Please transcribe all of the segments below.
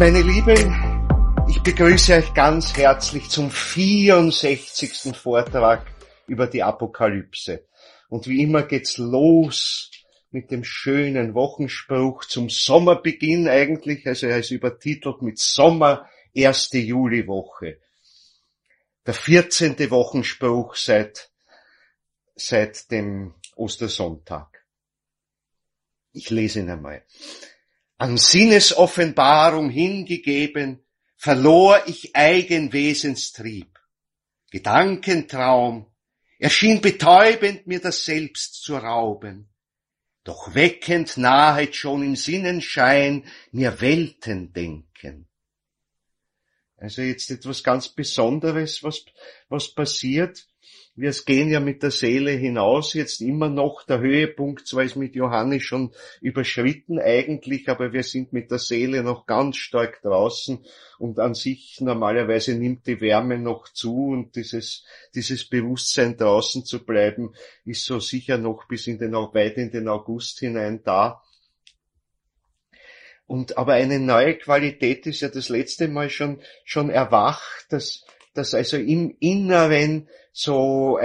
Meine Lieben, ich begrüße euch ganz herzlich zum 64. Vortrag über die Apokalypse. Und wie immer geht's los mit dem schönen Wochenspruch zum Sommerbeginn eigentlich. Also er ist übertitelt mit Sommer, 1. Juliwoche. Der 14. Wochenspruch seit dem Ostersonntag. Ich lese ihn einmal. An Sinnesoffenbarung hingegeben, verlor ich Eigenwesenstrieb. Gedankentraum, erschien betäubend mir das Selbst zu rauben. Doch weckend nahet schon im Sinnenschein mir Weltendenken. Also jetzt etwas ganz Besonderes, was passiert. Wir gehen ja mit der Seele hinaus, jetzt immer noch der Höhepunkt, zwar ist mit Johannes schon überschritten eigentlich, aber wir sind mit der Seele noch ganz stark draußen und an sich normalerweise nimmt die Wärme noch zu und dieses Bewusstsein draußen zu bleiben, ist so sicher noch bis weit in den August hinein da. Aber eine neue Qualität ist ja das letzte Mal schon erwacht, dass also im Inneren so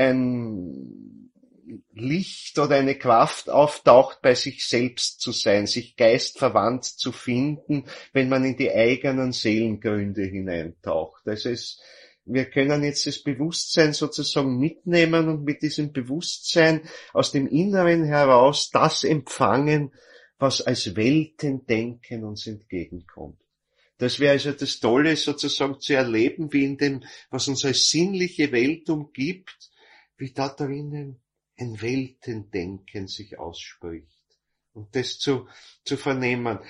ein Licht oder eine Kraft auftaucht, bei sich selbst zu sein, sich geistverwandt zu finden, wenn man in die eigenen Seelengründe hineintaucht. Also wir können jetzt das Bewusstsein sozusagen mitnehmen und mit diesem Bewusstsein aus dem Inneren heraus das empfangen, was als Weltendenken uns entgegenkommt. Das wäre also das Tolle, sozusagen zu erleben, wie in dem, was uns als sinnliche Welt umgibt, wie da drinnen ein Weltendenken sich ausspricht. Und das zu vernehmen.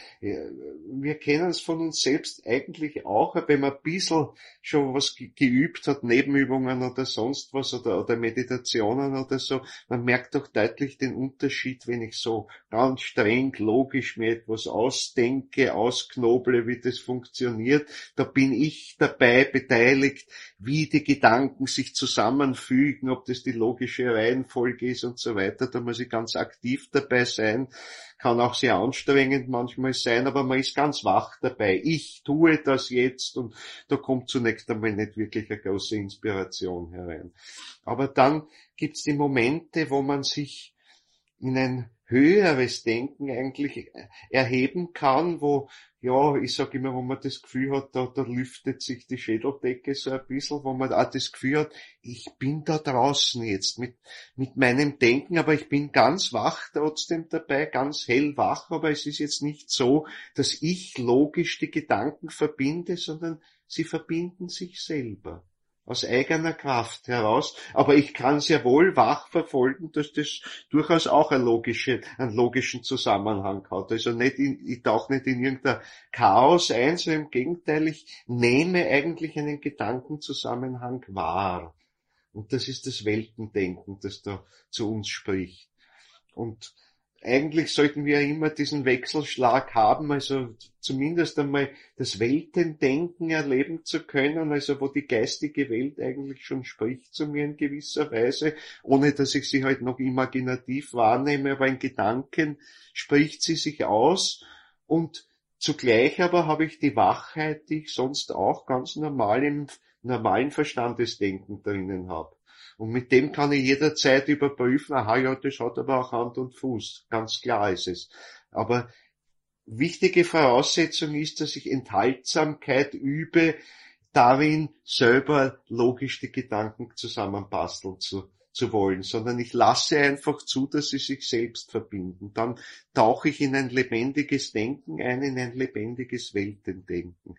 Wir kennen es von uns selbst eigentlich auch, wenn man ein bisschen schon was geübt hat, Nebenübungen oder sonst was oder Meditationen oder so. Man merkt doch deutlich den Unterschied, wenn ich so ganz streng logisch mir etwas ausdenke, ausknoble, wie das funktioniert. Da bin ich dabei beteiligt, wie die Gedanken sich zusammenfügen, ob das die logische Reihenfolge ist und so weiter. Da muss ich ganz aktiv dabei sein. Kann auch sehr anstrengend manchmal sein, aber man ist ganz wach dabei. Ich tue das jetzt und da kommt zunächst einmal nicht wirklich eine große Inspiration herein. Aber dann gibt's die Momente, wo man sich in ein höheres Denken eigentlich erheben kann, wo, ja, ich sag immer, wo man das Gefühl hat, da lüftet sich die Schädeldecke so ein bisschen, wo man auch das Gefühl hat, ich bin da draußen jetzt mit meinem Denken, aber ich bin ganz wach trotzdem dabei, ganz hellwach, aber es ist jetzt nicht so, dass ich logisch die Gedanken verbinde, sondern sie verbinden sich selber. Aus eigener Kraft heraus, aber ich kann sehr wohl wach verfolgen, dass das durchaus auch einen logischen Zusammenhang hat. Also ich tauche nicht in irgendein Chaos ein, sondern im Gegenteil, ich nehme eigentlich einen Gedankenzusammenhang wahr. Und das ist das Weltendenken, das da zu uns spricht. Und eigentlich sollten wir immer diesen Wechselschlag haben, also zumindest einmal das Weltendenken erleben zu können, also wo die geistige Welt eigentlich schon spricht zu mir in gewisser Weise, ohne dass ich sie halt noch imaginativ wahrnehme, aber in Gedanken spricht sie sich aus und zugleich aber habe ich die Wachheit, die ich sonst auch ganz normal im normalen Verstandesdenken drinnen habe. Und mit dem kann ich jederzeit überprüfen, aha, ja, das hat aber auch Hand und Fuß. Ganz klar ist es. Aber wichtige Voraussetzung ist, dass ich Enthaltsamkeit übe, darin selber logisch die Gedanken zusammenbasteln zu wollen, sondern ich lasse einfach zu, dass sie sich selbst verbinden. Dann tauche ich in ein lebendiges Denken ein, in ein lebendiges Weltendenken.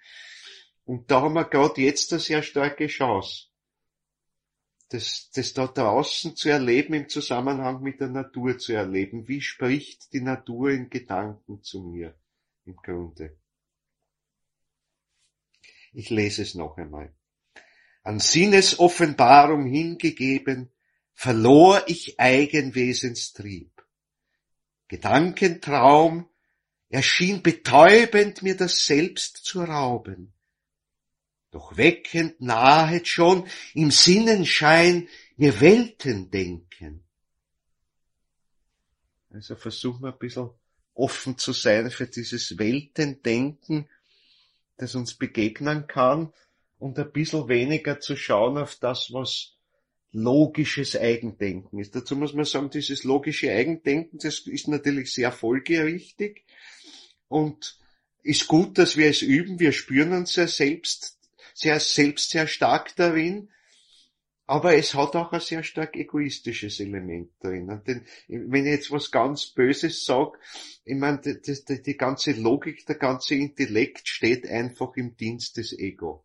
Und da haben wir gerade jetzt eine sehr starke Chance. Das da draußen zu erleben, im Zusammenhang mit der Natur zu erleben. Wie spricht die Natur in Gedanken zu mir im Grunde? Ich lese es noch einmal. An Sinnesoffenbarung hingegeben, verlor ich Eigenwesenstrieb. Gedankentraum erschien betäubend mir das Selbst zu rauben. Doch weckend nahet schon im Sinnenschein mir Weltendenken. Also versuchen wir ein bisschen offen zu sein für dieses Weltendenken, das uns begegnen kann und ein bisschen weniger zu schauen auf das, was logisches Eigendenken ist. Dazu muss man sagen, dieses logische Eigendenken, das ist natürlich sehr folgerichtig und ist gut, dass wir es üben. Wir spüren uns selbst sehr stark darin. Aber es hat auch ein sehr stark egoistisches Element drin. Denn wenn ich jetzt was ganz Böses sage, ich meine, die ganze Logik, der ganze Intellekt steht einfach im Dienst des Ego.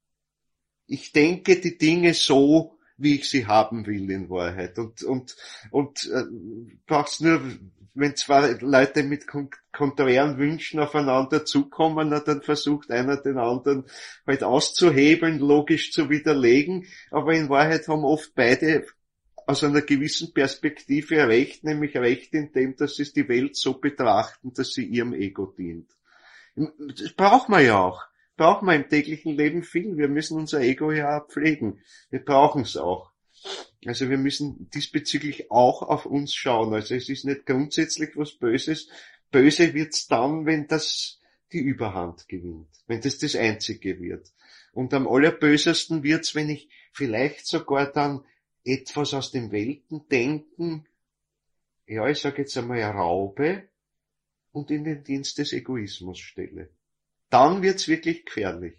Ich denke die Dinge so, wie ich sie haben will in Wahrheit. Und braucht's nur, wenn zwei Leute mit konträren Wünschen aufeinander zukommen, na, dann versucht einer den anderen halt auszuhebeln, logisch zu widerlegen, aber in Wahrheit haben oft beide aus einer gewissen Perspektive recht, nämlich recht in dem, dass sie die Welt so betrachten, dass sie ihrem Ego dient. Das braucht man ja auch. Brauchen wir im täglichen Leben viel. Wir müssen unser Ego ja pflegen. Wir brauchen es auch. Also wir müssen diesbezüglich auch auf uns schauen. Also es ist nicht grundsätzlich was Böses. Böse wird's dann, wenn das die Überhand gewinnt. Wenn das das Einzige wird. Und am allerbösesten wird's, wenn ich vielleicht sogar dann etwas aus dem Weltendenken, ja, ich sage jetzt einmal raube und in den Dienst des Egoismus stelle. Dann wird's wirklich gefährlich.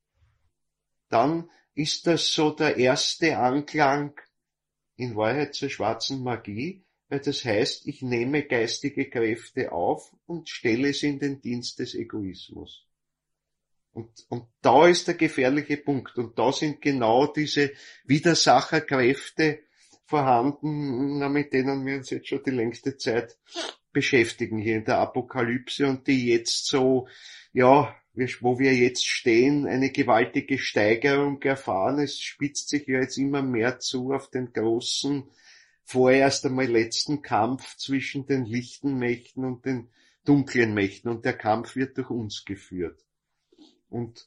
Dann ist das so der erste Anklang in Wahrheit zur schwarzen Magie, weil das heißt, ich nehme geistige Kräfte auf und stelle sie in den Dienst des Egoismus. Und da ist der gefährliche Punkt. Und da sind genau diese Widersacherkräfte vorhanden, mit denen wir uns jetzt schon die längste Zeit beschäftigen hier in der Apokalypse und die jetzt so, ja, wo wir jetzt stehen, eine gewaltige Steigerung erfahren. Es spitzt sich ja jetzt immer mehr zu auf den großen, vorerst einmal letzten Kampf zwischen den lichten Mächten und den dunklen Mächten. Und der Kampf wird durch uns geführt. Und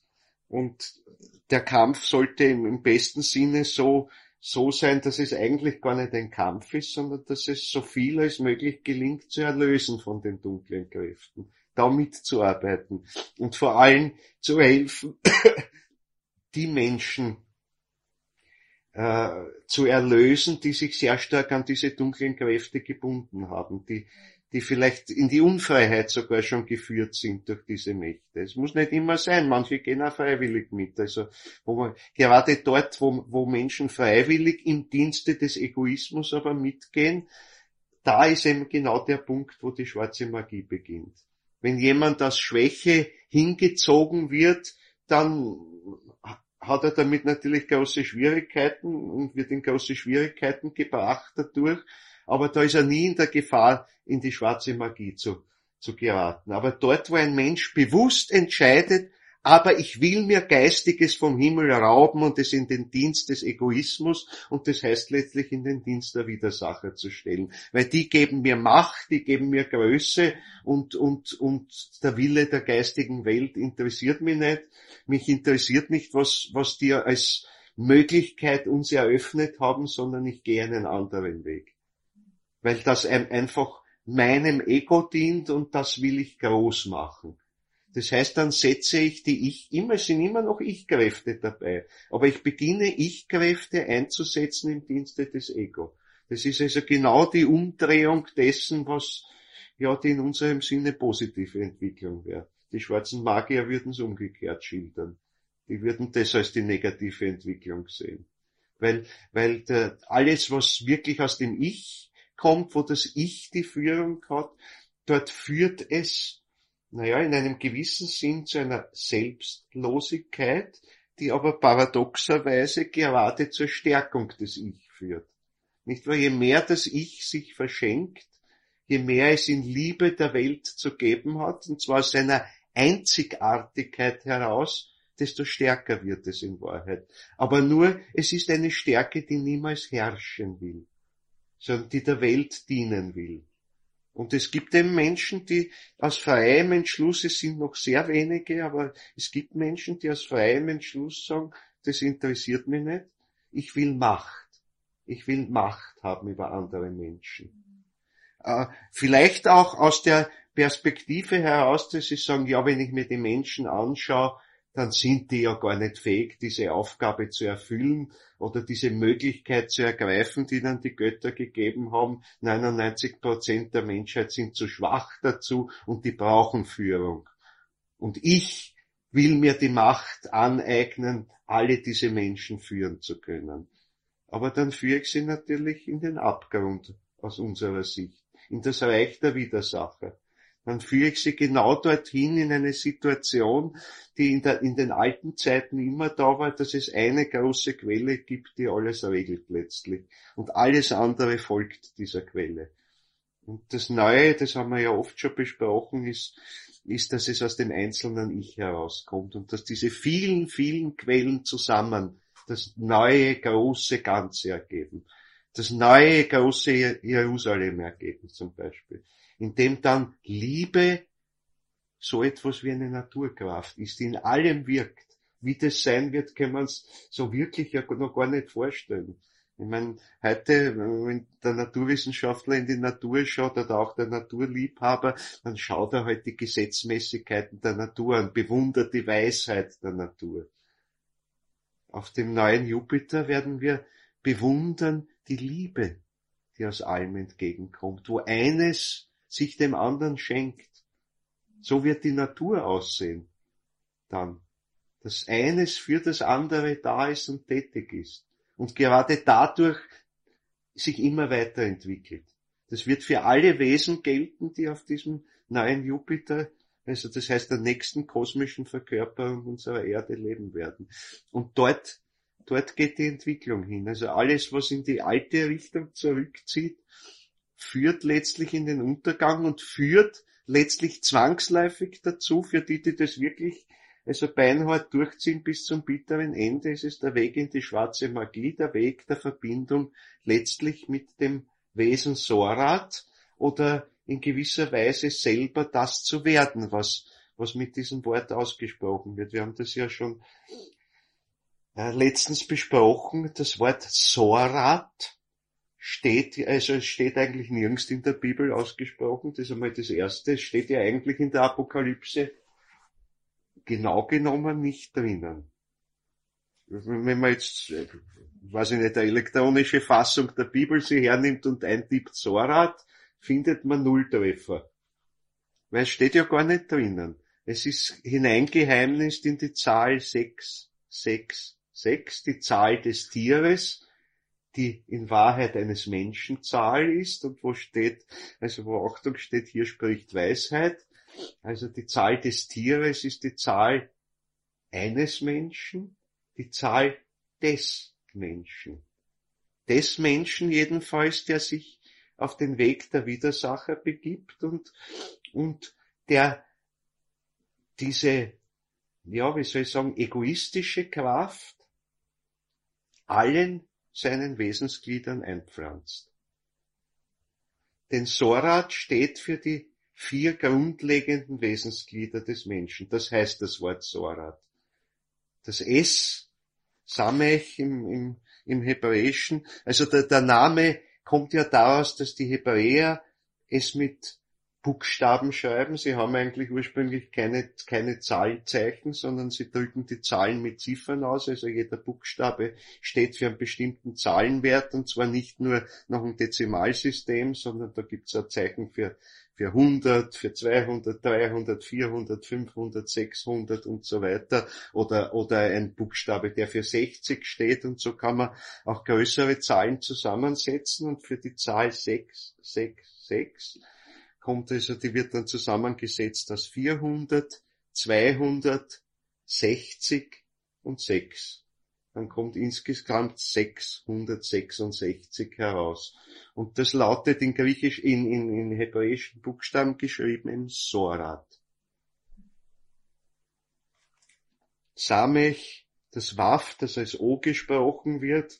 der Kampf sollte im besten Sinne so sein, dass es eigentlich gar nicht ein Kampf ist, sondern dass es so viel als möglich gelingt, zu erlösen von den dunklen Kräften, da mitzuarbeiten und vor allem zu helfen, die Menschen zu erlösen, die sich sehr stark an diese dunklen Kräfte gebunden haben, die vielleicht in die Unfreiheit sogar schon geführt sind durch diese Mächte. Es muss nicht immer sein, manche gehen auch freiwillig mit. Also gerade dort, wo Menschen freiwillig im Dienste des Egoismus aber mitgehen, da ist eben genau der Punkt, wo die schwarze Magie beginnt. Wenn jemand aus Schwäche hingezogen wird, dann hat er damit natürlich große Schwierigkeiten und wird in große Schwierigkeiten gebracht dadurch, aber da ist er nie in der Gefahr, in die schwarze Magie zu geraten. Aber dort, wo ein Mensch bewusst entscheidet, aber ich will mir Geistiges vom Himmel rauben und es in den Dienst des Egoismus und das heißt letztlich in den Dienst der Widersacher zu stellen. Weil die geben mir Macht, die geben mir Größe und der Wille der geistigen Welt interessiert mich nicht. Mich interessiert nicht, was die als Möglichkeit uns eröffnet haben, sondern ich gehe einen anderen Weg. Weil das einfach meinem Ego dient und das will ich groß machen. Das heißt, dann setze ich es sind immer noch Ich-Kräfte dabei, aber ich beginne Ich-Kräfte einzusetzen im Dienste des Ego. Das ist also genau die Umdrehung dessen, was ja die in unserem Sinne positive Entwicklung wäre. Die schwarzen Magier würden es umgekehrt schildern. Die würden das als die negative Entwicklung sehen. Weil alles, was wirklich aus dem Ich kommt, wo das Ich die Führung hat, dort führt es in einem gewissen Sinn zu einer Selbstlosigkeit, die aber paradoxerweise gerade zur Stärkung des Ich führt. Nicht wahr? Je mehr das Ich sich verschenkt, je mehr es in Liebe der Welt zu geben hat, und zwar aus seiner Einzigartigkeit heraus, desto stärker wird es in Wahrheit. Aber nur, es ist eine Stärke, die niemals herrschen will, sondern die der Welt dienen will. Und es gibt eben Menschen, die aus freiem Entschluss, es sind noch sehr wenige, aber es gibt Menschen, die aus freiem Entschluss sagen, das interessiert mich nicht, ich will Macht. Ich will Macht haben über andere Menschen. Vielleicht auch aus der Perspektive heraus, dass sie sagen, ja, wenn ich mir die Menschen anschaue, dann sind die ja gar nicht fähig, diese Aufgabe zu erfüllen oder diese Möglichkeit zu ergreifen, die dann die Götter gegeben haben. 99% der Menschheit sind zu schwach dazu und die brauchen Führung. Und ich will mir die Macht aneignen, alle diese Menschen führen zu können. Aber dann führe ich sie natürlich in den Abgrund aus unserer Sicht, in das Reich der Widersacher. Dann führe ich sie genau dorthin in eine Situation, die in den alten Zeiten immer da war, dass es eine große Quelle gibt, die alles regelt letztlich. Und alles andere folgt dieser Quelle. Und das Neue, das haben wir ja oft schon besprochen, ist, dass es aus dem einzelnen Ich herauskommt und dass diese vielen, vielen Quellen zusammen das neue große Ganze ergeben. Das neue große Jerusalem ergeben zum Beispiel. In dem dann Liebe so etwas wie eine Naturkraft ist, die in allem wirkt. Wie das sein wird, kann man es so wirklich ja noch gar nicht vorstellen. Ich meine, heute, wenn der Naturwissenschaftler in die Natur schaut oder auch der Naturliebhaber, dann schaut er halt die Gesetzmäßigkeiten der Natur an, bewundert die Weisheit der Natur. Auf dem neuen Jupiter werden wir bewundern die Liebe, die aus allem entgegenkommt, wo eines sich dem anderen schenkt. So wird die Natur aussehen dann. Dass eines für das andere da ist und tätig ist. Und gerade dadurch sich immer weiterentwickelt. Das wird für alle Wesen gelten, die auf diesem neuen Jupiter, also das heißt der nächsten kosmischen Verkörperung unserer Erde leben werden. Und dort geht die Entwicklung hin. Also alles, was in die alte Richtung zurückzieht, führt letztlich in den Untergang und führt letztlich zwangsläufig dazu, für die das wirklich also beinhart durchziehen bis zum bitteren Ende, ist es der Weg in die schwarze Magie, der Weg der Verbindung letztlich mit dem Wesen Sorat oder in gewisser Weise selber das zu werden, was mit diesem Wort ausgesprochen wird. Wir haben das ja schon letztens besprochen. Das Wort Sorat steht eigentlich nirgends in der Bibel ausgesprochen. Das ist einmal das Erste. Es steht ja eigentlich in der Apokalypse genau genommen nicht drinnen. Wenn man jetzt, weiß ich nicht, eine elektronische Fassung der Bibel sie hernimmt und eintippt Sorat, findet man Nulltreffer. Weil es steht ja gar nicht drinnen. Es ist hineingeheimnist in die Zahl 666, die Zahl des Tieres, die in Wahrheit eines Menschen Zahl ist und wo steht, also wo Achtung steht, hier spricht Weisheit. Also die Zahl des Tieres ist die Zahl eines Menschen, die Zahl des Menschen. Des Menschen jedenfalls, der sich auf den Weg der Widersacher begibt und der diese, ja, wie soll ich sagen, egoistische Kraft allen seinen Wesensgliedern einpflanzt. Denn Sorat steht für die 4 grundlegenden Wesensglieder des Menschen. Das heißt das Wort Sorat. Das S, Samech im Hebräischen, also der Name kommt ja daraus, dass die Hebräer es mit Buchstaben schreiben. Sie haben eigentlich ursprünglich keine Zahlzeichen, sondern sie drücken die Zahlen mit Ziffern aus. Also jeder Buchstabe steht für einen bestimmten Zahlenwert und zwar nicht nur nach einem Dezimalsystem, sondern da gibt's ein Zeichen für 100, für 200, 300, 400, 500, 600 und so weiter oder ein Buchstabe, der für 60 steht und so kann man auch größere Zahlen zusammensetzen und für die Zahl 666 kommt also, die wird dann zusammengesetzt aus 400, 260 und 6. Dann kommt insgesamt 666 heraus. Und das lautet in Griechisch, in hebräischen Buchstaben geschrieben in Sorat. Samech, das Waf, das als O gesprochen wird.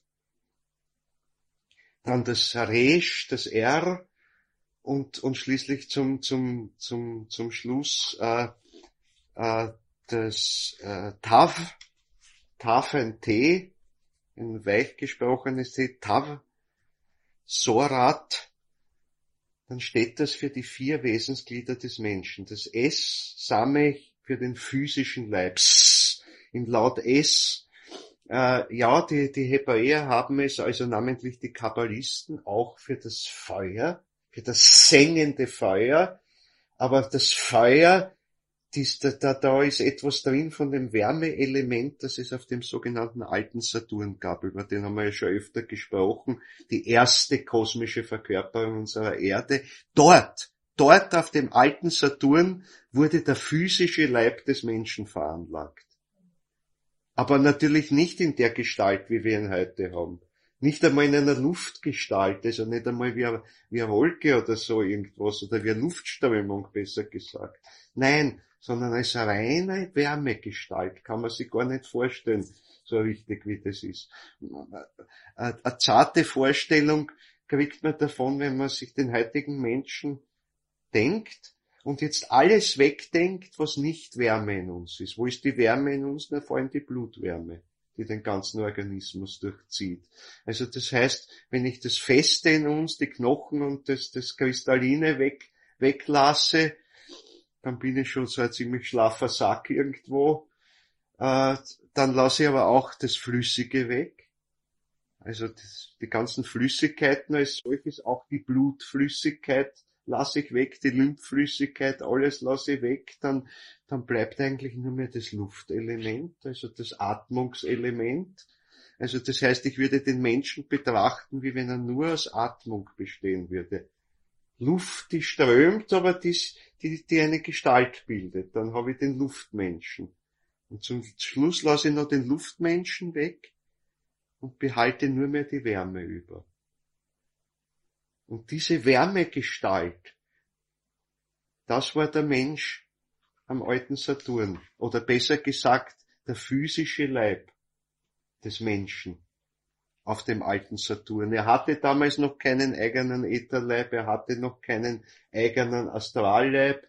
Dann das Resh, das R. Und schließlich zum Schluss das Tav, ein T, ein weich gesprochenes T, Tav, Sorat, dann steht das für die 4 Wesensglieder des Menschen. Das S, Samech, für den physischen Leib, S, in Laut S. Ja, die Hebräer haben es, also namentlich die Kabbalisten, auch für das Feuer, für das sengende Feuer, aber das Feuer, da ist etwas drin von dem Wärmeelement, das es auf dem sogenannten alten Saturn gab, über den haben wir ja schon öfter gesprochen, die erste kosmische Verkörperung unserer Erde. Dort auf dem alten Saturn wurde der physische Leib des Menschen veranlagt. Aber natürlich nicht in der Gestalt, wie wir ihn heute haben. Nicht einmal in einer Luftgestalt, also nicht einmal wie eine Wolke oder so irgendwas, oder wie eine Luftströmung, besser gesagt. Nein, sondern als reine Wärmegestalt, kann man sich gar nicht vorstellen, so richtig wie das ist. Eine zarte Vorstellung kriegt man davon, wenn man sich den heutigen Menschen denkt und jetzt alles wegdenkt, was nicht Wärme in uns ist. Wo ist die Wärme in uns? Na, vor allem die Blutwärme, die den ganzen Organismus durchzieht. Also das heißt, wenn ich das Feste in uns, die Knochen und das Kristalline weglasse, dann bin ich schon so ein ziemlich schlaffer Sack irgendwo. Dann lasse ich aber auch das Flüssige weg. Also die ganzen Flüssigkeiten als solches, auch die Blutflüssigkeit lasse ich weg, die Lymphflüssigkeit, alles lasse ich weg, dann bleibt eigentlich nur mehr das Luftelement, also das Atmungselement. Also das heißt, ich würde den Menschen betrachten, wie wenn er nur aus Atmung bestehen würde. Luft, die strömt, aber die eine Gestalt bildet. Dann habe ich den Luftmenschen. Und zum Schluss lasse ich noch den Luftmenschen weg und behalte nur mehr die Wärme über. Und diese Wärmegestalt, das war der Mensch am alten Saturn. Oder besser gesagt, der physische Leib des Menschen auf dem alten Saturn. Er hatte damals noch keinen eigenen Ätherleib, er hatte noch keinen eigenen Astralleib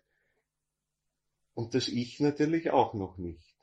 und das Ich natürlich auch noch nicht.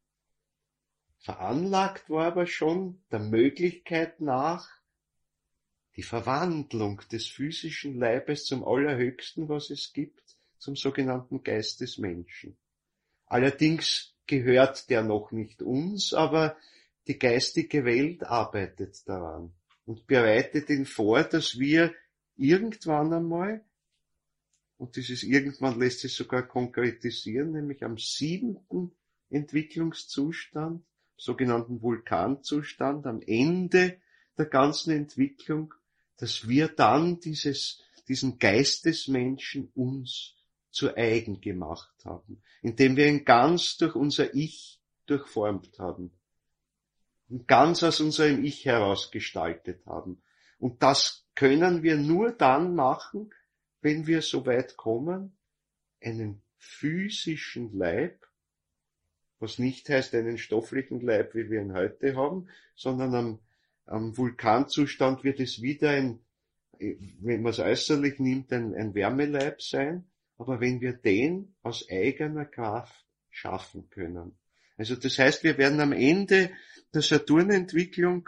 Veranlagt war aber schon der Möglichkeit nach die Verwandlung des physischen Leibes zum Allerhöchsten, was es gibt, zum sogenannten Geist des Menschen. Allerdings gehört der noch nicht uns, aber die geistige Welt arbeitet daran und bereitet ihn vor, dass wir irgendwann einmal, und dieses irgendwann lässt sich sogar konkretisieren, nämlich am 7. Entwicklungszustand, sogenannten Vulkanzustand, am Ende der ganzen Entwicklung, dass wir dann diesen Geist des Menschen uns zu eigen gemacht haben, indem wir ihn ganz durch unser Ich durchformt haben und ganz aus unserem Ich heraus gestaltet haben. Und das können wir nur dann machen, wenn wir so weit kommen, einen physischen Leib, was nicht heißt einen stofflichen Leib, wie wir ihn heute haben, sondern am Vulkanzustand wird es wieder wenn man es äußerlich nimmt, ein Wärmeleib sein, aber wenn wir den aus eigener Kraft schaffen können. Also das heißt, wir werden am Ende der Saturnentwicklung,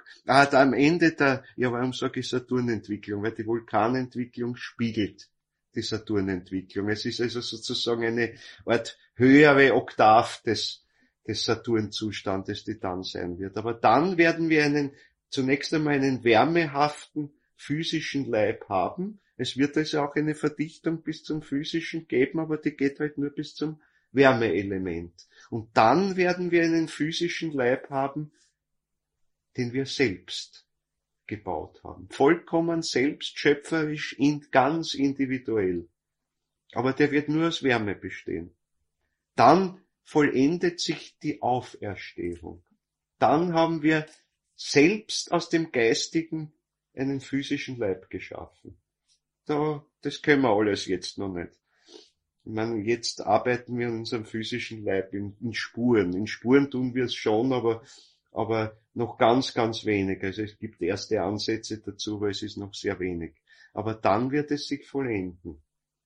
warum sage ich Saturnentwicklung? Weil die Vulkanentwicklung spiegelt die Saturnentwicklung. Es ist also sozusagen eine Art höhere Oktav des Saturnzustandes, die dann sein wird. Aber dann werden wir zunächst einmal einen wärmehaften physischen Leib haben. Es wird also auch eine Verdichtung bis zum physischen geben, aber die geht halt nur bis zum Wärmeelement. Und dann werden wir einen physischen Leib haben, den wir selbst gebaut haben. Vollkommen selbst, schöpferisch, ganz individuell. Aber der wird nur aus Wärme bestehen. Dann vollendet sich die Auferstehung. Dann haben wir selbst aus dem Geistigen einen physischen Leib geschaffen. Das können wir alles jetzt noch nicht. Ich meine, jetzt arbeiten wir an unserem physischen Leib in Spuren. In Spuren tun wir es schon, aber noch ganz, ganz wenig. Also es gibt erste Ansätze dazu, aber es ist noch sehr wenig. Aber dann wird es sich vollenden.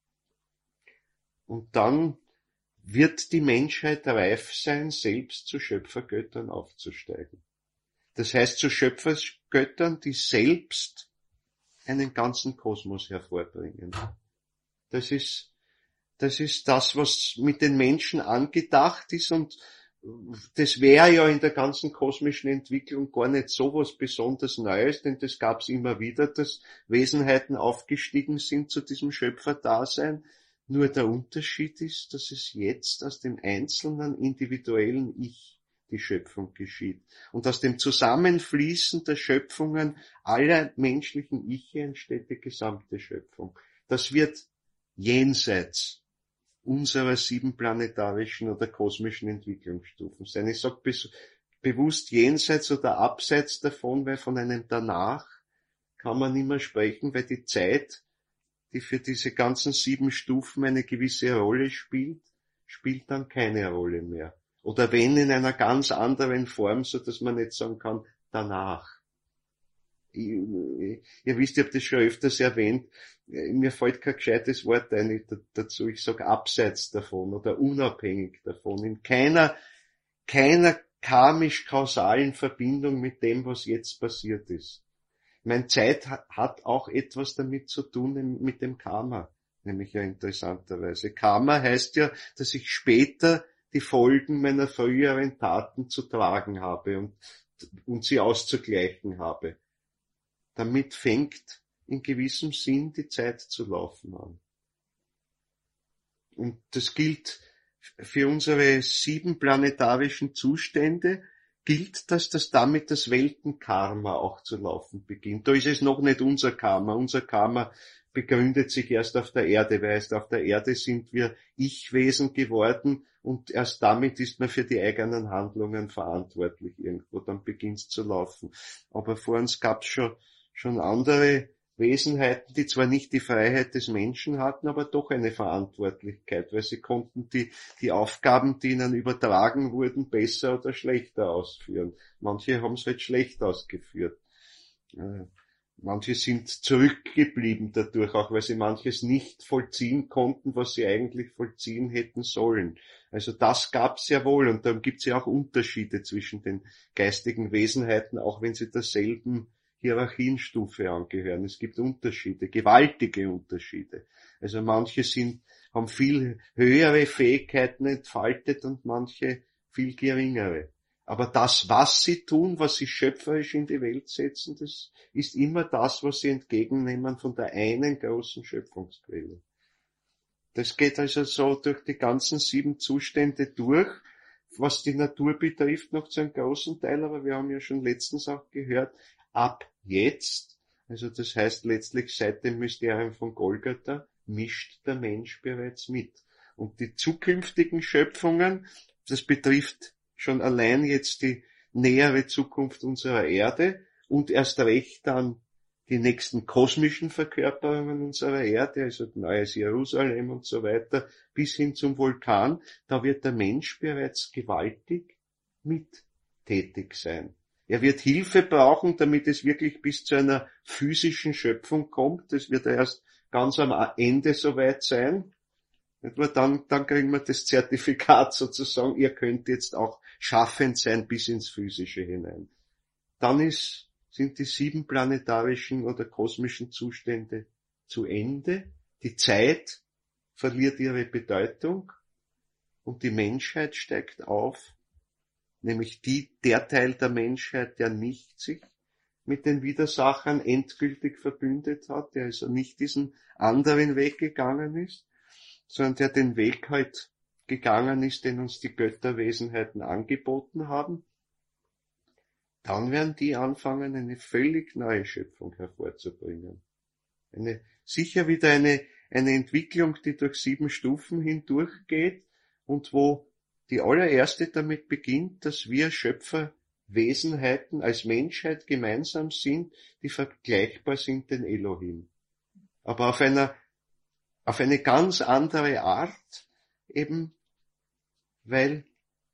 Und dann wird die Menschheit reif sein, selbst zu Schöpfergöttern aufzusteigen. Das heißt zu Schöpfergöttern, die selbst einen ganzen Kosmos hervorbringen. Das ist das, was mit den Menschen angedacht ist und das wäre ja in der ganzen kosmischen Entwicklung gar nicht so was besonders Neues, denn das gab's immer wieder, dass Wesenheiten aufgestiegen sind zu diesem Schöpferdasein. Nur der Unterschied ist, dass es jetzt aus dem einzelnen individuellen Ich die Schöpfung geschieht. Und aus dem Zusammenfließen der Schöpfungen aller menschlichen Iche entsteht die gesamte Schöpfung. Das wird jenseits unserer 7 planetarischen oder kosmischen Entwicklungsstufen sein. Ich sage bewusst jenseits oder abseits davon, weil von einem Danach kann man nicht mehr sprechen, weil die Zeit, die für diese ganzen 7 Stufen eine gewisse Rolle spielt, spielt dann keine Rolle mehr. Oder wenn in einer ganz anderen Form, so dass man nicht sagen kann, danach. Ihr wisst, ich habe das schon öfters erwähnt, mir fällt kein gescheites Wort ein dazu. Ich sage abseits davon oder unabhängig davon. In keiner karmisch-kausalen Verbindung mit dem, was jetzt passiert ist. Meine Zeit hat auch etwas damit zu tun, mit dem Karma. Nämlich ja interessanterweise. Karma heißt ja, dass ich später die Folgen meiner früheren Taten zu tragen habe und sie auszugleichen habe. Damit fängt in gewissem Sinn die Zeit zu laufen an. Und das gilt für unsere 7 planetarischen Zustände, gilt, dass damit das Weltenkarma auch zu laufen beginnt. Da ist es noch nicht unser Karma. Unser Karma begründet sich erst auf der Erde, weil erst auf der Erde sind wir Ich-Wesen geworden und erst damit ist man für die eigenen Handlungen verantwortlich irgendwo. Dann beginnt es zu laufen. Aber vor uns gab es schon andere Wesenheiten, die zwar nicht die Freiheit des Menschen hatten, aber doch eine Verantwortlichkeit, weil sie konnten die Aufgaben, die ihnen übertragen wurden, besser oder schlechter ausführen. Manche haben es halt schlecht ausgeführt. Manche sind zurückgeblieben dadurch, auch weil sie manches nicht vollziehen konnten, was sie eigentlich vollziehen hätten sollen. Also das gab's ja wohl, und darum gibt's ja auch Unterschiede zwischen den geistigen Wesenheiten, auch wenn sie derselben Hierarchienstufe angehören. Es gibt Unterschiede, gewaltige Unterschiede. Also manche haben viel höhere Fähigkeiten entfaltet und manche viel geringere. Aber das, was sie tun, was sie schöpferisch in die Welt setzen, das ist immer das, was sie entgegennehmen von der einen großen Schöpfungsquelle. Das geht also so durch die ganzen 7 Zustände durch, was die Natur betrifft, noch zu einem großen Teil, aber wir haben ja schon letztens auch gehört, ab jetzt, also das heißt letztlich seit dem Mysterium von Golgatha, mischt der Mensch bereits mit. Und die zukünftigen Schöpfungen, das betrifft schon allein jetzt die nähere Zukunft unserer Erde und erst recht dann die nächsten kosmischen Verkörperungen unserer Erde, also neues Jerusalem und so weiter, bis hin zum Vulkan, da wird der Mensch bereits gewaltig mit tätig sein. Er wird Hilfe brauchen, damit es wirklich bis zu einer physischen Schöpfung kommt. Das wird erst ganz am Ende soweit sein. Dann kriegen wir das Zertifikat sozusagen, ihr könnt jetzt auch schaffend sein bis ins Physische hinein. Dann sind die 7 planetarischen oder kosmischen Zustände zu Ende. Die Zeit verliert ihre Bedeutung und die Menschheit steigt auf, nämlich der Teil der Menschheit, der nicht sich mit den Widersachern endgültig verbündet hat, der also nicht diesen anderen Weg gegangen ist, sondern der den Weg halt gegangen ist, den uns die Götterwesenheiten angeboten haben. Dann werden die anfangen, eine völlig neue Schöpfung hervorzubringen. Sicher wieder eine Entwicklung, die durch 7 Stufen hindurchgeht und wo die allererste damit beginnt, dass wir Schöpferwesenheiten als Menschheit gemeinsam sind, die vergleichbar sind den Elohim. Aber auf eine ganz andere Art, eben weil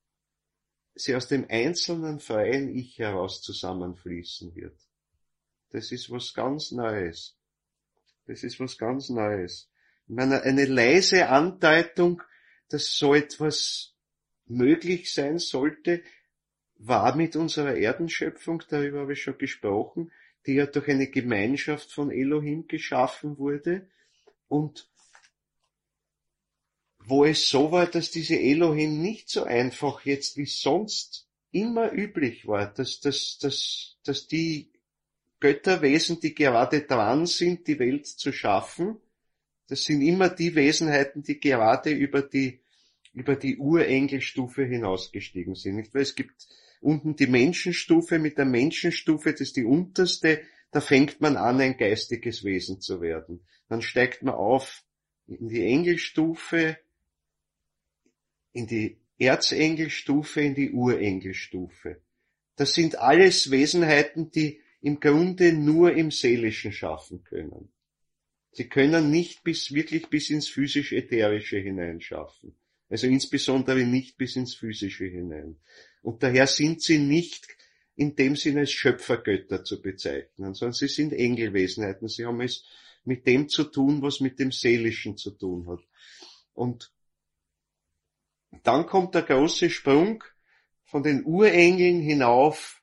sie aus dem einzelnen freien Ich heraus zusammenfließen wird. Das ist was ganz Neues. Das ist was ganz Neues. Ich meine, eine leise Andeutung, dass so etwas möglich sein sollte, war mit unserer Erdenschöpfung, darüber habe ich schon gesprochen, die ja durch eine Gemeinschaft von Elohim geschaffen wurde und wo es so war, dass diese Elohim nicht so einfach jetzt wie sonst immer üblich war, dass die Götterwesen, die gerade dran sind, die Welt zu schaffen, das sind immer die Wesenheiten, die gerade über die Urengelstufe hinausgestiegen sind. Nicht? Weil es gibt unten die Menschenstufe, mit der Menschenstufe, das ist die unterste, da fängt man an, ein geistiges Wesen zu werden. Dann steigt man auf in die Engelstufe, in die Erzengelstufe, in die Urengelstufe. Das sind alles Wesenheiten, die im Grunde nur im Seelischen schaffen können. Sie können nicht wirklich bis ins physisch-ätherische hineinschaffen. Also insbesondere nicht bis ins Physische hinein. Und daher sind sie nicht in dem Sinne als Schöpfergötter zu bezeichnen, sondern sie sind Engelwesenheiten. Sie haben es mit dem zu tun, was mit dem Seelischen zu tun hat. Und dann kommt der große Sprung von den Urengeln hinauf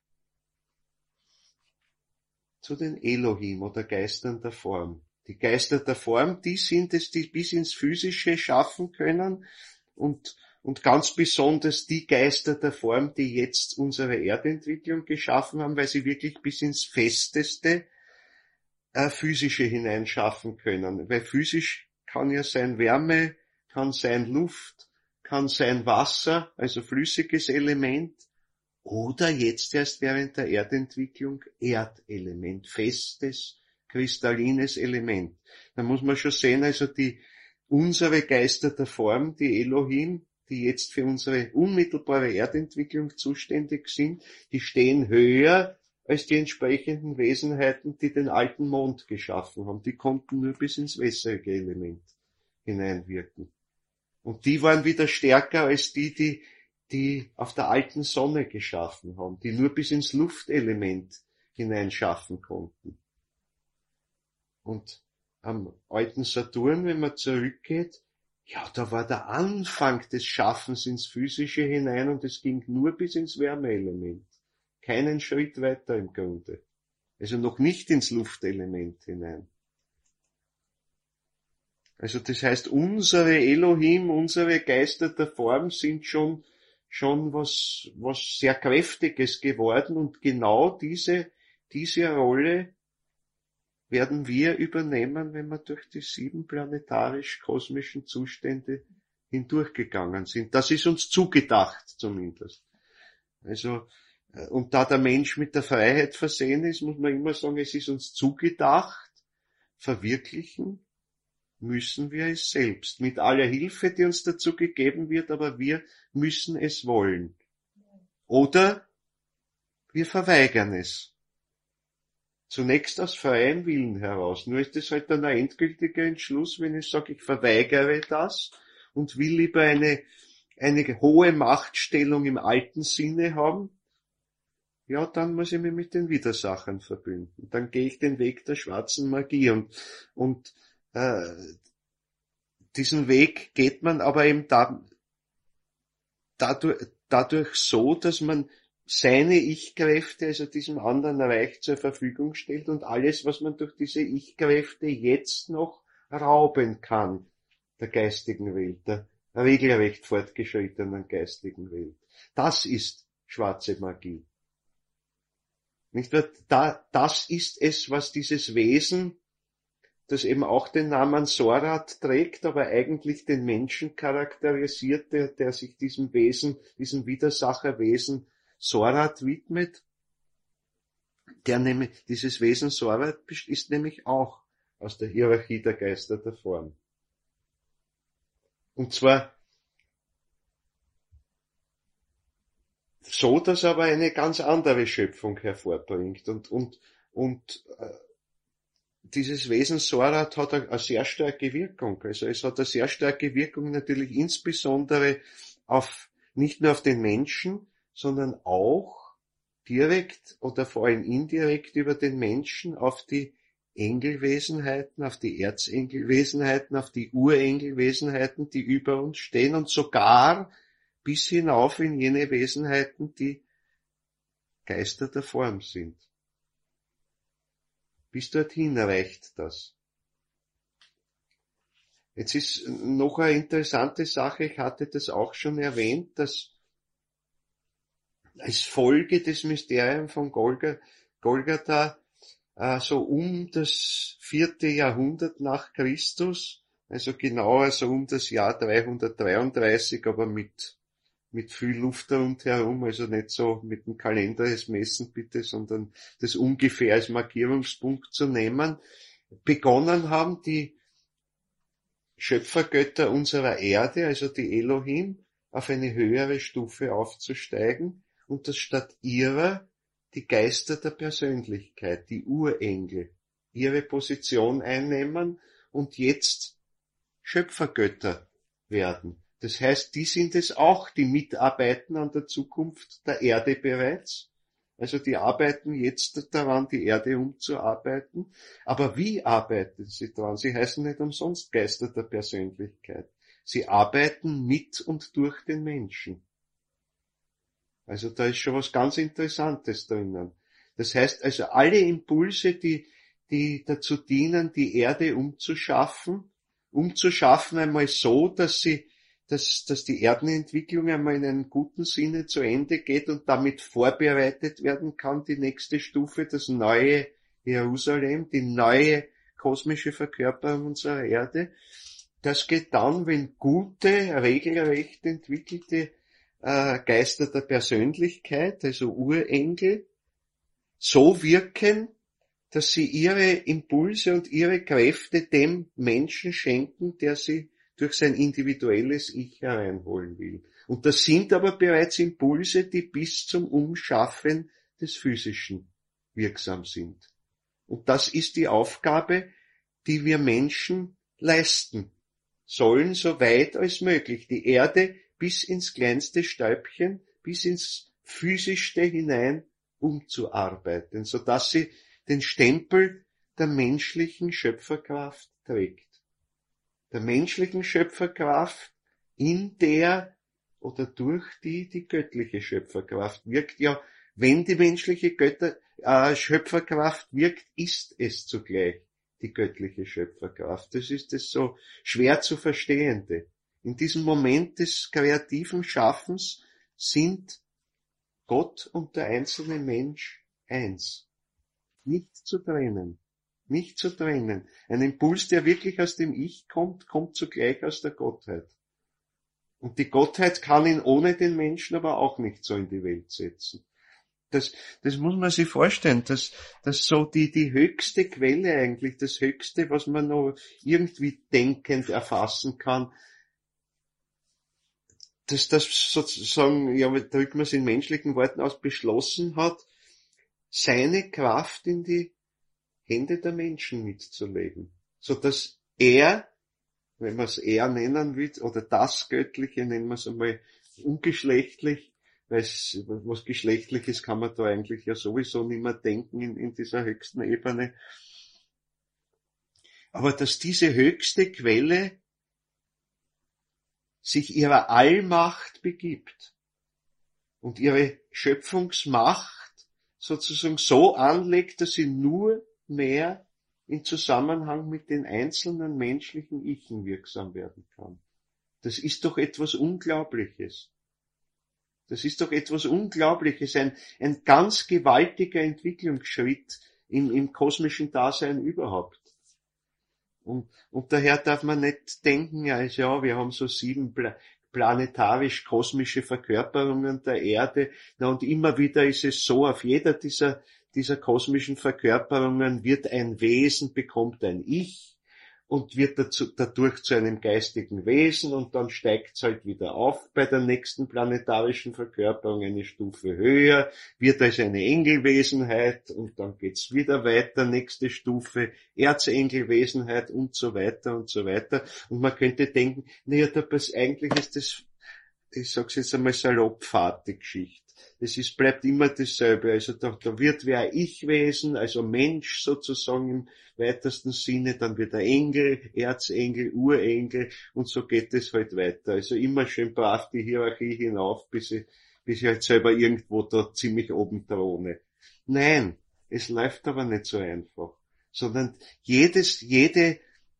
zu den Elohim oder Geistern der Form. Die Geister der Form, die sind es, die bis ins Physische schaffen können und ganz besonders die Geister der Form, die jetzt unsere Erdentwicklung geschaffen haben, weil sie wirklich bis ins Festeste Physische hineinschaffen können. Weil physisch kann ja sein Wärme, kann sein Luft, kann sein Wasser, also flüssiges Element, oder jetzt erst während der Erdentwicklung Erdelement, festes, kristallines Element. Da muss man schon sehen, also unsere Geister der Form, die Elohim, die jetzt für unsere unmittelbare Erdentwicklung zuständig sind, die stehen höher als die entsprechenden Wesenheiten, die den alten Mond geschaffen haben. Die konnten nur bis ins wässrige Element hineinwirken. Und die waren wieder stärker als die auf der alten Sonne geschaffen haben, die nur bis ins Luftelement hineinschaffen konnten. Und am alten Saturn, wenn man zurückgeht, ja, da war der Anfang des Schaffens ins Physische hinein und es ging nur bis ins Wärmeelement. Keinen Schritt weiter im Grunde. Also noch nicht ins Luftelement hinein. Also das heißt, unsere Elohim, unsere Geister der Form sind schon was sehr Kräftiges geworden und genau diese Rolle werden wir übernehmen, wenn wir durch die 7 planetarisch-kosmischen Zustände hindurchgegangen sind. Das ist uns zugedacht zumindest. Also, und da der Mensch mit der Freiheit versehen ist, muss man immer sagen, es ist uns zugedacht, verwirklichen müssen wir es selbst. Mit aller Hilfe, die uns dazu gegeben wird, aber wir müssen es wollen. Oder wir verweigern es. Zunächst aus freiem Willen heraus. Nur ist es halt dann ein endgültiger Entschluss, wenn ich sage, ich verweigere das und will lieber eine hohe Machtstellung im alten Sinne haben, ja, dann muss ich mich mit den Widersachern verbünden. Dann gehe ich den Weg der schwarzen Magie und diesen Weg geht man aber eben dadurch so, dass man seine Ich-Kräfte, also diesem anderen Reich zur Verfügung stellt und alles, was man durch diese Ich-Kräfte jetzt noch rauben kann, der geistigen Welt, der regelrecht fortgeschrittenen geistigen Welt. Das ist schwarze Magie. Nicht wahr? Das ist es, was dieses Wesen, das eben auch den Namen Sorat trägt, aber eigentlich den Menschen charakterisiert, der sich diesem Wesen, diesem Widersacherwesen Sorat widmet, dieses Wesen Sorat ist nämlich auch aus der Hierarchie der Geister der Form. Und zwar so, dass aber eine ganz andere Schöpfung hervorbringt und dieses Wesen Sorat hat eine sehr starke Wirkung. Also es hat eine sehr starke Wirkung natürlich insbesondere nicht nur auf den Menschen, sondern auch direkt oder vor allem indirekt über den Menschen auf die Engelwesenheiten, auf die Erzengelwesenheiten, auf die Urengelwesenheiten, die über uns stehen und sogar bis hinauf in jene Wesenheiten, die Geister der Form sind. Bis dorthin reicht das. Jetzt ist noch eine interessante Sache, ich hatte das auch schon erwähnt, dass als Folge des Mysteriums von Golgatha so um das 4. Jahrhundert nach Christus, also genauer so um das Jahr 333, aber mit viel Luft rundherum, also nicht so mit dem Kalender es messen bitte, sondern das ungefähr als Markierungspunkt zu nehmen, begonnen haben die Schöpfergötter unserer Erde, also die Elohim, auf eine höhere Stufe aufzusteigen und dass statt ihrer die Geister der Persönlichkeit, die Urengel, ihre Position einnehmen und jetzt Schöpfergötter werden. Das heißt, die sind es auch, die mitarbeiten an der Zukunft der Erde bereits. Also die arbeiten jetzt daran, die Erde umzuarbeiten. Aber wie arbeiten sie daran? Sie heißen nicht umsonst Geister der Persönlichkeit. Sie arbeiten mit und durch den Menschen. Also da ist schon was ganz Interessantes drinnen. Das heißt also, alle Impulse, die dazu dienen, die Erde umzuschaffen einmal so, dass die Erdenentwicklung einmal in einem guten Sinne zu Ende geht und damit vorbereitet werden kann, die nächste Stufe, das neue Jerusalem, die neue kosmische Verkörperung unserer Erde. Das geht dann, wenn gute, regelrecht entwickelte Geister der Persönlichkeit, also Urengel, so wirken, dass sie ihre Impulse und ihre Kräfte dem Menschen schenken, der sie durch sein individuelles Ich hereinholen will. Und das sind aber bereits Impulse, die bis zum Umschaffen des Physischen wirksam sind. Und das ist die Aufgabe, die wir Menschen leisten sollen, so weit als möglich. Die Erde bis ins kleinste Stäubchen, bis ins Physischste hinein umzuarbeiten, sodass sie den Stempel der menschlichen Schöpferkraft trägt. Der menschlichen Schöpferkraft, in der oder durch die göttliche Schöpferkraft wirkt. Ja, wenn die menschliche Schöpferkraft wirkt, ist es zugleich die göttliche Schöpferkraft. Das ist das so schwer zu Verstehende. In diesem Moment des kreativen Schaffens sind Gott und der einzelne Mensch eins. Nicht zu trennen. Nicht zu trennen. Ein Impuls, der wirklich aus dem Ich kommt, kommt zugleich aus der Gottheit. Und die Gottheit kann ihn ohne den Menschen aber auch nicht so in die Welt setzen. Das muss man sich vorstellen, dass so die höchste Quelle eigentlich, das Höchste, was man noch irgendwie denkend erfassen kann, dass das sozusagen, ja, drückt man es in menschlichen Worten aus, beschlossen hat, seine Kraft in die Hände der Menschen mitzulegen, so dass er, wenn man es er nennen will, oder das Göttliche, nennen wir es einmal ungeschlechtlich, weil was Geschlechtliches kann man da eigentlich ja sowieso nicht mehr denken in dieser höchsten Ebene. Aber dass diese höchste Quelle sich ihrer Allmacht begibt und ihre Schöpfungsmacht sozusagen so anlegt, dass sie nur mehr in Zusammenhang mit den einzelnen menschlichen Ichen wirksam werden kann. Das ist doch etwas Unglaubliches. Das ist doch etwas Unglaubliches, ein ganz gewaltiger Entwicklungsschritt im kosmischen Dasein überhaupt. Und daher darf man nicht denken, also ja, wir haben so 7 planetarisch-kosmische Verkörperungen der Erde, na, und immer wieder ist es so, auf jeder dieser kosmischen Verkörperungen wird ein Wesen, bekommt ein Ich und wird dadurch zu einem geistigen Wesen und dann steigt es halt wieder auf bei der nächsten planetarischen Verkörperung eine Stufe höher, wird als eine Engelwesenheit und dann geht's wieder weiter, nächste Stufe, Erzengelwesenheit und so weiter und so weiter. Und man könnte denken, naja, eigentlich ist das, ich sag's jetzt einmal salopp, Geschichte. Das bleibt immer dasselbe. Also da wird wer Ich-Wesen, also Mensch sozusagen im weitesten Sinne, dann wird er Engel, Erzengel, Urengel und so geht es halt weiter. Also immer schön brav die Hierarchie hinauf, bis ich halt selber irgendwo da ziemlich oben throne. Nein, es läuft aber nicht so einfach. Sondern jede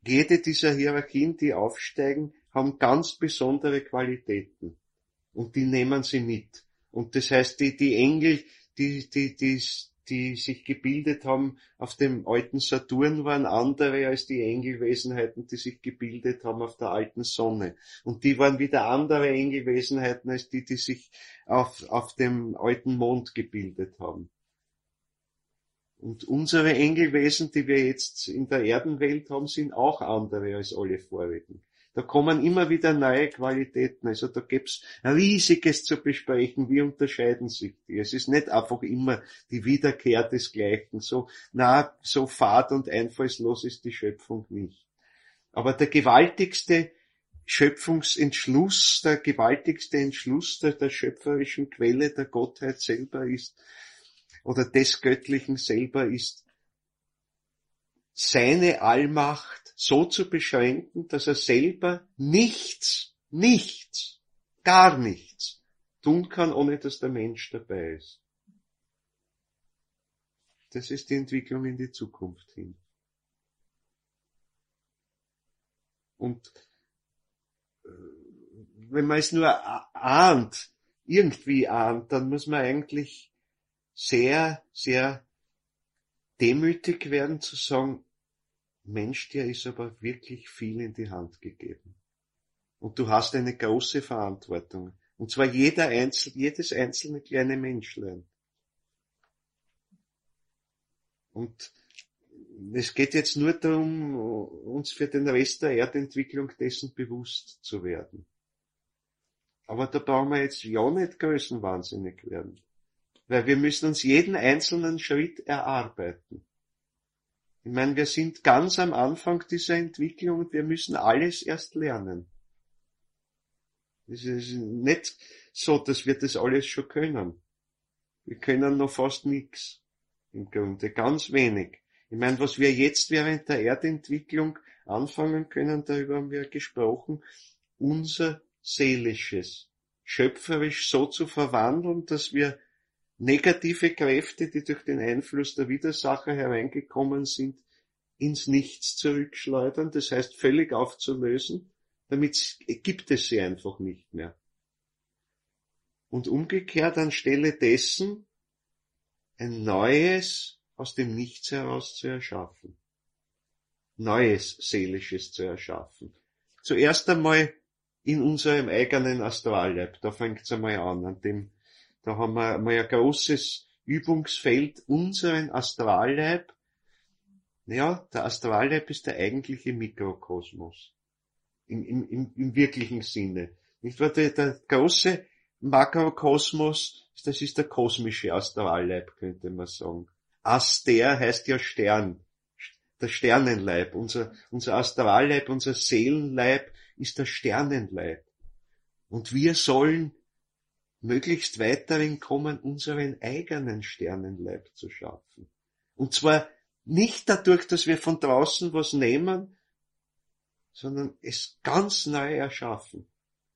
jede dieser Hierarchien, die aufsteigen, haben ganz besondere Qualitäten. Und die nehmen sie mit. Und das heißt, die Engel, die sich gebildet haben auf dem alten Saturn, waren andere als die Engelwesenheiten, die sich gebildet haben auf der alten Sonne. Und die waren wieder andere Engelwesenheiten als die sich auf dem alten Mond gebildet haben. Und unsere Engelwesen, die wir jetzt in der Erdenwelt haben, sind auch andere als alle vorigen. Da kommen immer wieder neue Qualitäten. Also da gibt's Riesiges zu besprechen. Wie unterscheiden sich die? Es ist nicht einfach immer die Wiederkehr des Gleichen. So fad und einfallslos ist die Schöpfung nicht. Aber der gewaltigste Schöpfungsentschluss, der gewaltigste Entschluss der schöpferischen Quelle der Gottheit selber ist, oder des Göttlichen selber ist, seine Allmacht so zu beschränken, dass er selber nichts, gar nichts tun kann, ohne dass der Mensch dabei ist. Das ist die Entwicklung in die Zukunft hin. Und wenn man es nur irgendwie ahnt, dann muss man eigentlich sehr, sehr demütig werden zu sagen, Mensch, dir ist aber wirklich viel in die Hand gegeben. Und du hast eine große Verantwortung. Und zwar jedes einzelne kleine Menschlein. Und es geht jetzt nur darum, uns für den Rest der Erdentwicklung dessen bewusst zu werden. Aber da brauchen wir jetzt ja nicht größenwahnsinnig werden. Weil wir müssen uns jeden einzelnen Schritt erarbeiten. Ich meine, wir sind ganz am Anfang dieser Entwicklung und wir müssen alles erst lernen. Es ist nicht so, dass wir das alles schon können. Wir können noch fast nichts. Im Grunde ganz wenig. Ich meine, was wir jetzt während der Erdentwicklung anfangen können, darüber haben wir gesprochen, unser Seelisches schöpferisch so zu verwandeln, dass wir negative Kräfte, die durch den Einfluss der Widersacher hereingekommen sind, ins Nichts zurückschleudern, das heißt völlig aufzulösen, damit gibt es sie einfach nicht mehr. Und umgekehrt anstelle dessen ein Neues aus dem Nichts heraus zu erschaffen. Neues Seelisches zu erschaffen. Zuerst einmal in unserem eigenen Astralleib, da fängt's einmal an, da haben wir mal ein großes Übungsfeld, unseren Astralleib. Ja, der Astralleib ist der eigentliche Mikrokosmos. Im wirklichen Sinne. Nicht wahr? Der große Makrokosmos, das ist der kosmische Astralleib, könnte man sagen. Aster heißt ja Stern. Der Sternenleib. Unser Astralleib, unser Seelenleib ist der Sternenleib. Und wir sollen möglichst weit darin kommen, unseren eigenen Sternenleib zu schaffen. Und zwar nicht dadurch, dass wir von draußen was nehmen, sondern es ganz neu erschaffen.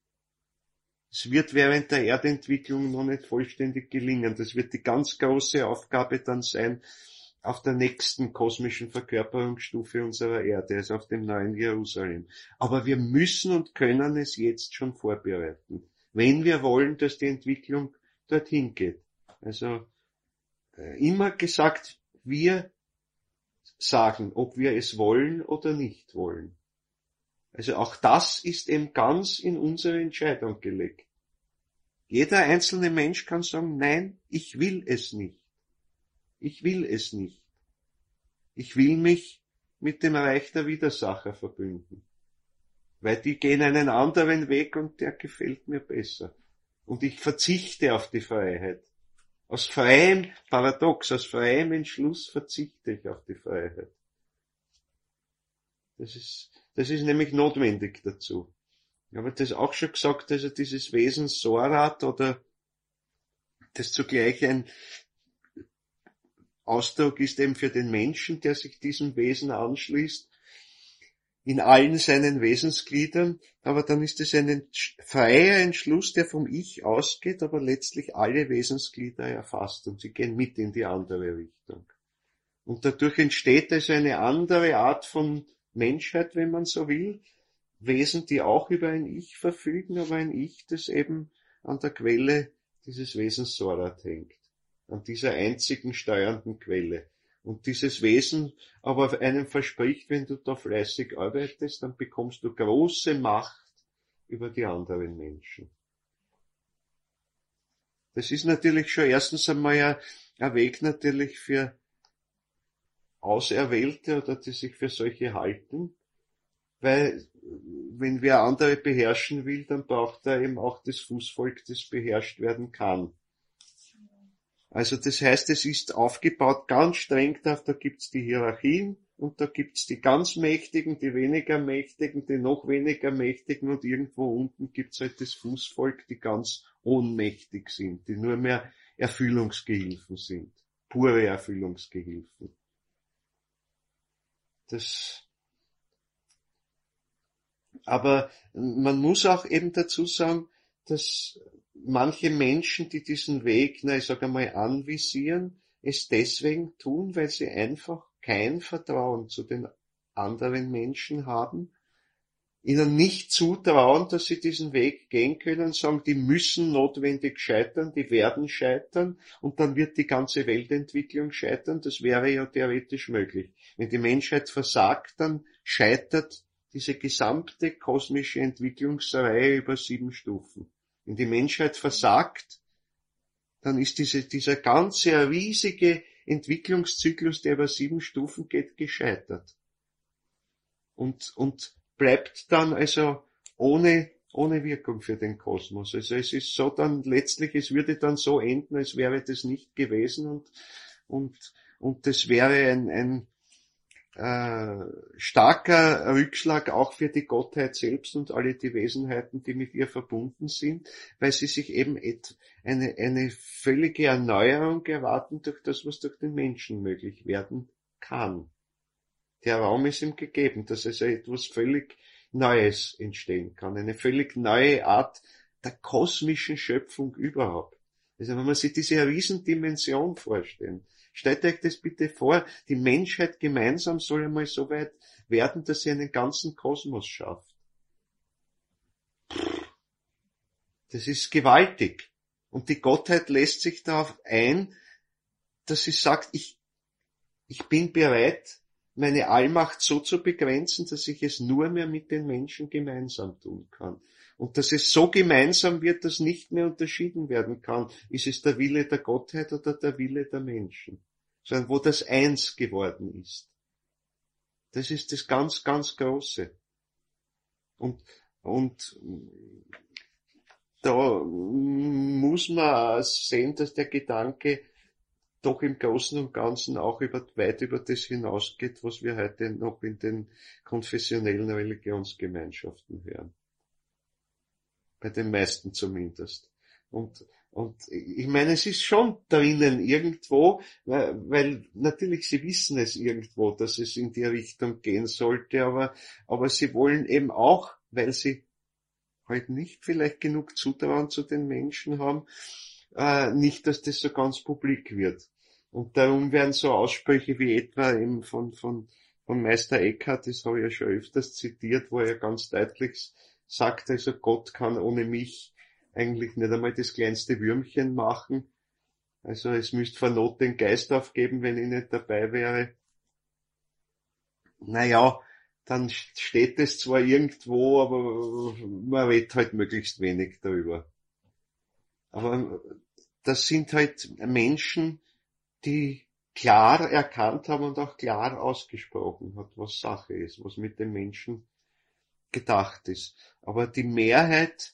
Es wird während der Erdentwicklung noch nicht vollständig gelingen. Das wird die ganz große Aufgabe dann sein, auf der nächsten kosmischen Verkörperungsstufe unserer Erde, also auf dem neuen Jerusalem. Aber wir müssen und können es jetzt schon vorbereiten, wenn wir wollen, dass die Entwicklung dorthin geht. Also immer gesagt, wir sagen, ob wir es wollen oder nicht wollen. Also auch das ist eben ganz in unsere Entscheidung gelegt. Jeder einzelne Mensch kann sagen, nein, ich will es nicht. Ich will es nicht. Ich will mich mit dem Reich der Widersacher verbünden. Weil die gehen einen anderen Weg und der gefällt mir besser. Und ich verzichte auf die Freiheit. Aus freiem Entschluss verzichte ich auf die Freiheit. Das ist nämlich notwendig dazu. Ich habe das auch schon gesagt, also dieses Wesen Sorat oder das zugleich ein Ausdruck ist eben für den Menschen, der sich diesem Wesen anschließt, in allen seinen Wesensgliedern, aber dann ist es ein freier Entschluss, der vom Ich ausgeht, aber letztlich alle Wesensglieder erfasst und sie gehen mit in die andere Richtung. Und dadurch entsteht also eine andere Art von Menschheit, wenn man so will, Wesen, die auch über ein Ich verfügen, aber ein Ich, das eben an der Quelle dieses Wesens Sorat hängt. An dieser einzigen steuernden Quelle. Und dieses Wesen aber einem verspricht, wenn du da fleißig arbeitest, dann bekommst du große Macht über die anderen Menschen. Das ist natürlich schon erstens einmal ein Weg natürlich für Auserwählte oder die sich für solche halten, weil wenn wer andere beherrschen will, dann braucht er eben auch das Fußvolk, das beherrscht werden kann. Also das heißt, es ist aufgebaut ganz streng darauf, da gibt's die Hierarchien und da gibt's die ganz Mächtigen, die weniger Mächtigen, die noch weniger Mächtigen und irgendwo unten gibt's halt das Fußvolk, die ganz ohnmächtig sind, die nur mehr Erfüllungsgehilfen sind, pure Erfüllungsgehilfen. Aber man muss auch eben dazu sagen, dass manche Menschen, die diesen Weg, ich sage einmal, anvisieren, es deswegen tun, weil sie einfach kein Vertrauen zu den anderen Menschen haben, ihnen nicht zutrauen, dass sie diesen Weg gehen können, sagen, die müssen notwendig scheitern, die werden scheitern und dann wird die ganze Weltentwicklung scheitern. Das wäre ja theoretisch möglich. Wenn die Menschheit versagt, dann scheitert diese gesamte kosmische Entwicklungsreihe über 7 Stufen. Wenn die Menschheit versagt, dann ist dieser ganze riesige Entwicklungszyklus, der über 7 Stufen geht, gescheitert. Und bleibt dann also ohne Wirkung für den Kosmos. Also es ist so dann letztlich, es würde dann so enden, als wäre das nicht gewesen und das wäre ein starker Rückschlag auch für die Gottheit selbst und alle die Wesenheiten, die mit ihr verbunden sind, weil sie sich eben eine völlige Erneuerung erwarten durch das, was durch den Menschen möglich werden kann. Der Raum ist ihm gegeben, dass also etwas völlig Neues entstehen kann, eine völlig neue Art der kosmischen Schöpfung überhaupt. Also wenn man sich diese Riesendimension vorstellt, stellt euch das bitte vor, die Menschheit gemeinsam soll einmal so weit werden, dass sie einen ganzen Kosmos schafft. Das ist gewaltig. Und die Gottheit lässt sich darauf ein, dass sie sagt, ich bin bereit, meine Allmacht so zu begrenzen, dass ich es nur mehr mit den Menschen gemeinsam tun kann. Und dass es so gemeinsam wird, dass nicht mehr unterschieden werden kann, ist es der Wille der Gottheit oder der Wille der Menschen, sondern wo das eins geworden ist. Das ist das ganz, ganz Große. Und da muss man sehen, dass der Gedanke doch im Großen und Ganzen auch weit über das hinausgeht, was wir heute noch in den konfessionellen Religionsgemeinschaften hören. Bei den meisten zumindest. Und ich meine, es ist schon drinnen irgendwo, weil natürlich sie wissen es irgendwo, dass es in die Richtung gehen sollte, aber sie wollen eben auch, weil sie halt nicht vielleicht genug Zutrauen zu den Menschen haben, nicht, dass das so ganz publik wird. Und darum werden so Aussprüche wie etwa eben von Meister Eckhart, das habe ich ja schon öfters zitiert, wo er ganz deutlich sagt, also Gott kann ohne mich eigentlich nicht einmal das kleinste Würmchen machen. Also es müsste vor Not den Geist aufgeben, wenn ich nicht dabei wäre. Naja, dann steht es zwar irgendwo, aber man redet halt möglichst wenig darüber. Aber das sind halt Menschen, die klar erkannt haben und auch klar ausgesprochen hat, was Sache ist, was mit den Menschen gedacht ist. Aber die Mehrheit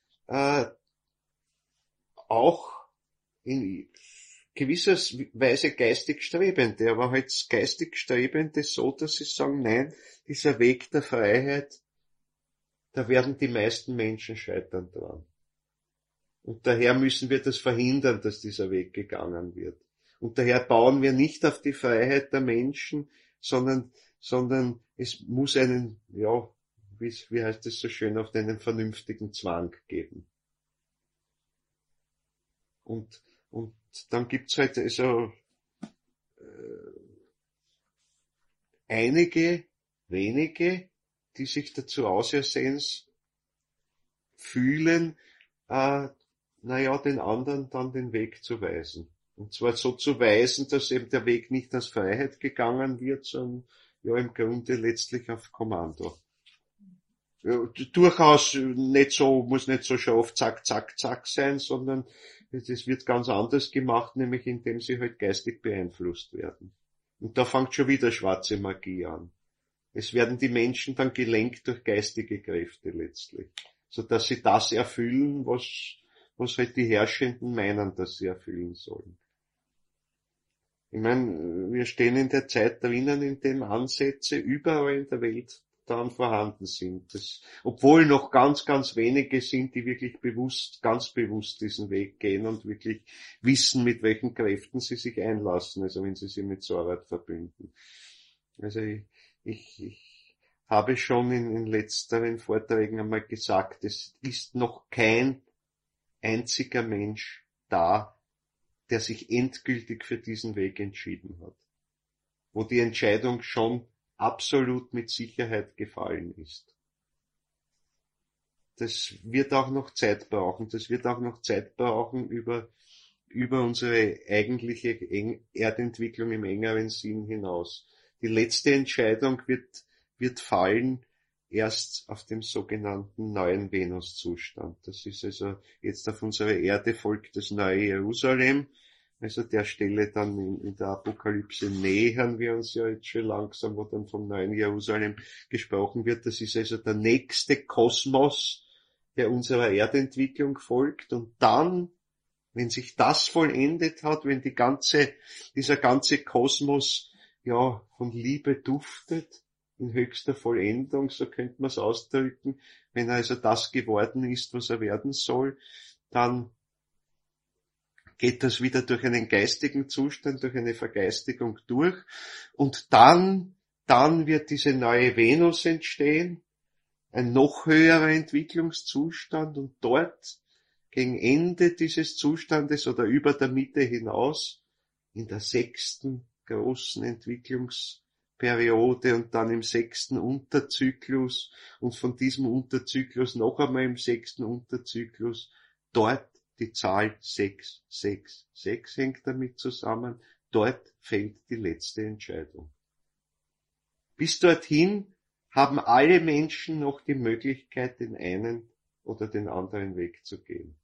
auch in gewisser Weise geistig Strebende, aber halt geistig Strebende so, dass sie sagen, nein, dieser Weg der Freiheit, da werden die meisten Menschen scheitern dran. Und daher müssen wir das verhindern, dass dieser Weg gegangen wird. Und daher bauen wir nicht auf die Freiheit der Menschen, sondern es muss einen, ja, wie heißt es so schön, auf einen vernünftigen Zwang geben. Und dann gibt's halt also einige, wenige, die sich dazu ausersehen fühlen, den anderen dann den Weg zu weisen. Und zwar so zu weisen, dass eben der Weg nicht als Freiheit gegangen wird, sondern ja im Grunde letztlich auf Kommando. Ja, durchaus nicht so, muss nicht so scharf zack, zack, zack sein, sondern das wird ganz anders gemacht, nämlich indem sie halt geistig beeinflusst werden. Und da fängt schon wieder schwarze Magie an. Es werden die Menschen dann gelenkt durch geistige Kräfte letztlich, so dass sie das erfüllen, was halt die Herrschenden meinen, dass sie erfüllen sollen. Ich meine, wir stehen in der Zeit drinnen, in dem Ansätze überall in der Welt dann vorhanden sind. Obwohl noch ganz, ganz wenige sind, die wirklich ganz bewusst diesen Weg gehen und wirklich wissen, mit welchen Kräften sie sich einlassen, also wenn sie sich mit Sorat verbünden. Also ich habe schon in letzteren Vorträgen einmal gesagt, es ist noch kein einziger Mensch da, der sich endgültig für diesen Weg entschieden hat, wo die Entscheidung schon absolut mit Sicherheit gefallen ist. Das wird auch noch Zeit brauchen. Das wird auch noch Zeit brauchen über unsere eigentliche Erdentwicklung im engeren Sinn hinaus. Die letzte Entscheidung wird fallen erst auf dem sogenannten neuen Venuszustand. Das ist also jetzt auf unserer Erde folgt das neue Jerusalem. Also der Stelle dann in der Apokalypse nähern wir uns ja jetzt schon langsam, wo dann vom neuen Jerusalem gesprochen wird. Das ist also der nächste Kosmos, der unserer Erdentwicklung folgt. Und dann, wenn sich das vollendet hat, wenn dieser ganze Kosmos ja von Liebe duftet, in höchster Vollendung, so könnte man es ausdrücken, wenn er also das geworden ist, was er werden soll, dann geht das wieder durch einen geistigen Zustand, durch eine Vergeistigung durch und dann wird diese neue Venus entstehen, ein noch höherer Entwicklungszustand und dort gegen Ende dieses Zustandes oder über der Mitte hinaus in der 6. großen Entwicklungsperiode und dann im 6. Unterzyklus und von diesem Unterzyklus noch einmal im 6. Unterzyklus dort die Zahl 666 hängt damit zusammen. Dort fällt die letzte Entscheidung. Bis dorthin haben alle Menschen noch die Möglichkeit, den einen oder den anderen Weg zu gehen.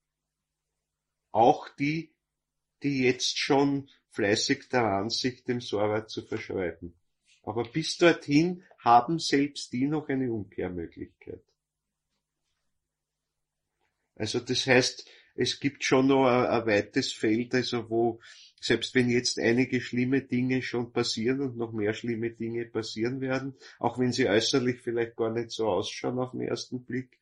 Auch die jetzt schon fleißig daran sind, dem Sorat zu verschreiben. Aber bis dorthin haben selbst die noch eine Umkehrmöglichkeit. Also das heißt, es gibt schon noch ein weites Feld, also wo, selbst wenn jetzt einige schlimme Dinge schon passieren und noch mehr schlimme Dinge passieren werden, auch wenn sie äußerlich vielleicht gar nicht so ausschauen auf den ersten Blick,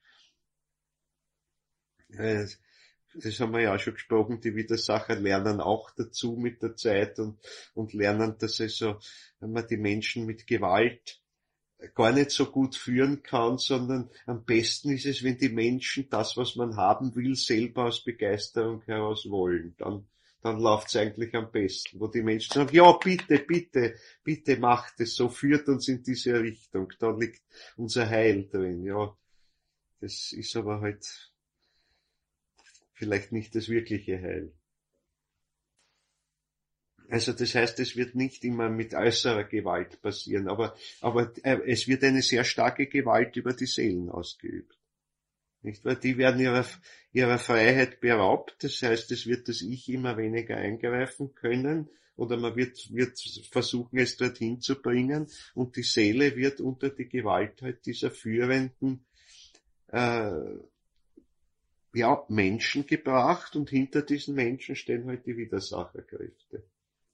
das haben wir ja auch schon gesprochen, die Widersacher lernen auch dazu mit der Zeit und lernen, dass also, wenn man die Menschen mit Gewalt gar nicht so gut führen kann, sondern am besten ist es, wenn die Menschen das, was man haben will, selber aus Begeisterung heraus wollen. Dann läuft's eigentlich am besten, wo die Menschen sagen, ja, bitte, bitte, bitte macht es so, führt uns in diese Richtung, da liegt unser Heil drin, ja. Das ist aber halt vielleicht nicht das wirkliche Heil. Also das heißt, es wird nicht immer mit äußerer Gewalt passieren, aber es wird eine sehr starke Gewalt über die Seelen ausgeübt. Nicht wahr? Die werden ihrer Freiheit beraubt, das heißt, es wird das Ich immer weniger eingreifen können oder man wird versuchen, es dorthin zu bringen und die Seele wird unter die Gewalt halt dieser führenden Menschen gebracht und hinter diesen Menschen stehen halt die Widersacherkräfte.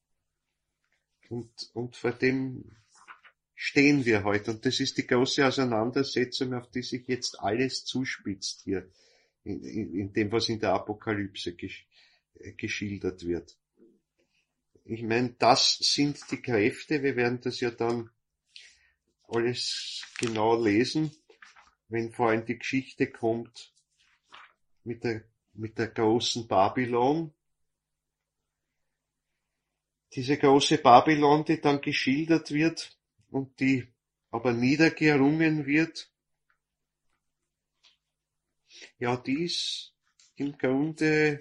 Und vor dem stehen wir heute. Und das ist die große Auseinandersetzung, auf die sich jetzt alles zuspitzt hier, in dem, was in der Apokalypse geschildert wird. Ich meine, das sind die Kräfte, wir werden das ja dann alles genau lesen, wenn vor allem die Geschichte kommt mit der großen Babylon. Diese große Babylon, die dann geschildert wird und die aber niedergerungen wird, ja, dies im Grunde,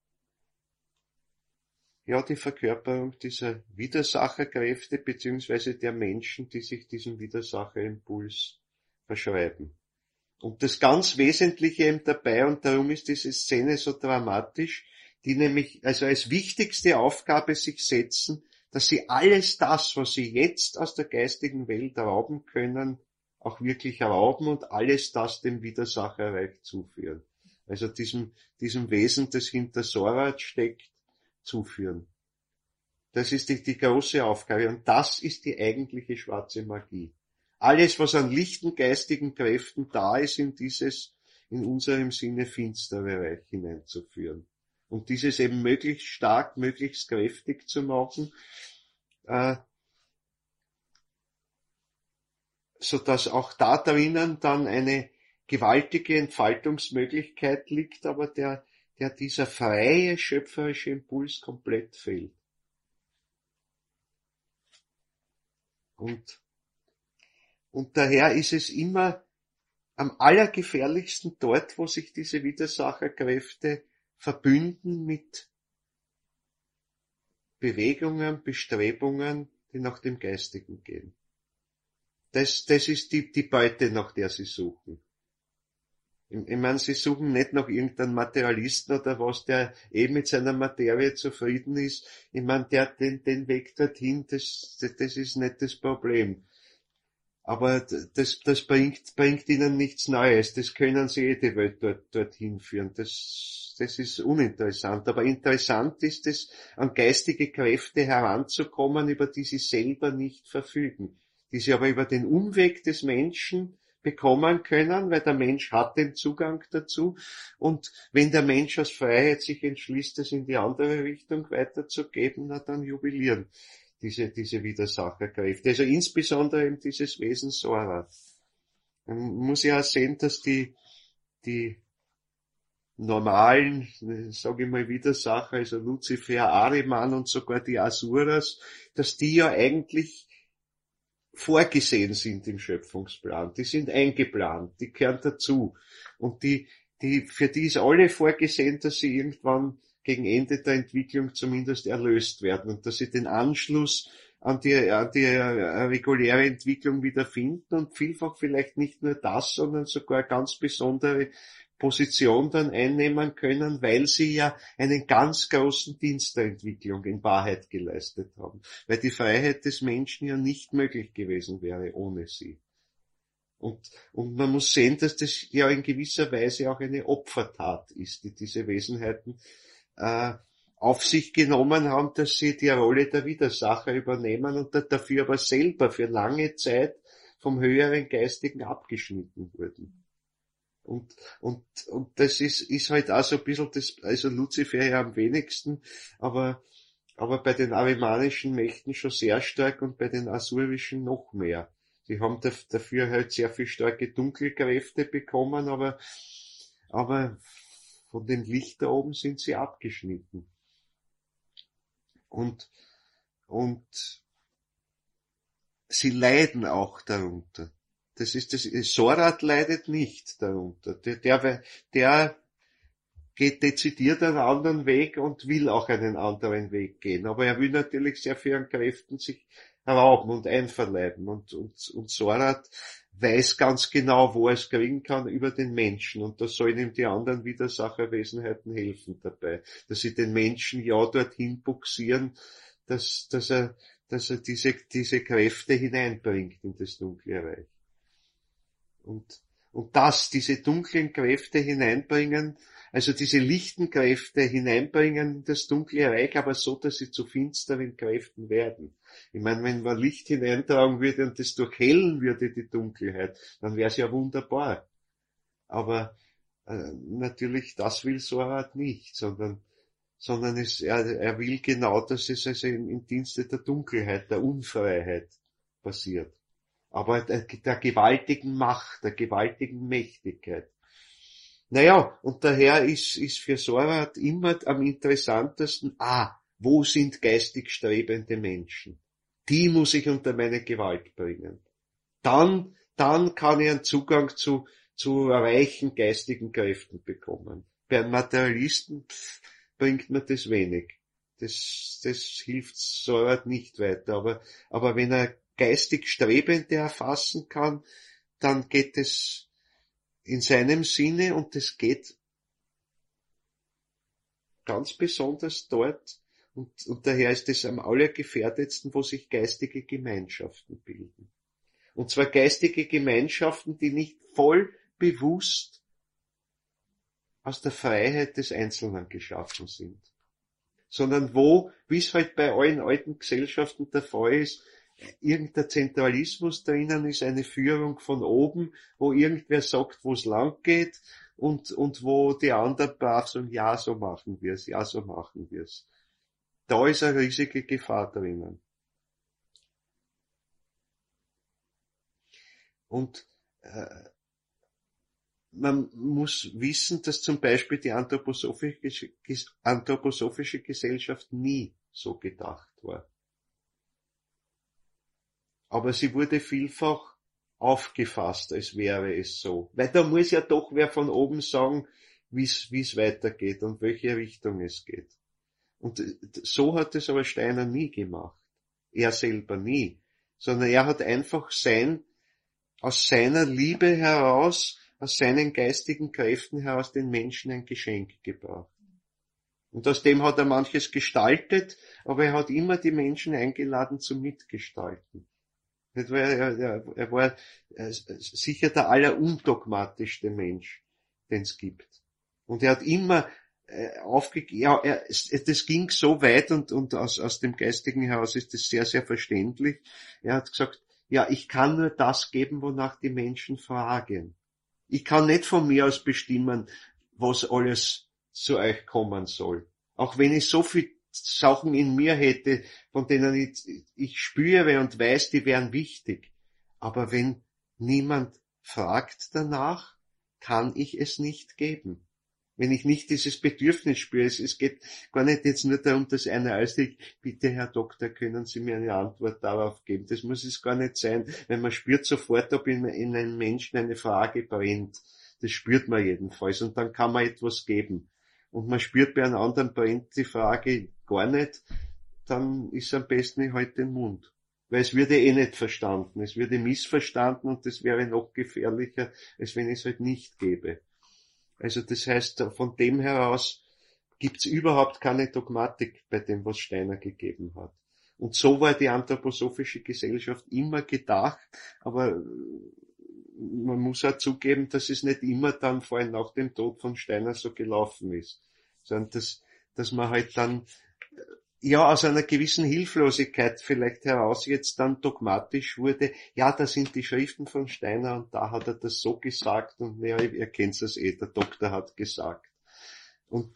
ja, die Verkörperung dieser Widersacherkräfte beziehungsweise der Menschen, die sich diesem Widersacherimpuls verschreiben. Und das ganz Wesentliche eben dabei, und darum ist diese Szene so dramatisch, die nämlich also als wichtigste Aufgabe sich setzen, dass sie alles das, was sie jetzt aus der geistigen Welt rauben können, auch wirklich rauben und alles das dem Widersacherreich zuführen. Also diesem Wesen, das hinter Sorat steckt, zuführen. Das ist die große Aufgabe und das ist die eigentliche schwarze Magie. Alles, was an lichten geistigen Kräften da ist, in unserem Sinne finstere Reich hineinzuführen. Und dieses eben möglichst stark, möglichst kräftig zu machen, so dass auch da drinnen dann eine gewaltige Entfaltungsmöglichkeit liegt, aber der dieser freie, schöpferische Impuls komplett fehlt. Und daher ist es immer am allergefährlichsten dort, wo sich diese Widersacherkräfte verbünden mit Bewegungen, Bestrebungen, die nach dem Geistigen gehen. Das ist die Beute, nach der sie suchen. Ich meine, sie suchen nicht nach irgendeinem Materialisten oder was, der mit seiner Materie zufrieden ist. Ich meine, den Weg dorthin, das ist nicht das Problem. Aber das bringt ihnen nichts Neues. Das können sie die Welt dorthin führen. Das ist uninteressant. Aber interessant ist es, an geistige Kräfte heranzukommen, über die sie selber nicht verfügen. Die sie aber über den Umweg des Menschen bekommen können, weil der Mensch hat den Zugang dazu. Und wenn der Mensch aus Freiheit sich entschließt, es in die andere Richtung weiterzugeben, na dann jubilieren diese Widersacherkräfte. Also insbesondere eben dieses Wesen Sorat. Man muss ja auch sehen, dass die normalen, sage ich mal, Widersacher, also Luzifer, Ahriman und sogar die Asuras, dass die ja eigentlich vorgesehen sind im Schöpfungsplan. Die sind eingeplant, die gehören dazu. Und für die ist alle vorgesehen, dass sie irgendwann gegen Ende der Entwicklung zumindest erlöst werden und dass sie den Anschluss an die reguläre Entwicklung wieder finden und vielfach vielleicht nicht nur das, sondern sogar ganz besondere Position dann einnehmen können, weil sie ja einen ganz großen Dienst der Entwicklung in Wahrheit geleistet haben. Weil die Freiheit des Menschen ja nicht möglich gewesen wäre ohne sie. Und man muss sehen, dass das ja in gewisser Weise auch eine Opfertat ist, die diese Wesenheiten auf sich genommen haben, dass sie die Rolle der Widersacher übernehmen und dafür aber selber für lange Zeit vom höheren Geistigen abgeschnitten wurden. Und das ist halt auch so ein bisschen also Luzifer ja am wenigsten, aber bei den arimanischen Mächten schon sehr stark und bei den asurischen noch mehr. Sie haben dafür halt sehr viel starke Dunkelkräfte bekommen, aber von den Licht da oben sind sie abgeschnitten. Und sie leiden auch darunter. Sorat leidet nicht darunter. Der geht dezidiert einen anderen Weg und will auch einen anderen Weg gehen. Aber er will natürlich sehr viel an Kräften sich rauben und einverleiben. Und Sorat weiß ganz genau, wo er es kriegen kann, über den Menschen. Und da sollen ihm die anderen Widersacherwesenheiten helfen dabei. Dass sie den Menschen ja dorthin buxieren, dass er diese Kräfte hineinbringt in das dunkle Reich. Und diese dunklen Kräfte hineinbringen, also diese lichten Kräfte hineinbringen in das dunkle Reich, aber so, dass sie zu finsteren Kräften werden. Ich meine, wenn man Licht hineintragen würde und das durchhellen würde, die Dunkelheit, dann wäre es ja wunderbar. Aber natürlich, das will Sorat nicht, sondern er will genau, dass es also im Dienste der Dunkelheit, der Unfreiheit passiert. Aber der gewaltigen Macht, der gewaltigen Mächtigkeit. Naja, und daher ist für Sorat immer am interessantesten, wo sind geistig strebende Menschen? Die muss ich unter meine Gewalt bringen. dann kann ich einen Zugang zu reichen geistigen Kräften bekommen. Bei einem Materialisten bringt mir das wenig. Das hilft so halt nicht weiter. Aber wenn er geistig Strebende erfassen kann, dann geht es in seinem Sinne und das geht ganz besonders dort und daher ist es am allergefährdetsten, wo sich geistige Gemeinschaften bilden. Und zwar geistige Gemeinschaften, die nicht voll bewusst aus der Freiheit des Einzelnen geschaffen sind, sondern wo, wie es halt bei allen alten Gesellschaften der Fall ist, irgendein Zentralismus drinnen ist, eine Führung von oben, wo irgendwer sagt, wo es lang geht und wo die anderen brav sagen, ja, so machen wir es, ja, so machen wir es. Da ist eine riesige Gefahr drinnen. Und man muss wissen, dass zum Beispiel die anthroposophische Gesellschaft nie so gedacht war. Aber sie wurde vielfach aufgefasst, als wäre es so. Weil da muss ja doch wer von oben sagen, wie es weitergeht und welche Richtung es geht. Und so hat es aber Steiner nie gemacht. Er selber nie. Sondern er hat einfach aus seiner Liebe heraus, aus seinen geistigen Kräften heraus den Menschen ein Geschenk gebracht. Und aus dem hat er manches gestaltet, aber er hat immer die Menschen eingeladen zum Mitgestalten. Er war sicher der allerundogmatischste Mensch, den es gibt. Und er hat immer das ging so weit und aus dem Geistigen heraus ist das sehr, sehr verständlich. Er hat gesagt, ja, ich kann nur das geben, wonach die Menschen fragen. Ich kann nicht von mir aus bestimmen, was alles zu euch kommen soll. Auch wenn ich so viel Sachen in mir hätte, von denen ich spüre und weiß, die wären wichtig. Aber wenn niemand fragt danach, kann ich es nicht geben. Wenn ich nicht dieses Bedürfnis spüre, es geht gar nicht jetzt nur darum, dass einer aussieht, bitte Herr Doktor, können Sie mir eine Antwort darauf geben. Das muss es gar nicht sein, weil man spürt sofort, ob in einem Menschen eine Frage brennt. Das spürt man jedenfalls und dann kann man etwas geben. Und man spürt bei einem anderen brennt die Frage gar nicht, dann ist am besten ich halt den Mund. Weil es würde nicht verstanden, es würde missverstanden und das wäre noch gefährlicher, als wenn ich es halt nicht gebe. Also das heißt, von dem heraus gibt's überhaupt keine Dogmatik bei dem, was Steiner gegeben hat. Und so war die anthroposophische Gesellschaft immer gedacht, aber man muss auch zugeben, dass es nicht immer dann, vor allem nach dem Tod von Steiner, so gelaufen ist, sondern dass man halt dann ja aus einer gewissen Hilflosigkeit vielleicht heraus jetzt dann dogmatisch wurde, ja, da sind die Schriften von Steiner und da hat er das so gesagt und ja, ihr kennt es der Doktor hat gesagt. Und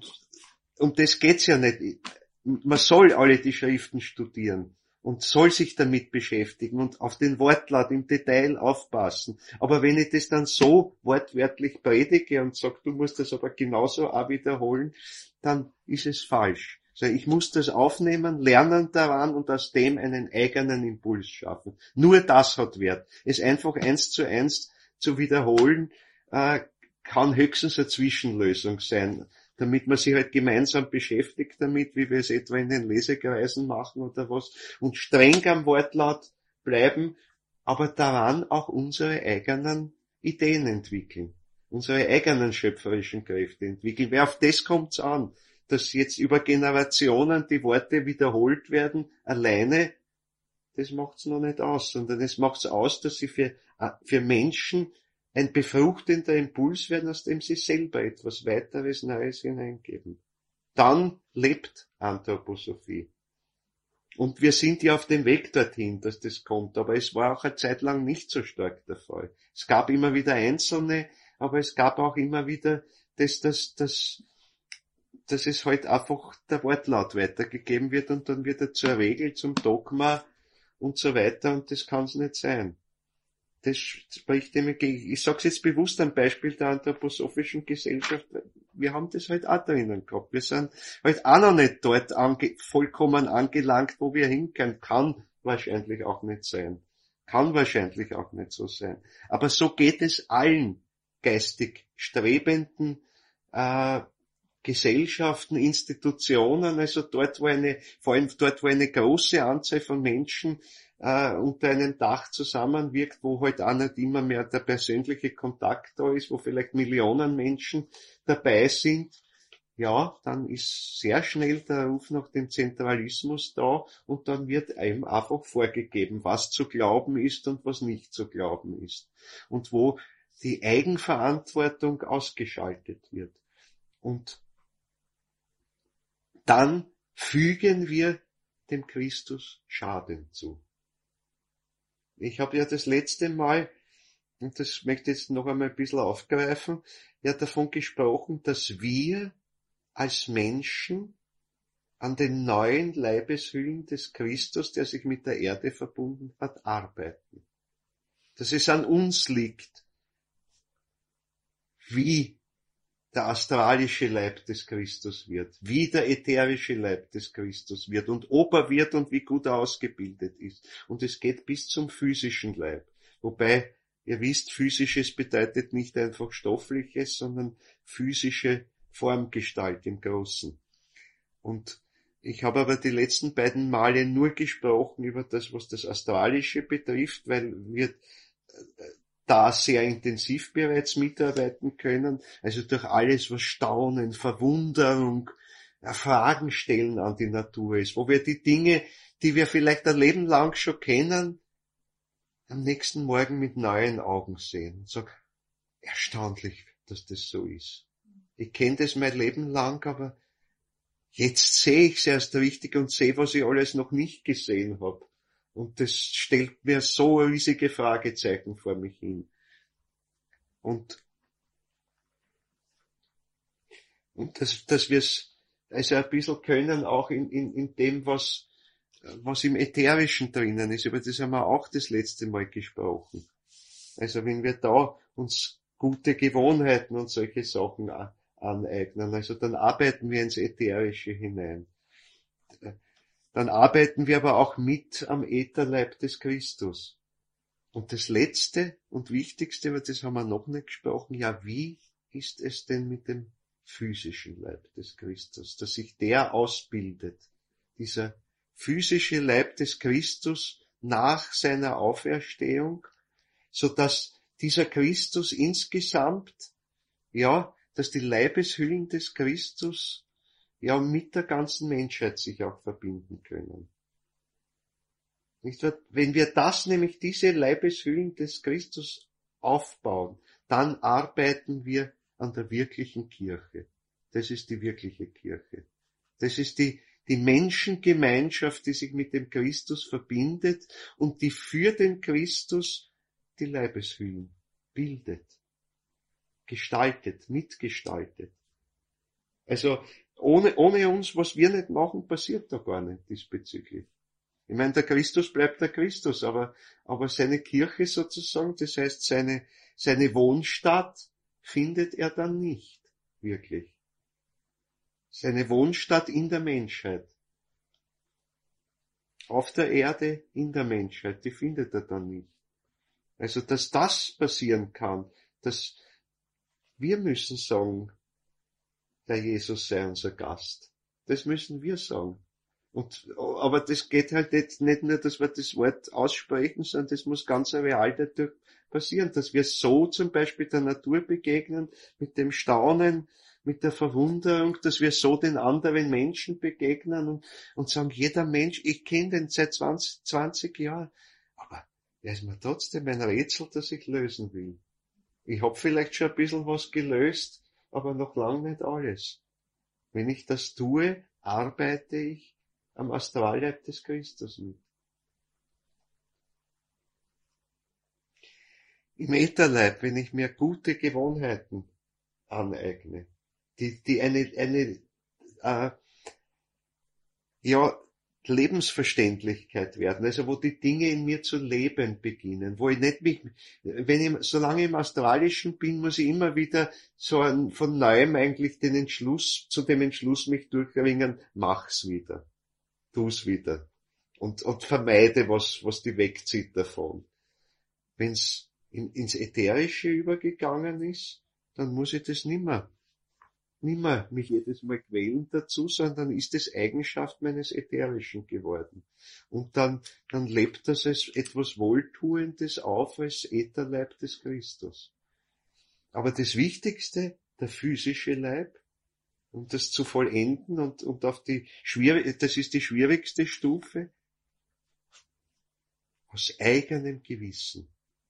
das geht's ja nicht. Man soll alle die Schriften studieren und soll sich damit beschäftigen und auf den Wortlaut im Detail aufpassen. Aber wenn ich das dann so wortwörtlich predige und sage, du musst das aber genauso auch wiederholen, dann ist es falsch. Also ich muss das aufnehmen, lernen daran und aus dem einen eigenen Impuls schaffen. Nur das hat Wert. Es einfach 1:1 zu wiederholen, kann höchstens eine Zwischenlösung sein, damit man sich halt gemeinsam beschäftigt damit, wie wir es etwa in den Lesekreisen machen oder was, und streng am Wortlaut bleiben, aber daran auch unsere eigenen Ideen entwickeln, unsere eigenen schöpferischen Kräfte entwickeln. Weil auf das kommt's an, dass jetzt über Generationen die Worte wiederholt werden, alleine, das macht's noch nicht aus, sondern es macht's aus, dass sie für Menschen ein befruchtender Impuls werden, aus dem sie selber etwas weiteres, Neues hineingeben. Dann lebt Anthroposophie. Und wir sind ja auf dem Weg dorthin, dass das kommt, aber es war auch eine Zeit lang nicht so stark der Fall. Es gab immer wieder Einzelne, aber es gab auch immer wieder dass es halt einfach der Wortlaut weitergegeben wird und dann wird er zur Regel, zum Dogma und so weiter und das kann's nicht sein. Das spricht dem entgegen. Ich sag's jetzt bewusst am Beispiel der anthroposophischen Gesellschaft. Wir haben das halt auch drinnen gehabt. Wir sind halt auch noch nicht dort vollkommen angelangt, wo wir hinkommen. Kann wahrscheinlich auch nicht sein. Kann wahrscheinlich auch nicht so sein. Aber so geht es allen geistig strebenden Gesellschaften, Institutionen, also dort, vor allem dort, wo eine große Anzahl von Menschen unter einem Dach zusammenwirkt, wo halt auch nicht immer mehr der persönliche Kontakt da ist, wo vielleicht Millionen Menschen dabei sind, ja, dann ist sehr schnell der Ruf nach dem Zentralismus da und dann wird einem einfach vorgegeben, was zu glauben ist und was nicht zu glauben ist. Und wo die Eigenverantwortung ausgeschaltet wird. Und dann fügen wir dem Christus Schaden zu. Ich habe ja das letzte Mal, und das möchte ich jetzt noch einmal ein bisschen aufgreifen, ja davon gesprochen, dass wir als Menschen an den neuen Leibeshüllen des Christus, der sich mit der Erde verbunden hat, arbeiten. Dass es an uns liegt, wie der astralische Leib des Christus wird, wie der ätherische Leib des Christus wird und ob er wird und wie gut er ausgebildet ist. Und es geht bis zum physischen Leib. Wobei, ihr wisst, physisches bedeutet nicht einfach stoffliches, sondern physische Formgestalt im Großen. Und ich habe aber die letzten beiden Male nur gesprochen über das, was das Astralische betrifft, weil wir da sehr intensiv bereits mitarbeiten können, also durch alles, was Staunen, Verwunderung, Fragen stellen an die Natur ist, wo wir die Dinge, die wir vielleicht ein Leben lang schon kennen, am nächsten Morgen mit neuen Augen sehen und sagen, erstaunlich, dass das so ist. Ich kenne das mein Leben lang, aber jetzt sehe ich es erst richtig und sehe, was ich alles noch nicht gesehen habe. Und das stellt mir so riesige Fragezeichen vor mich hin. Und dass wir es also ein bisschen können, auch in dem, was im Ätherischen drinnen ist. Über das haben wir auch das letzte Mal gesprochen. Also wenn wir da uns gute Gewohnheiten und solche Sachen aneignen, also dann arbeiten wir ins Ätherische hinein. Dann arbeiten wir aber auch mit am Ätherleib des Christus. Und das Letzte und Wichtigste, über das haben wir noch nicht gesprochen, ja, wie ist es denn mit dem physischen Leib des Christus, dass sich der ausbildet, dieser physische Leib des Christus nach seiner Auferstehung, so dass dieser Christus insgesamt, ja, dass die Leibeshüllen des Christus ja mit der ganzen Menschheit sich auch verbinden können. Nicht wahr? Wenn wir das, nämlich diese Leibeshüllen des Christus aufbauen, dann arbeiten wir an der wirklichen Kirche. Das ist die wirkliche Kirche. Das ist die Menschengemeinschaft, die sich mit dem Christus verbindet und die für den Christus die Leibeshüllen bildet, gestaltet, mitgestaltet. Also ohne uns, was wir nicht machen, passiert da gar nicht diesbezüglich. Ich meine, der Christus bleibt der Christus, aber seine Kirche sozusagen, das heißt seine Wohnstatt, findet er dann nicht wirklich. Seine Wohnstatt in der Menschheit. Auf der Erde, in der Menschheit, die findet er dann nicht. Also, dass das passieren kann, dass wir müssen sagen, der Jesus sei unser Gast. Das müssen wir sagen. Aber das geht halt jetzt nicht nur, dass wir das Wort aussprechen, sondern das muss ganz real dadurch passieren, dass wir so zum Beispiel der Natur begegnen, mit dem Staunen, mit der Verwunderung, dass wir so den anderen Menschen begegnen und sagen, jeder Mensch, ich kenne den seit 20 Jahren, aber er ist mir trotzdem ein Rätsel, das ich lösen will. Ich habe vielleicht schon ein bisschen was gelöst, aber noch lange nicht alles. Wenn ich das tue, arbeite ich am Astralleib des Christus mit. Im Ätherleib, wenn ich mir gute Gewohnheiten aneigne, die eine Lebensverständlichkeit werden, also wo die Dinge in mir zu leben beginnen, wo ich nicht solange ich im Astralischen bin, muss ich immer wieder von Neuem eigentlich zu dem Entschluss mich durchringen, mach's wieder. Tu's wieder. Und vermeide, was die wegzieht davon. wenn's ins Ätherische übergegangen ist, dann muss ich das nimmer mich jedes Mal quälen dazu, sondern ist es Eigenschaft meines Ätherischen geworden. Und dann lebt das als etwas Wohltuendes auf, als Ätherleib des Christus. Aber das Wichtigste, der physische Leib, um das zu vollenden und auf das ist die schwierigste Stufe, aus eigenem Gewissen.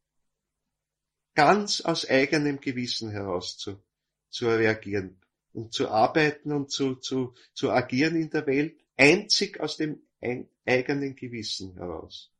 Ganz aus eigenem Gewissen heraus zu reagieren und zu arbeiten und zu agieren in der Welt, einzig aus dem eigenen Gewissen heraus.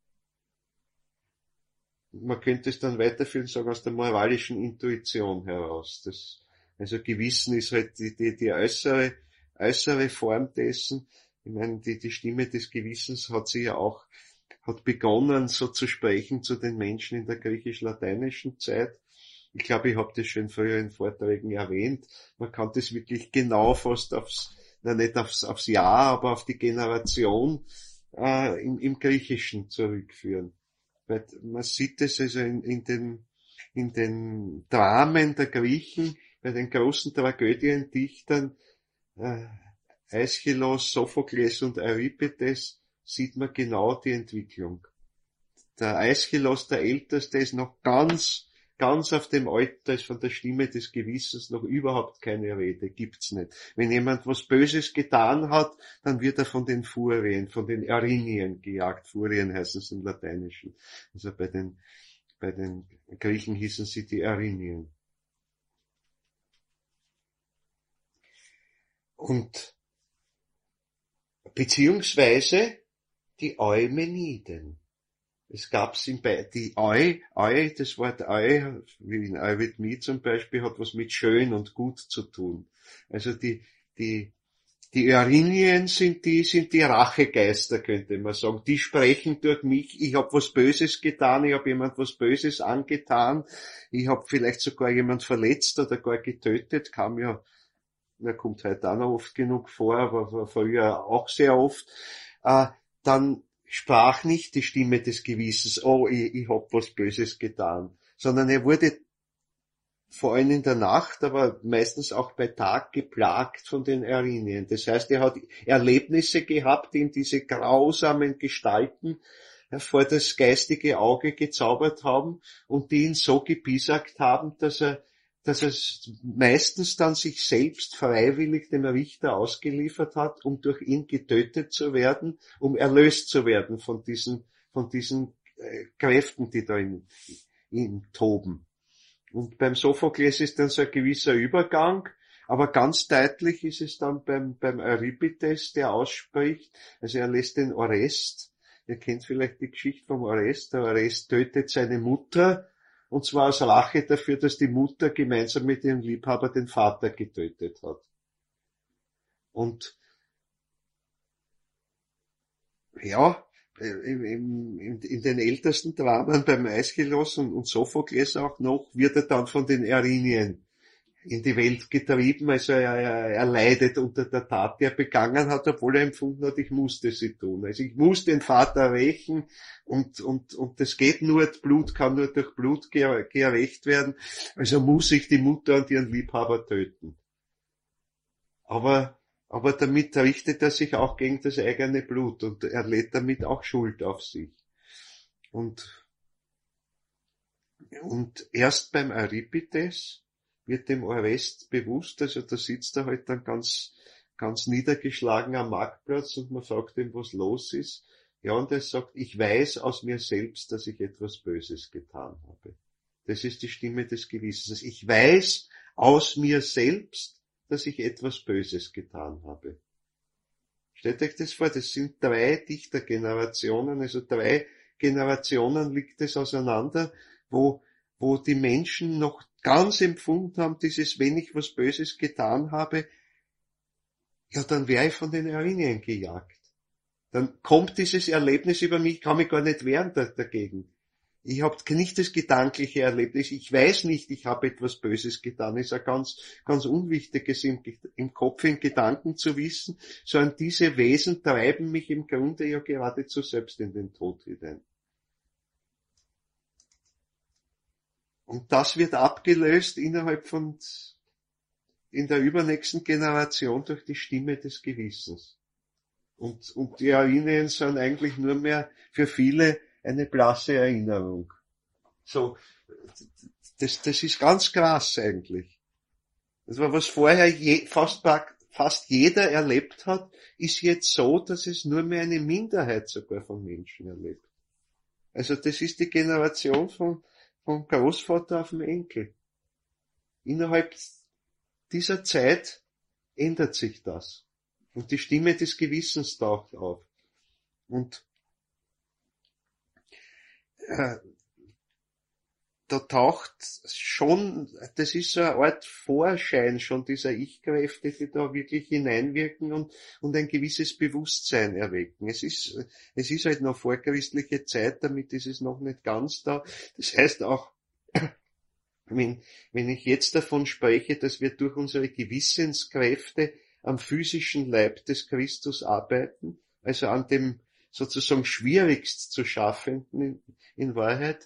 Man könnte es dann weiterführen, sagen, aus der moralischen Intuition heraus. Also Gewissen ist halt die äußere Form dessen. Ich meine, die Stimme des Gewissens hat begonnen, so zu sprechen zu den Menschen in der griechisch-lateinischen Zeit. Ich glaube, ich habe das schon früher in Vorträgen erwähnt. Man kann das wirklich genau fast nicht aufs Jahr, aber auf die Generation im Griechischen zurückführen. Weil man sieht es also in den Dramen der Griechen, bei den großen Tragödiendichtern, Aeschylus, Sophokles und Euripides, sieht man genau die Entwicklung. Der Aeschylus, der Älteste, ist noch ganz auf dem Alter, ist von der Stimme des Gewissens noch überhaupt keine Rede, gibt's nicht. Wenn jemand was Böses getan hat, dann wird er von den Furien, von den Erinien gejagt. Furien heißen es im Lateinischen. Also bei den Griechen hießen sie die Erinien. Und beziehungsweise die Eumeniden. Es gab's die das Wort Eu, wie in Eurythmie zum Beispiel, hat was mit schön und gut zu tun. Also die Erinien sind die Rachegeister, könnte man sagen. Die sprechen durch mich, ich habe was Böses getan, ich habe jemand was Böses angetan, ich habe vielleicht sogar jemand verletzt oder gar getötet, kommt heute auch noch oft genug vor, aber früher auch sehr oft. Dann sprach nicht die Stimme des Gewissens, oh, ich hab was Böses getan, sondern er wurde vor allem in der Nacht, aber meistens auch bei Tag geplagt von den Erinien. Das heißt, er hat Erlebnisse gehabt, die ihm diese grausamen Gestalten vor das geistige Auge gezaubert haben und die ihn so gepiesackt haben, dass er meistens dann sich selbst freiwillig dem Richter ausgeliefert hat, um durch ihn getötet zu werden, um erlöst zu werden von diesen Kräften, die da in ihm toben. Und beim Sophokles ist dann so ein gewisser Übergang, aber ganz deutlich ist es dann beim Euripides, der ausspricht, also er lässt den Orest, ihr kennt vielleicht die Geschichte vom Orest, der Orest tötet seine Mutter, und zwar aus Rache dafür, dass die Mutter gemeinsam mit ihrem Liebhaber den Vater getötet hat. Und ja, in den ältesten Dramen beim Aeschylus und Sophokles auch noch, wird er dann von den Erinien in die Welt getrieben, also er leidet unter der Tat, die er begangen hat, obwohl er empfunden hat, ich musste sie tun. Also ich muss den Vater rächen und das geht nur, Blut kann nur durch Blut gerecht werden, also muss ich die Mutter und ihren Liebhaber töten. Aber damit richtet er sich auch gegen das eigene Blut und er lädt damit auch Schuld auf sich. Und erst beim Euripides wird dem Orest bewusst, also da sitzt er halt dann ganz niedergeschlagen am Marktplatz und man fragt ihm, was los ist. Ja, und er sagt, ich weiß aus mir selbst, dass ich etwas Böses getan habe. Das ist die Stimme des Gewissens. Ich weiß aus mir selbst, dass ich etwas Böses getan habe. Stellt euch das vor, das sind 3 Dichtergenerationen, also 3 Generationen liegt es auseinander, wo die Menschen noch ganz empfunden haben, wenn ich was Böses getan habe, ja, dann wäre ich von den Erinien gejagt. Dann kommt dieses Erlebnis über mich, kann mich gar nicht wehren dagegen. Ich habe nicht das gedankliche Erlebnis, ich weiß nicht, ich habe etwas Böses getan. Das ist ein ganz Unwichtiges im Kopf, in Gedanken zu wissen, sondern diese Wesen treiben mich im Grunde ja geradezu selbst in den Tod hinein. Und das wird abgelöst in der übernächsten Generation durch die Stimme des Gewissens. Und die Erinnerungen sind eigentlich nur mehr für viele eine blasse Erinnerung. So, das ist ganz krass eigentlich. Also was vorher fast jeder erlebt hat, ist jetzt so, dass es nur mehr eine Minderheit sogar von Menschen erlebt. Also das ist die Generation vom Großvater auf den Enkel. Innerhalb dieser Zeit ändert sich das. Und die Stimme des Gewissens taucht auf. Und da taucht schon, das ist so eine Art Vorschein schon dieser Ich-Kräfte, die da wirklich hineinwirken und ein gewisses Bewusstsein erwecken. Es ist halt noch vorchristliche Zeit, damit ist es noch nicht ganz da. Das heißt auch, wenn ich jetzt davon spreche, dass wir durch unsere Gewissenskräfte am physischen Leib des Christus arbeiten, also an dem sozusagen schwierigst zu schaffenden in Wahrheit,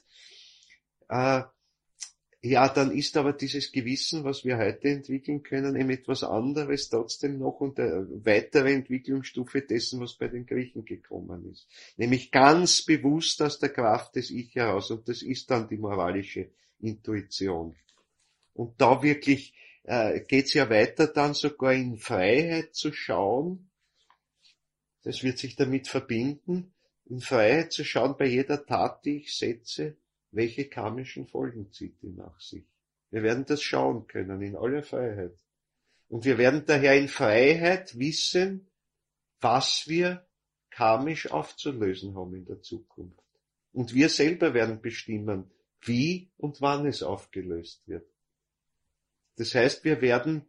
ja, dann ist aber dieses Gewissen, was wir heute entwickeln können, eben etwas anderes trotzdem noch und eine weitere Entwicklungsstufe dessen, was bei den Griechen gekommen ist. Nämlich ganz bewusst aus der Kraft des Ich heraus. Und das ist dann die moralische Intuition. Und da wirklich geht's ja weiter dann sogar in Freiheit zu schauen. Das wird sich damit verbinden, in Freiheit zu schauen bei jeder Tat, die ich setze, welche karmischen Folgen zieht die nach sich. Wir werden das schauen können in aller Freiheit. Und wir werden daher in Freiheit wissen, was wir karmisch aufzulösen haben in der Zukunft. Und wir selber werden bestimmen, wie und wann es aufgelöst wird. Das heißt, wir werden,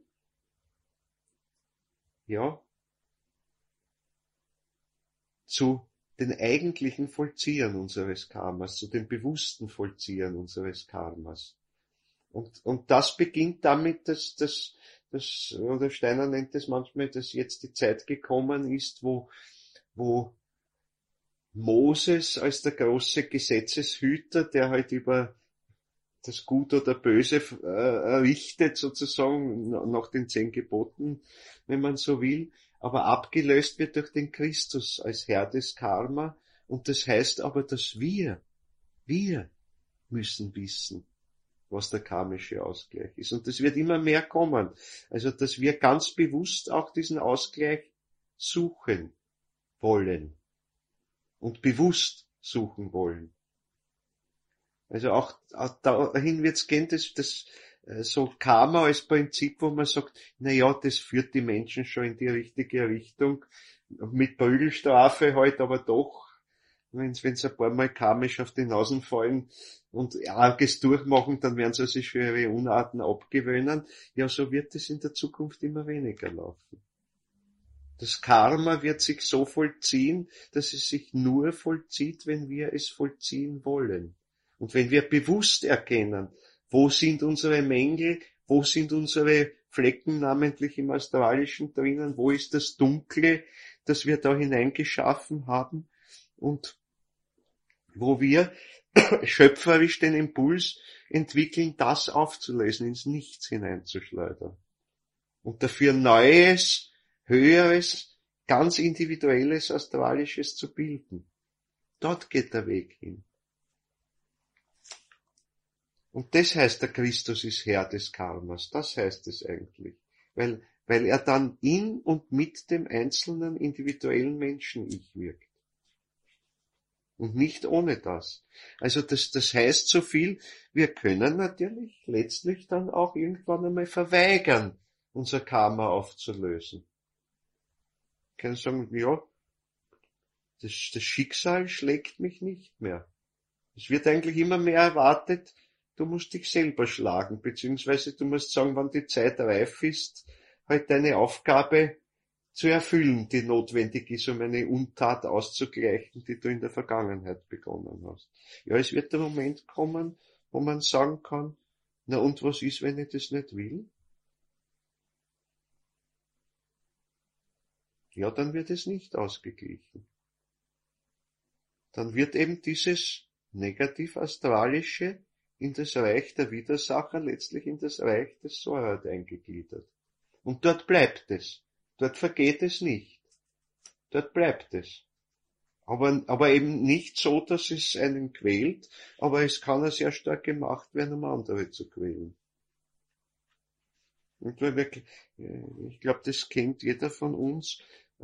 ja, zu den eigentlichen Vollziehern unseres Karmas, zu den bewussten Vollziehern unseres Karmas. Und das beginnt damit, dass oder Steiner nennt es manchmal, dass jetzt die Zeit gekommen ist, wo Moses als der große Gesetzeshüter, der halt über das Gut oder Böse richtet, sozusagen nach den 10 Geboten, wenn man so will, aber abgelöst wird durch den Christus als Herr des Karma. Und das heißt aber, dass wir müssen wissen, was der karmische Ausgleich ist. Und das wird immer mehr kommen. Also, dass wir ganz bewusst auch diesen Ausgleich suchen wollen und bewusst suchen wollen. Also auch dahin wird's gehen, dass so Karma als Prinzip, wo man sagt, na ja, das führt die Menschen schon in die richtige Richtung, mit Prügelstrafe halt, aber doch, wenn's ein paar Mal karmisch auf die Nasen fallen und arges durchmachen, dann werden sie sich für ihre Unarten abgewöhnen. Ja, so wird es in der Zukunft immer weniger laufen. Das Karma wird sich so vollziehen, dass es sich nur vollzieht, wenn wir es vollziehen wollen. Und wenn wir bewusst erkennen, wo sind unsere Mängel, wo sind unsere Flecken, namentlich im Astralischen drinnen, wo ist das Dunkle, das wir da hineingeschaffen haben und wo wir schöpferisch den Impuls entwickeln, das aufzulösen, ins Nichts hineinzuschleudern. Und dafür Neues, Höheres, ganz Individuelles, Astralisches zu bilden. Dort geht der Weg hin. Und das heißt, der Christus ist Herr des Karmas. Das heißt es eigentlich. Weil er dann in und mit dem einzelnen individuellen Menschen-Ich wirkt. Und nicht ohne das. Also das heißt so viel, wir können natürlich letztlich dann auch irgendwann einmal verweigern, unser Karma aufzulösen. Ich kann sagen, ja, das Schicksal schlägt mich nicht mehr. Es wird eigentlich immer mehr erwartet, du musst dich selber schlagen, beziehungsweise du musst sagen, wann die Zeit reif ist, halt deine Aufgabe zu erfüllen, die notwendig ist, um eine Untat auszugleichen, die du in der Vergangenheit begonnen hast. Ja, es wird der Moment kommen, wo man sagen kann, na und was ist, wenn ich das nicht will? Ja, dann wird es nicht ausgeglichen. Dann wird eben dieses negativ-astralische in das Reich der Widersacher, letztlich in das Reich des Sorat eingegliedert. Und dort bleibt es. Dort vergeht es nicht. Dort bleibt es. Aber eben nicht so, dass es einen quält, aber es kann ja sehr stark gemacht werden, um andere zu quälen. Und ich glaube, das kennt jeder von uns,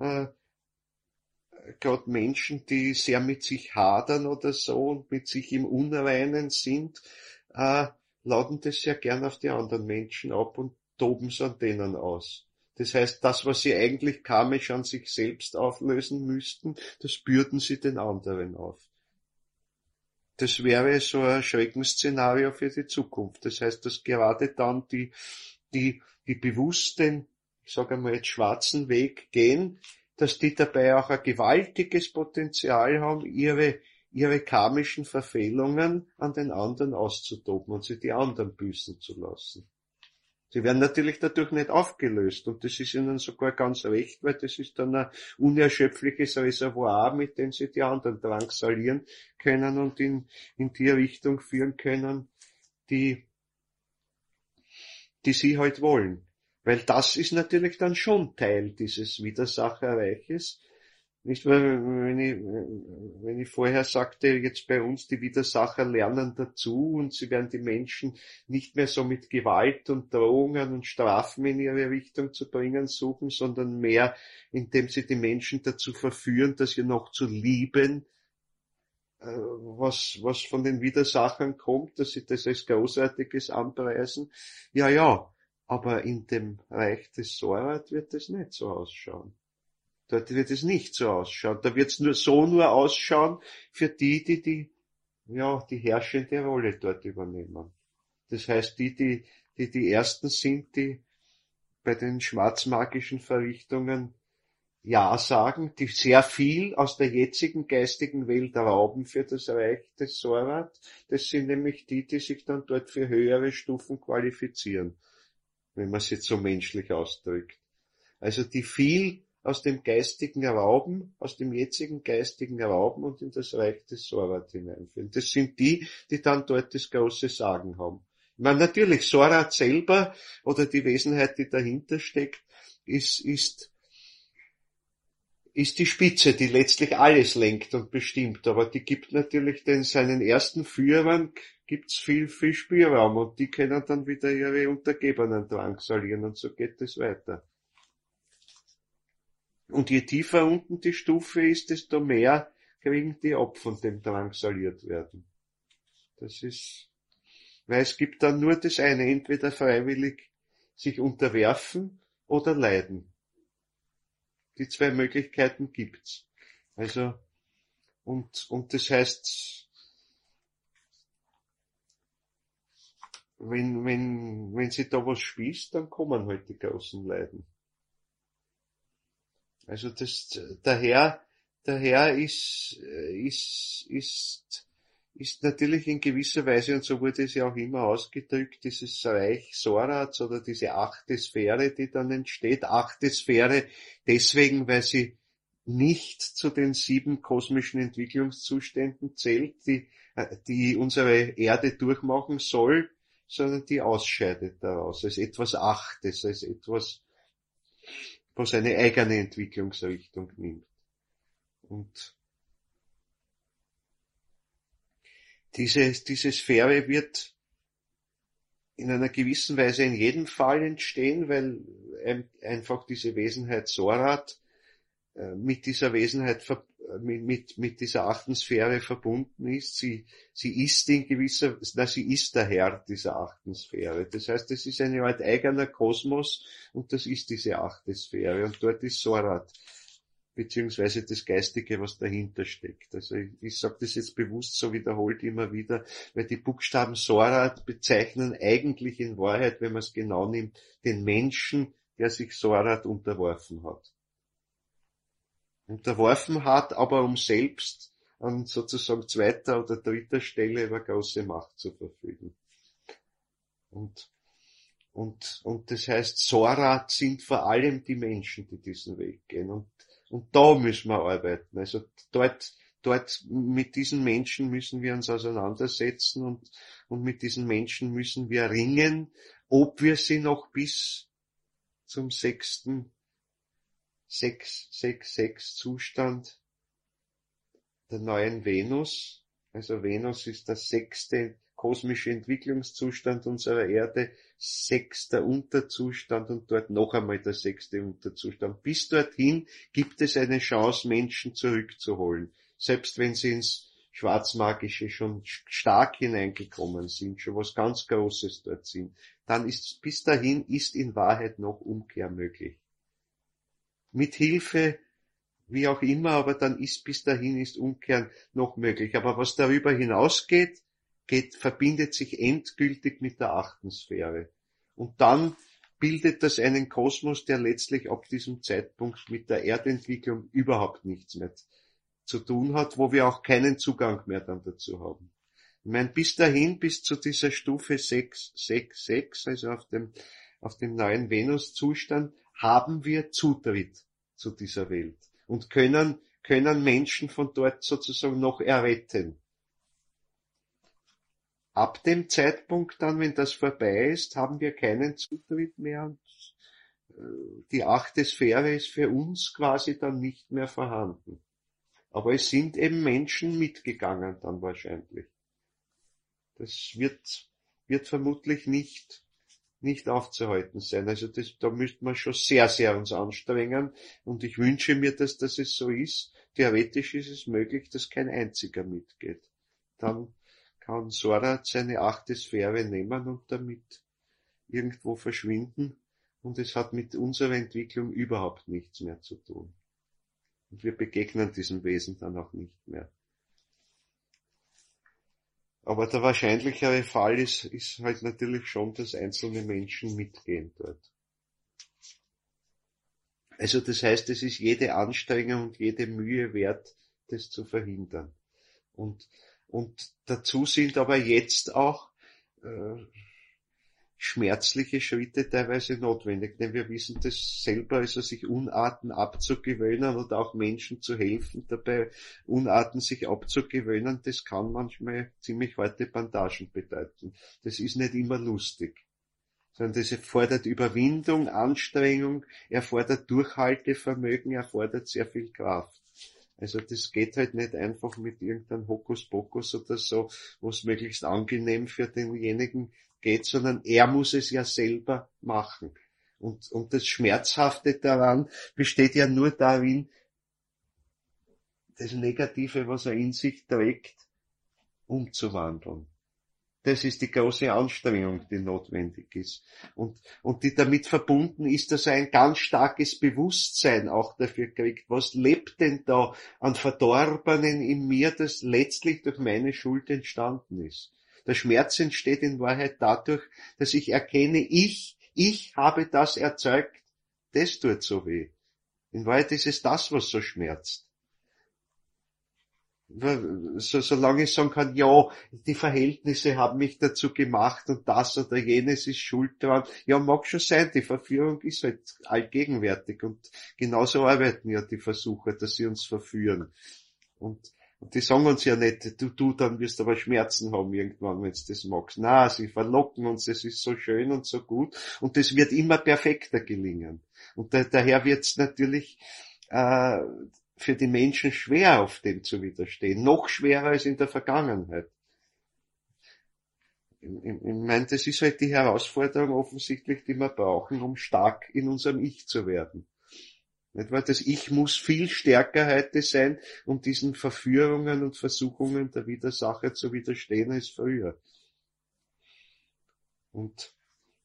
gerade Menschen, die sehr mit sich hadern oder so und mit sich im Unreinen sind, laden das sehr gern auf die anderen Menschen ab und toben es an denen aus. Das heißt, das, was sie eigentlich karmisch an sich selbst auflösen müssten, das bürden sie den anderen auf. Das wäre so ein Schreckensszenario für die Zukunft. Das heißt, dass gerade dann die bewusst den, ich sage einmal jetzt schwarzen Weg gehen, dass die dabei auch ein gewaltiges Potenzial haben, ihre karmischen Verfehlungen an den anderen auszutoben und sie die anderen büßen zu lassen. Sie werden natürlich dadurch nicht aufgelöst und das ist ihnen sogar ganz recht, weil das ist dann ein unerschöpfliches Reservoir, mit dem sie die anderen drangsalieren können und in die Richtung führen können, die sie halt wollen. Weil das ist natürlich dann schon Teil dieses Widersacherreiches. Nicht, weil, wenn ich vorher sagte, jetzt bei uns die Widersacher lernen dazu und sie werden die Menschen nicht mehr so mit Gewalt und Drohungen und Strafen in ihre Richtung zu bringen suchen, sondern mehr, indem sie die Menschen dazu verführen, dass sie noch zu lieben, was von den Widersachern kommt, dass sie das als Großartiges anpreisen. Ja, aber in dem Reich des Sorat wird es nicht so ausschauen. Dort wird es nicht so ausschauen. Da wird es nur ausschauen für die herrschende Rolle dort übernehmen. Das heißt, die Ersten sind, die bei den schwarzmagischen Verrichtungen Ja sagen, die sehr viel aus der jetzigen geistigen Welt rauben für das Reich des Sorat. Das sind nämlich die sich dann dort für höhere Stufen qualifizieren, wenn man es jetzt so menschlich ausdrückt. Also die viel aus dem geistigen Rauben, aus dem jetzigen geistigen Rauben und in das Reich des Sorat hineinführen. Das sind die dann dort das große Sagen haben. Ich meine, natürlich, Sorat selber oder die Wesenheit, die dahinter steckt, ist die Spitze, die letztlich alles lenkt und bestimmt. Aber die gibt natürlich seinen ersten Führern gibt's viel Spielraum und die können dann wieder ihre Untergebenen drangsalieren und so geht es weiter. Und je tiefer unten die Stufe ist, desto mehr kriegen die ab von dem drangsaliert werden. Das ist, weil es gibt dann nur das eine, entweder freiwillig sich unterwerfen oder leiden. Die zwei Möglichkeiten gibt's. Also, und das heißt, wenn sie da was spießt, dann kommen halt die großen Leiden. Also daher ist natürlich in gewisser Weise, und so wurde es ja auch immer ausgedrückt, dieses Reich Sorats oder diese 8. Sphäre, die dann entsteht. 8. Sphäre deswegen, weil sie nicht zu den 7 kosmischen Entwicklungszuständen zählt, die unsere Erde durchmachen soll, sondern die ausscheidet daraus, als etwas Achtes, als etwas, was eine eigene Entwicklungsrichtung nimmt. Und diese Sphäre wird in einer gewissen Weise in jedem Fall entstehen, weil einfach diese Wesenheit Sorat mit dieser Wesenheit, mit dieser 8. Sphäre verbunden ist. Sie ist sie ist der Herr dieser 8. Sphäre. Das heißt, es ist eine Art eigener Kosmos und das ist diese 8. Sphäre und dort ist Sorat, beziehungsweise das Geistige, was dahinter steckt. Also ich sage das jetzt bewusst so wiederholt immer wieder, weil die Buchstaben Sorat bezeichnen eigentlich in Wahrheit, wenn man es genau nimmt, den Menschen, der sich Sorat unterworfen hat. Unterworfen hat, aber um selbst an sozusagen 2. oder 3. Stelle über große Macht zu verfügen. Und das heißt, Sorat sind vor allem die Menschen, die diesen Weg gehen. Und da müssen wir arbeiten. Also dort dort, mit diesen Menschen müssen wir uns auseinandersetzen und mit diesen Menschen müssen wir ringen, ob wir sie noch bis zum 666 Zustand der neuen Venus. Also Venus ist der 6. kosmische Entwicklungszustand unserer Erde, 6. Unterzustand und dort noch einmal der 6. Unterzustand. Bis dorthin gibt es eine Chance, Menschen zurückzuholen. Selbst wenn sie ins Schwarzmagische schon stark hineingekommen sind, schon was ganz Großes dort sind, dann ist, bis dahin ist in Wahrheit noch Umkehr möglich. Mit Hilfe, wie auch immer, aber dann ist bis dahin ist Umkehr noch möglich. Aber was darüber hinausgeht, verbindet sich endgültig mit der 8. Sphäre. Und dann bildet das einen Kosmos, der letztlich ab diesem Zeitpunkt mit der Erdentwicklung überhaupt nichts mehr zu tun hat, wo wir auch keinen Zugang mehr dann dazu haben. Ich meine, bis dahin, bis zu dieser Stufe 666, also auf dem neuen Venus-Zustand, haben wir Zutritt zu dieser Welt und können Menschen von dort sozusagen noch erretten. Ab dem Zeitpunkt dann, wenn das vorbei ist, haben wir keinen Zutritt mehr und die 8. Sphäre ist für uns quasi dann nicht mehr vorhanden. Aber es sind eben Menschen mitgegangen dann wahrscheinlich. Das wird vermutlich nicht aufzuhalten sein. Also da müsste man schon sehr, sehr uns anstrengen. Und ich wünsche mir, dass es so ist. Theoretisch ist es möglich, dass kein einziger mitgeht. Dann kann Sora seine 8. Sphäre nehmen und damit irgendwo verschwinden. Und es hat mit unserer Entwicklung überhaupt nichts mehr zu tun. Und wir begegnen diesem Wesen dann auch nicht mehr. Aber der wahrscheinlichere Fall ist halt natürlich schon, dass einzelne Menschen mitgehen dort. Also das heißt, es ist jede Anstrengung und jede Mühe wert, das zu verhindern. Und dazu sind aber jetzt auch schmerzliche Schritte teilweise notwendig, denn wir wissen das selber, also sich Unarten abzugewöhnen oder auch Menschen zu helfen, dabei Unarten sich abzugewöhnen, das kann manchmal ziemlich harte Bandagen bedeuten. Das ist nicht immer lustig, sondern das erfordert Überwindung, Anstrengung, erfordert Durchhaltevermögen, erfordert sehr viel Kraft. Also das geht halt nicht einfach mit irgendeinem Hokuspokus oder so, wo es möglichst angenehm für denjenigen geht, sondern er muss es ja selber machen. Und das Schmerzhafte daran besteht ja nur darin, das Negative, was er in sich trägt, umzuwandeln. Das ist die große Anstrengung, die notwendig ist. Und die damit verbunden ist, dass er ein ganz starkes Bewusstsein auch dafür kriegt. Was lebt denn da an Verdorbenen in mir, das letztlich durch meine Schuld entstanden ist? Der Schmerz entsteht in Wahrheit dadurch, dass ich erkenne, ich habe das erzeugt. Das tut so weh. In Wahrheit ist es das, was so schmerzt. Solange ich sagen kann, ja, die Verhältnisse haben mich dazu gemacht und das oder jenes ist schuld daran. Ja, mag schon sein, die Verführung ist halt allgegenwärtig und genauso arbeiten ja die Versucher, dass sie uns verführen. Und die sagen uns ja nicht, du, dann wirst du aber Schmerzen haben irgendwann, wenn du das magst. Na, sie verlocken uns, es ist so schön und so gut und das wird immer perfekter gelingen. Und daher wird es natürlich für die Menschen schwer, auf dem zu widerstehen. Noch schwerer als in der Vergangenheit. Ich meine, das ist halt die Herausforderung offensichtlich, die wir brauchen, um stark in unserem Ich zu werden. Nicht wahr? Das Ich muss viel stärker heute sein, um diesen Verführungen und Versuchungen der Widersacher zu widerstehen als früher. Und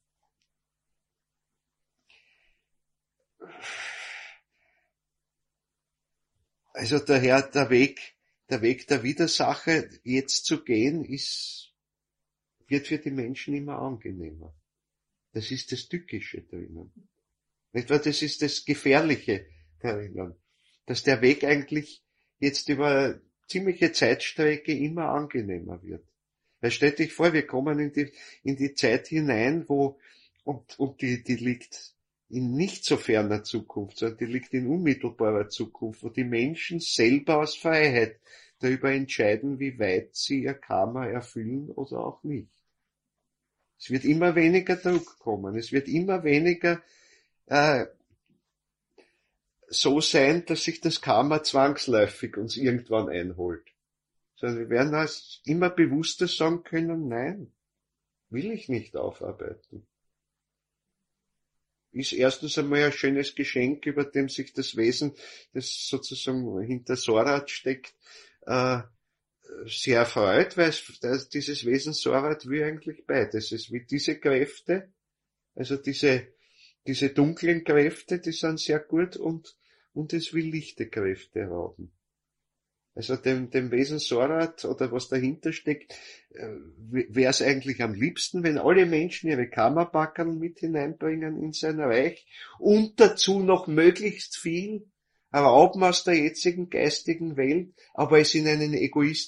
also daher der Weg der Widersacher jetzt zu gehen, wird für die Menschen immer angenehmer. Das ist das Tückische drinnen. Nicht wahr? Das ist das Gefährliche drinnen. Dass der Weg eigentlich jetzt über ziemliche Zeitstrecke immer angenehmer wird. Weil stell dich vor, wir kommen in die Zeit hinein, und die liegt in nicht so ferner Zukunft, sondern die liegt in unmittelbarer Zukunft, wo die Menschen selber aus Freiheit darüber entscheiden, wie weit sie ihr Karma erfüllen oder auch nicht. Es wird immer weniger Druck kommen. Es wird immer weniger so sein, dass sich das Karma zwangsläufig uns irgendwann einholt. Sondern wir werden als immer bewusster sagen können, nein, will ich nicht aufarbeiten. Ist erstens einmal ein schönes Geschenk, über dem sich das Wesen, das sozusagen hinter Sorat steckt, sehr freut, weil dieses Wesen Sorat will eigentlich beides. Es will diese Kräfte, also diese dunklen Kräfte, die sind sehr gut und es will lichte Kräfte rauben. Also dem Wesen Sorat oder was dahinter steckt, wäre es eigentlich am liebsten, wenn alle Menschen ihre Karma-Packerl mit hineinbringen in sein Reich und dazu noch möglichst viel rauben aus der jetzigen geistigen Welt, aber es in einen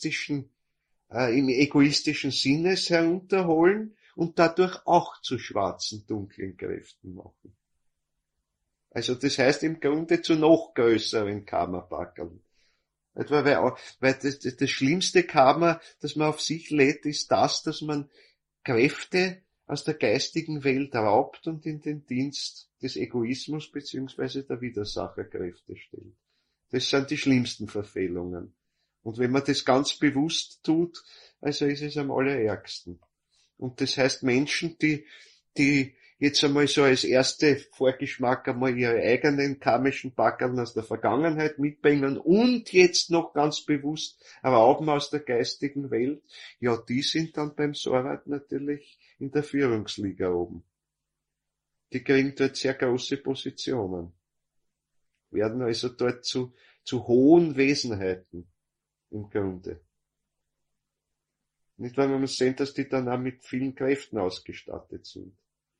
im egoistischen Sinne herunterholen und dadurch auch zu schwarzen, dunklen Kräften machen. Also das heißt im Grunde zu noch größeren Karma-Packerln. Etwa weil das schlimmste Karma, das man auf sich lädt, ist das, dass man Kräfte aus der geistigen Welt raubt und in den Dienst des Egoismus bzw. der Widersacherkräfte stellt. Das sind die schlimmsten Verfehlungen. Und wenn man das ganz bewusst tut, also ist es am allerärgsten. Und das heißt Menschen, die jetzt einmal so als erste Vorgeschmack einmal ihre eigenen karmischen Packerl aus der Vergangenheit mitbringen und jetzt noch ganz bewusst rauben aus der geistigen Welt, ja, die sind dann beim Sorat natürlich in der Führungsliga oben. Die kriegen dort sehr große Positionen, werden also dort zu hohen Wesenheiten im Grunde. Nicht, weil man muss sehen, dass die dann auch mit vielen Kräften ausgestattet sind.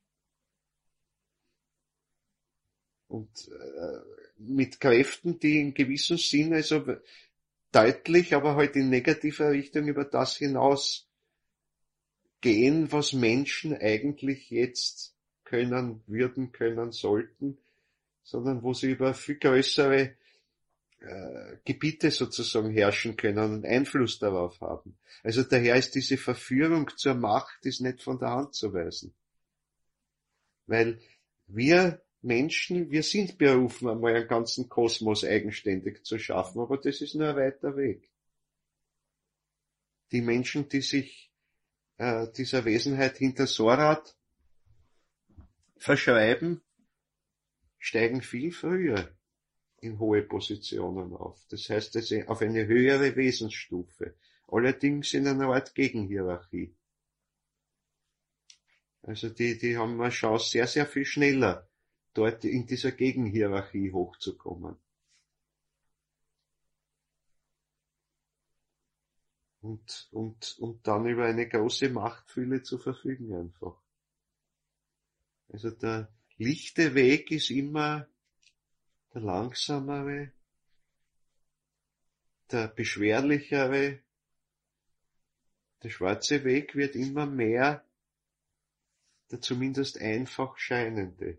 Und mit Kräften, die in gewissem Sinne also deutlich, aber halt in negativer Richtung über das hinaus gehen, was Menschen eigentlich jetzt können, würden, können, sollten, sondern wo sie über viel größere Gebiete sozusagen herrschen können und Einfluss darauf haben. Also daher ist diese Verführung zur Macht ist nicht von der Hand zu weisen. Weil wir Menschen, wir sind berufen, einmal einen ganzen Kosmos eigenständig zu schaffen, aber das ist nur ein weiter Weg. Die Menschen, die sich dieser Wesenheit hinter Sorat verschreiben, steigen viel früher in hohe Positionen auf. Das heißt, auf eine höhere Wesensstufe. Allerdings in einer Art Gegenhierarchie. Also die haben eine Chance, sehr, sehr viel schneller dort in dieser Gegenhierarchie hochzukommen. Und dann über eine große Machtfülle zu verfügen einfach. Also der lichte Weg ist immer der langsamere, der beschwerlichere. Der schwarze Weg wird immer mehr der zumindest einfach scheinende.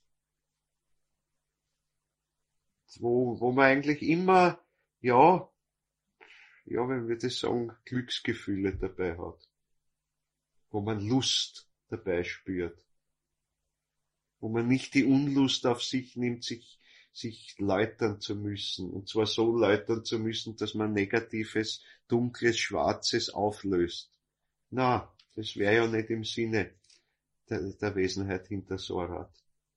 Wo man eigentlich immer, ja, wenn wir das sagen, Glücksgefühle dabei hat. Wo man Lust dabei spürt. Wo man nicht die Unlust auf sich nimmt, sich läutern zu müssen. Und zwar so läutern zu müssen, dass man Negatives, Dunkles, Schwarzes auflöst. Na, das wäre ja nicht im Sinne der Wesenheit hinter Sorat.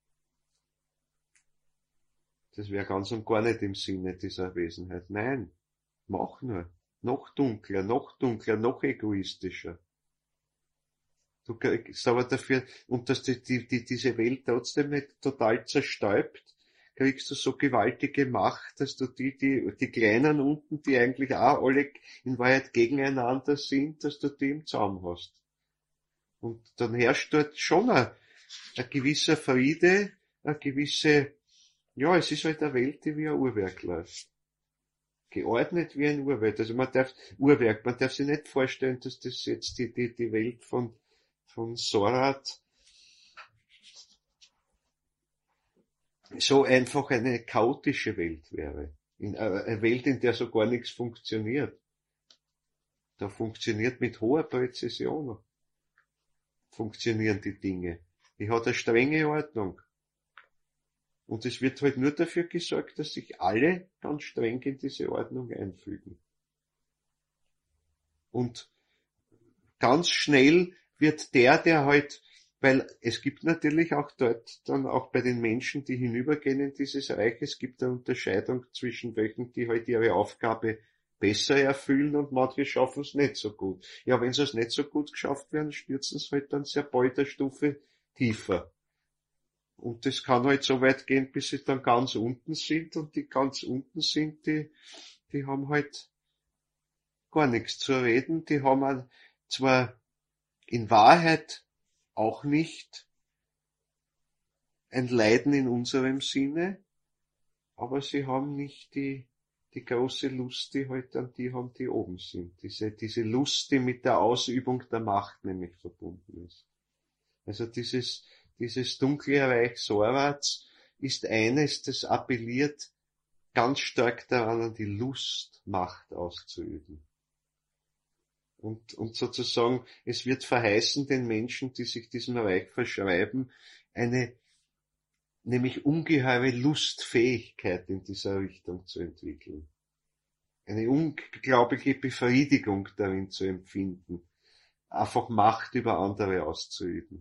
Das wäre ganz und gar nicht im Sinne dieser Wesenheit. Nein, mach nur. Noch dunkler, noch egoistischer. Du kriegst aber dafür, und dass diese Welt trotzdem nicht total zerstäubt, kriegst du so gewaltige Macht, dass du die Kleinen unten, die eigentlich auch alle in Wahrheit gegeneinander sind, dass du die im Zaum hast. Und dann herrscht dort schon ein gewisser Friede, eine gewisse, ja, es ist halt eine Welt, die wie ein Uhrwerk läuft. Geordnet wie ein Uhrwerk. Also man darf sich nicht vorstellen, dass das jetzt die Welt von Sorat so einfach eine chaotische Welt wäre. Eine Welt, in der so gar nichts funktioniert. Da funktioniert mit hoher Präzision, funktionieren die Dinge. Die hat eine strenge Ordnung. Und es wird halt nur dafür gesorgt, dass sich alle ganz streng in diese Ordnung einfügen. Und ganz schnell wird der halt, weil es gibt natürlich auch dort dann auch bei den Menschen, die hinübergehen in dieses Reich, es gibt eine Unterscheidung zwischen welchen, die halt ihre Aufgabe besser erfüllen und manche schaffen es nicht so gut. Ja, wenn sie es nicht so gut geschafft werden, stürzen sie halt dann sehr bald eine Stufe tiefer. Und das kann halt so weit gehen, bis sie dann ganz unten sind, und die ganz unten sind, die haben halt gar nichts zu reden, die haben auch zwar in Wahrheit auch nicht ein Leiden in unserem Sinne, aber sie haben nicht die große Lust, die halt an die haben, die oben sind. Diese Lust, die mit der Ausübung der Macht nämlich verbunden ist. Also dieses dunkle Reich Sorats ist eines, das appelliert ganz stark daran, an die Lust, Macht auszuüben. Und sozusagen, es wird verheißen den Menschen, die sich diesem Reich verschreiben, eine nämlich ungeheure Lustfähigkeit in dieser Richtung zu entwickeln. Eine unglaubliche Befriedigung darin zu empfinden, einfach Macht über andere auszuüben.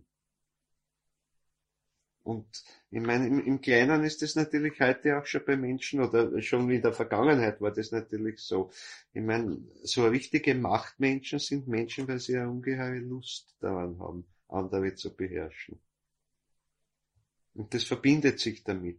Und ich meine, im Kleinen ist das natürlich heute auch schon bei Menschen, oder schon in der Vergangenheit war das natürlich so. Ich meine, so richtige Machtmenschen sind Menschen, weil sie eine ungeheure Lust daran haben, andere zu beherrschen. Und das verbindet sich damit.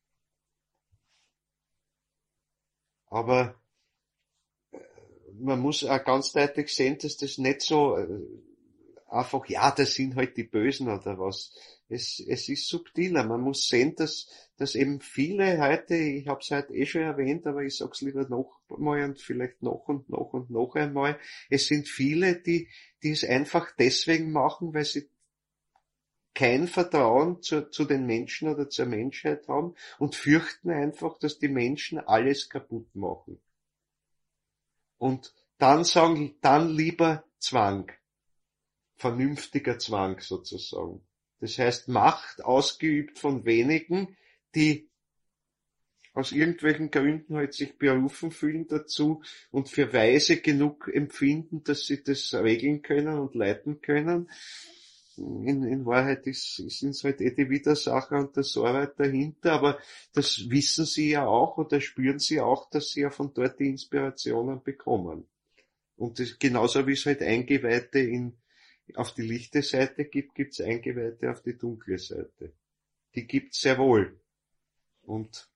Aber man muss auch ganz deutlich sehen, dass das nicht so einfach, ja, das sind halt die Bösen oder was. Es ist subtiler. Man muss sehen, dass eben viele heute, ich habe es heute schon erwähnt, aber ich sag's lieber noch mal und vielleicht noch und noch und noch einmal, es sind viele, die es einfach deswegen machen, weil sie kein Vertrauen zu den Menschen oder zur Menschheit haben und fürchten einfach, dass die Menschen alles kaputt machen. Und dann sagen, dann lieber Zwang. Vernünftiger Zwang sozusagen. Das heißt, Macht ausgeübt von wenigen, die aus irgendwelchen Gründen halt sich berufen fühlen dazu und für weise genug empfinden, dass sie das regeln können und leiten können. In Wahrheit sind es halt die Widersacher und der Sorweit dahinter, aber das wissen sie ja auch oder spüren sie auch, dass sie ja von dort die Inspirationen bekommen. Und das, genauso wie es halt Eingeweihte auf die lichte Seite gibt, gibt's Eingeweihte auf die dunkle Seite. Die gibt's sehr wohl. Und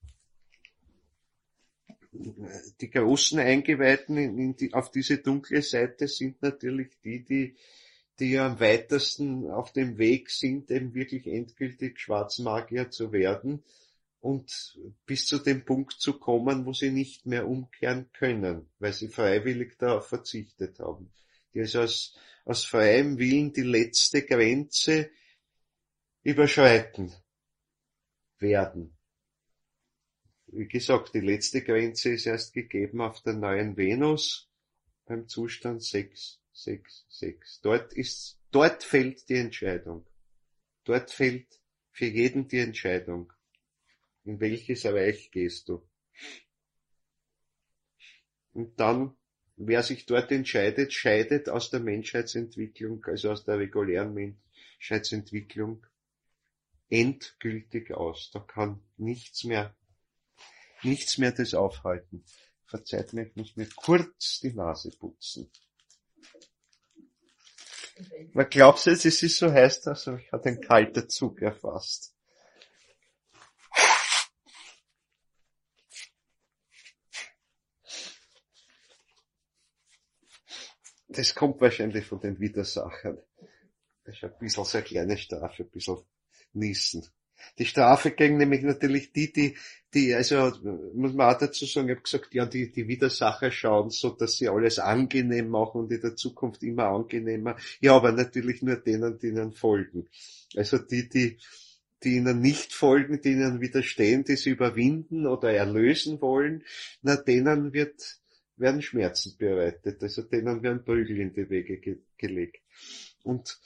die großen Eingeweihten auf diese dunkle Seite sind natürlich die ja am weitesten auf dem Weg sind, eben wirklich endgültig Schwarzmagier zu werden und bis zu dem Punkt zu kommen, wo sie nicht mehr umkehren können, weil sie freiwillig darauf verzichtet haben. Die also aus freiem Willen die letzte Grenze überschreiten werden. Wie gesagt, die letzte Grenze ist erst gegeben auf der neuen Venus beim Zustand 666. Dort fällt die Entscheidung. Dort fällt für jeden die Entscheidung. In welches Reich gehst du? Und dann, wer sich dort entscheidet, scheidet aus der Menschheitsentwicklung, also aus der regulären Menschheitsentwicklung, endgültig aus. Da kann nichts mehr das aufhalten. Verzeiht mir, ich muss mir kurz die Nase putzen. Man glaubt jetzt, es ist so heiß, also ich hatte einen kalten Zug erfasst. Das kommt wahrscheinlich von den Widersachern. Das ist ein bisschen so eine kleine Strafe, ein bisschen niesen. Die Strafe gegen nämlich natürlich die, also, muss man auch dazu sagen, ich habe gesagt, ja, die Widersacher schauen so, dass sie alles angenehm machen und in der Zukunft immer angenehmer. Ja, aber natürlich nur denen, die ihnen folgen. Also die ihnen nicht folgen, die ihnen widerstehen, die sie überwinden oder erlösen wollen, na, denen wird werden Schmerzen bereitet, also denen werden Prügel in die Wege gelegt. Und,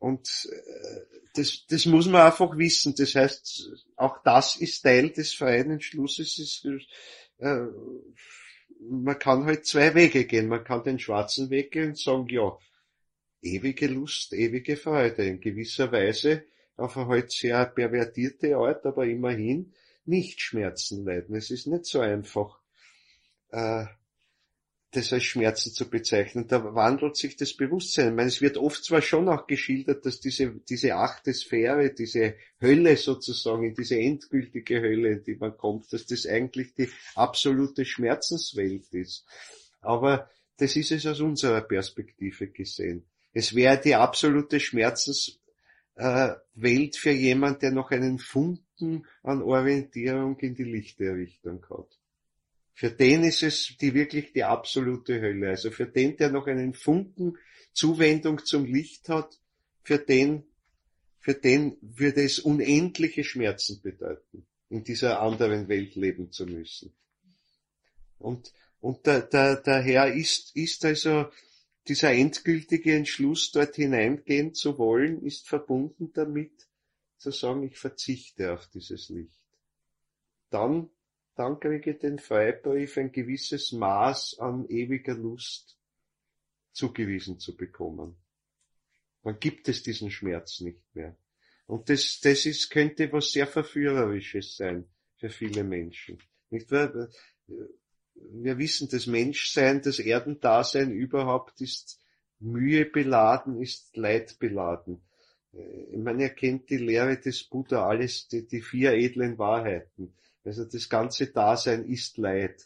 das muss man einfach wissen. Das heißt, auch das ist Teil des freien Entschlusses. Äh, Man kann halt zwei Wege gehen. Man kann den schwarzen Weg gehen und sagen, ja, ewige Lust, ewige Freude, in gewisser Weise auf eine halt sehr pervertierte Art, aber immerhin nicht Schmerzen leiden. Es ist nicht so einfach, äh, das als Schmerzen zu bezeichnen. Da wandelt sich das Bewusstsein. Ich meine, es wird oft zwar schon auch geschildert, dass diese achte Sphäre, diese Hölle sozusagen, in diese endgültige Hölle, in die man kommt, dass das eigentlich die absolute Schmerzenswelt ist. Aber das ist es aus unserer Perspektive gesehen. Es wäre die absolute Schmerzenswelt für jemand, der noch einen Funken an Orientierung in die lichte Richtung hat. Für den ist es wirklich die absolute Hölle. Also für den, der noch einen Funken Zuwendung zum Licht hat, für den würde es unendliche Schmerzen bedeuten, in dieser anderen Welt leben zu müssen. Und daher ist also dieser endgültige Entschluss, dort hineingehen zu wollen, ist verbunden damit, zu sagen, ich verzichte auf dieses Licht. Dann kriege ich den Freibrief, ein gewisses Maß an ewiger Lust zugewiesen zu bekommen. Dann gibt es diesen Schmerz nicht mehr. Und das könnte was sehr Verführerisches sein für viele Menschen. Nicht wahr? Wir wissen, das Menschsein, das Erdendasein überhaupt ist mühebeladen, ist leidbeladen. Ich meine, ihr kennt die Lehre des Buddha, alles, die vier edlen Wahrheiten. Also das ganze Dasein ist Leid.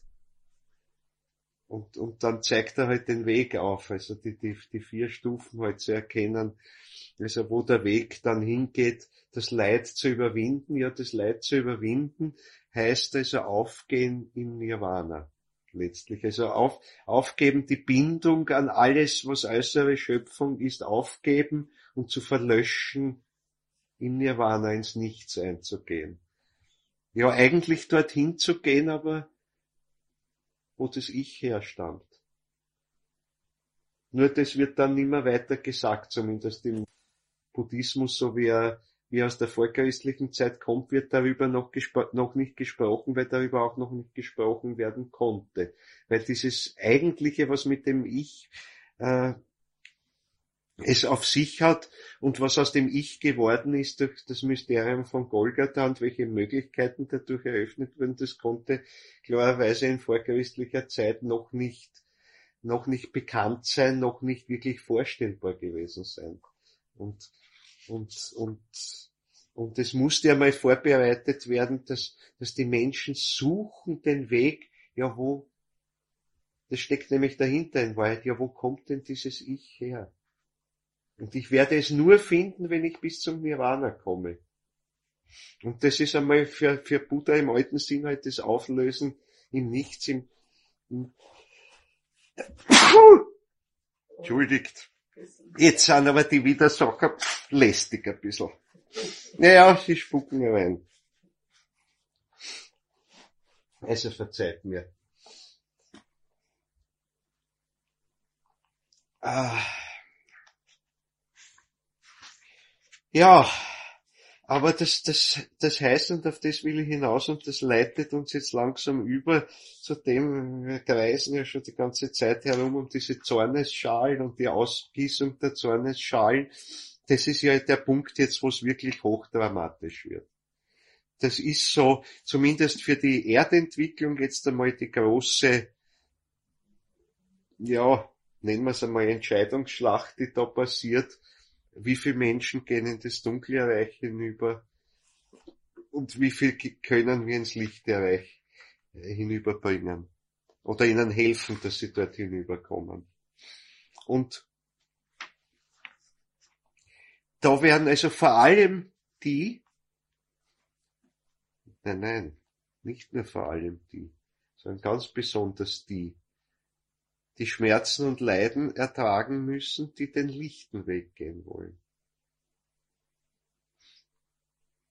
Und dann zeigt er halt den Weg auf, also die vier Stufen halt zu erkennen, also wo der Weg dann hingeht, das Leid zu überwinden. Ja, das Leid zu überwinden heißt also aufgehen im Nirvana. Letztlich, also aufgeben, die Bindung an alles, was äußere Schöpfung ist, aufgeben und zu verlöschen, im Nirvana ins Nichts einzugehen. Ja, eigentlich dorthin zu gehen, aber wo das Ich herstammt. Nur das wird dann nimmer weiter gesagt, zumindest im Buddhismus, so wie er aus der vorchristlichen Zeit kommt, wird darüber noch nicht gesprochen, weil darüber auch noch nicht gesprochen werden konnte. Weil dieses Eigentliche, was mit dem Ich es auf sich hat und was aus dem Ich geworden ist durch das Mysterium von Golgatha und welche Möglichkeiten dadurch eröffnet wurden, das konnte klarerweise in vorchristlicher Zeit noch nicht bekannt sein, noch nicht wirklich vorstellbar gewesen sein. Und es musste einmal vorbereitet werden, dass die Menschen suchen den Weg, ja wo, das steckt nämlich dahinter in Wahrheit, ja wo kommt denn dieses Ich her? Und ich werde es nur finden, wenn ich bis zum Nirvana komme. Und das ist einmal für Buddha im alten Sinn halt das Auflösen im Nichts, Entschuldigt. Jetzt sind aber die Widersacher lästig ein bisschen. Naja, sie spucken rein. Also verzeiht mir. Ja, aber das heißt, und auf das will ich hinaus, und das leitet uns jetzt langsam über zu dem, wir kreisen ja schon die ganze Zeit herum um diese Zornesschalen und die Ausgießung der Zornesschalen. Das ist ja der Punkt jetzt, wo es wirklich hochdramatisch wird. Das ist so, zumindest für die Erdentwicklung jetzt einmal die große, ja, nennen wir es einmal Entscheidungsschlacht, die da passiert. Wie viele Menschen gehen in das dunkle Reich hinüber und wie viel können wir ins lichte Reich hinüberbringen oder ihnen helfen, dass sie dort hinüberkommen. Und da werden also vor allem nicht nur vor allem sondern ganz besonders die Schmerzen und Leiden ertragen müssen, die den lichten Weg gehen wollen.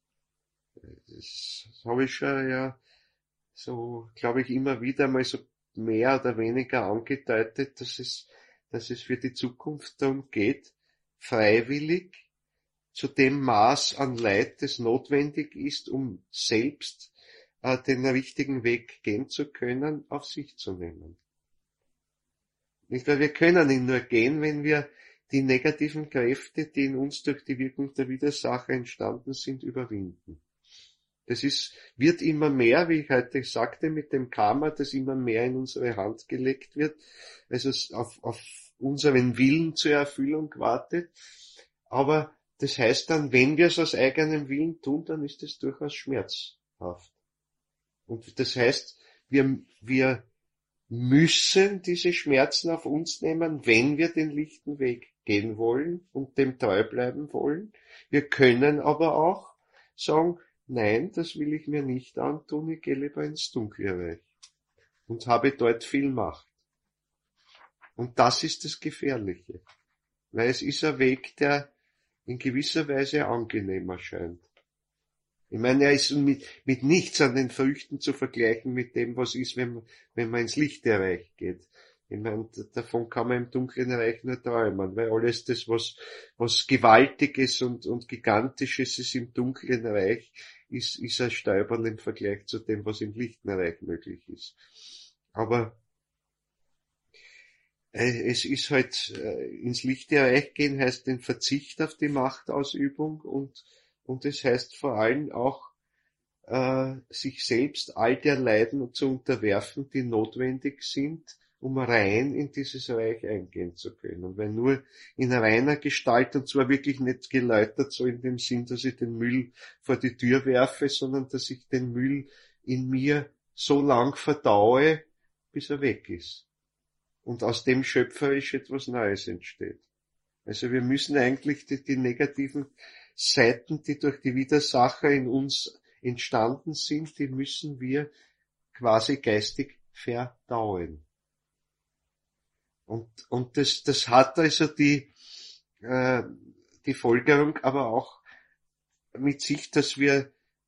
Das habe ich schon ja so, glaube ich, immer wieder mal so mehr oder weniger angedeutet, dass es für die Zukunft darum geht, freiwillig zu dem Maß an Leid, das notwendig ist, um selbst den richtigen Weg gehen zu können, auf sich zu nehmen. Nicht, weil wir können ihn nur gehen, wenn wir die negativen Kräfte, die in uns durch die Wirkung der Widersacher entstanden sind, überwinden. Wird immer mehr, wie ich heute sagte, mit dem Karma, das immer mehr in unsere Hand gelegt wird, also auf unseren Willen zur Erfüllung wartet. Aber das heißt dann, wenn wir es aus eigenem Willen tun, dann ist es durchaus schmerzhaft. Und das heißt, wir müssen diese Schmerzen auf uns nehmen, wenn wir den lichten Weg gehen wollen und dem treu bleiben wollen. Wir können aber auch sagen, nein, das will ich mir nicht antun, ich gehe lieber ins dunkle Reich und habe dort viel Macht. Und das ist das Gefährliche, weil es ist ein Weg, der in gewisser Weise angenehm erscheint. Ich meine, er ist mit nichts an den Früchten zu vergleichen mit dem, was ist, wenn man ins lichte Reich geht. Ich meine, davon kann man im dunklen Reich nur träumen, weil alles das, was Gewaltiges und Gigantisches ist im dunklen Reich, ist ein Stäuberl im Vergleich zu dem, was im lichten Reich möglich ist. Aber es ist halt, ins lichte Reich gehen heißt den Verzicht auf die Machtausübung und es heißt vor allem auch, sich selbst all der Leiden zu unterwerfen, die notwendig sind, um rein in dieses Reich eingehen zu können. Weil nur in reiner Gestalt, und zwar wirklich nicht geläutert so in dem Sinn, dass ich den Müll vor die Tür werfe, sondern dass ich den Müll in mir so lang verdaue, bis er weg ist. Und aus dem schöpferisch etwas Neues entsteht. Also wir müssen eigentlich die negativen Seiten, die durch die Widersacher in uns entstanden sind, die müssen wir quasi geistig verdauen. Und das hat also die Folgerung aber auch mit sich, dass wir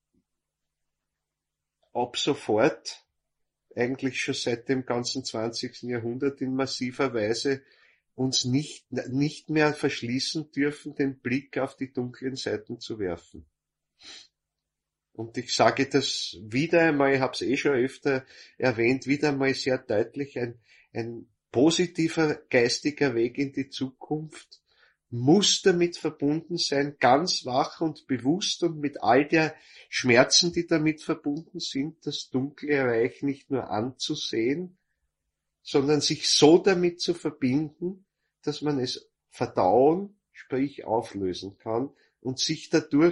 ab sofort, eigentlich schon seit dem ganzen 20. Jahrhundert in massiver Weise uns nicht mehr verschließen dürfen, den Blick auf die dunklen Seiten zu werfen. Und ich sage das wieder einmal, ich habe es schon öfter erwähnt, wieder einmal sehr deutlich, ein positiver geistiger Weg in die Zukunft muss damit verbunden sein, ganz wach und bewusst und mit all der Schmerzen, die damit verbunden sind, das dunkle Reich nicht nur anzusehen, sondern sich so damit zu verbinden, dass man es verdauen, sprich auflösen kann und sich dadurch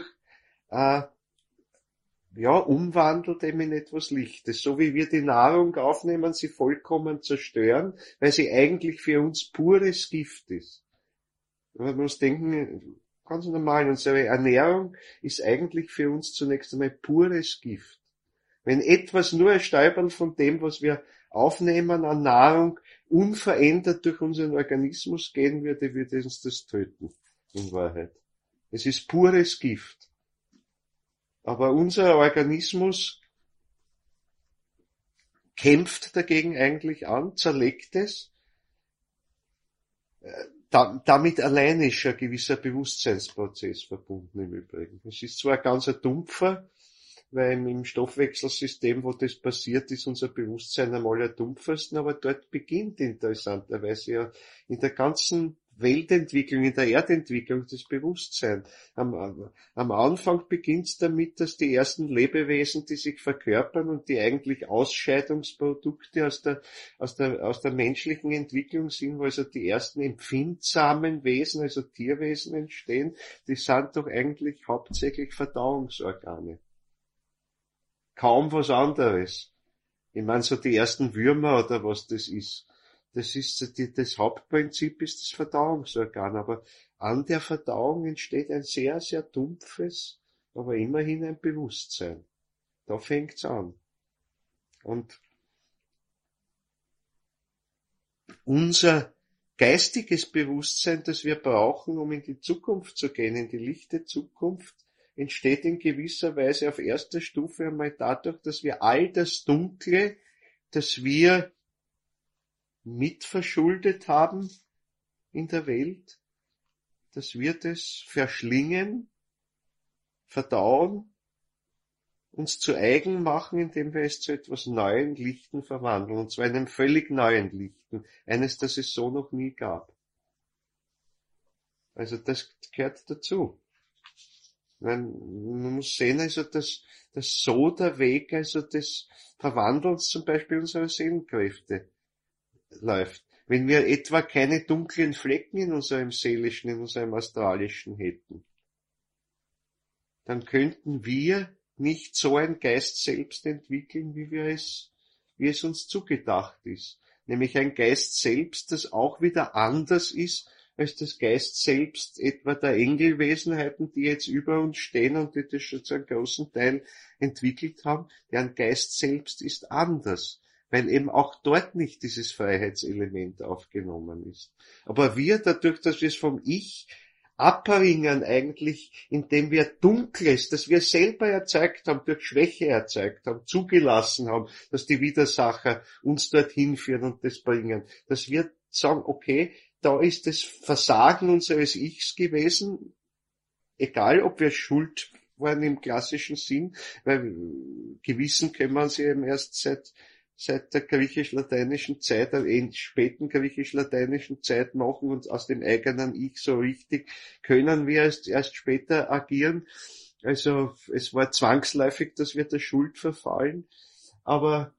umwandelt eben in etwas Lichtes. So wie wir die Nahrung aufnehmen, sie vollkommen zerstören, weil sie eigentlich für uns pures Gift ist. Man muss denken, ganz normal, unsere Ernährung ist eigentlich für uns zunächst einmal pures Gift. Wenn etwas nur ein Stäuberl von dem, was wir aufnehmen an Nahrung, unverändert durch unseren Organismus gehen würde, würde uns das töten, in Wahrheit. Es ist pures Gift. Aber unser Organismus kämpft dagegen eigentlich an, zerlegt es. Damit allein ist ein gewisser Bewusstseinsprozess verbunden im Übrigen. Es ist zwar ganz ein dumpfer, weil im Stoffwechselsystem, wo das passiert, ist unser Bewusstsein einmal am dumpfersten, aber dort beginnt interessanterweise ja in der ganzen Weltentwicklung, in der Erdentwicklung das Bewusstsein. Am Anfang beginnt es damit, dass die ersten Lebewesen, die sich verkörpern und die eigentlich Ausscheidungsprodukte aus der menschlichen Entwicklung sind, wo also die ersten empfindsamen Wesen, also Tierwesen entstehen, die sind doch eigentlich hauptsächlich Verdauungsorgane. Kaum was anderes. Ich meine, so die ersten Würmer oder was das ist. Das Hauptprinzip ist das Verdauungsorgan, aber an der Verdauung entsteht ein sehr, sehr dumpfes, aber immerhin ein Bewusstsein. Da fängt's an. Und unser geistiges Bewusstsein, das wir brauchen, um in die Zukunft zu gehen, in die lichte Zukunft, entsteht in gewisser Weise auf erster Stufe einmal dadurch, dass wir all das Dunkle, das wir mitverschuldet haben in der Welt, dass wir das verschlingen, verdauen, uns zu eigen machen, indem wir es zu etwas Neuem, Lichten verwandeln, und zwar einem völlig neuen Lichten, eines, das es so noch nie gab. Also das gehört dazu. Man muss sehen, also dass so der Weg, also des Verwandelns zum Beispiel unserer Seelenkräfte läuft. Wenn wir etwa keine dunklen Flecken in unserem seelischen, in unserem astralischen hätten, dann könnten wir nicht so ein Geist selbst entwickeln, wie es uns zugedacht ist. Nämlich ein Geist selbst, das auch wieder anders ist als das Geist selbst etwa der Engelwesenheiten, die jetzt über uns stehen und die das schon zu einem großen Teil entwickelt haben. Deren Geist selbst ist anders, weil eben auch dort nicht dieses Freiheitselement aufgenommen ist. Aber wir, dadurch, dass wir es vom Ich abbringen eigentlich, indem wir Dunkles, das wir selber erzeugt haben, durch Schwäche erzeugt haben, zugelassen haben, dass die Widersacher uns dorthin führen und das bringen, dass wir sagen, okay, da ist das Versagen unseres Ichs gewesen, egal ob wir schuld waren im klassischen Sinn, weil Gewissen können wir uns ja eben erst seit der griechisch-lateinischen Zeit, der späten griechisch-lateinischen Zeit machen, und aus dem eigenen Ich so richtig können wir erst später agieren. Also es war zwangsläufig, dass wir der Schuld verfallen, aber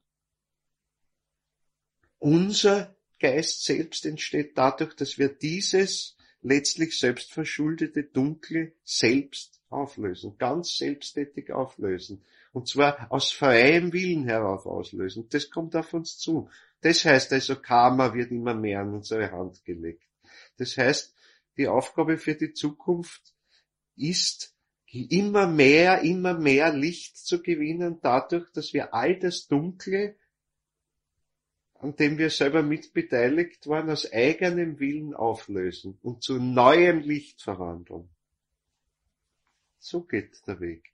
unser Geist selbst entsteht dadurch, dass wir dieses letztlich selbstverschuldete Dunkle selbst auflösen, ganz selbsttätig auflösen. Und zwar aus freiem Willen herauf auslösen. Das kommt auf uns zu. Das heißt also, Karma wird immer mehr an unsere Hand gelegt. Das heißt, die Aufgabe für die Zukunft ist, immer mehr Licht zu gewinnen, dadurch, dass wir all das Dunkle, an dem wir selber mitbeteiligt waren, aus eigenem Willen auflösen und zu neuem Licht verwandeln. So geht der Weg.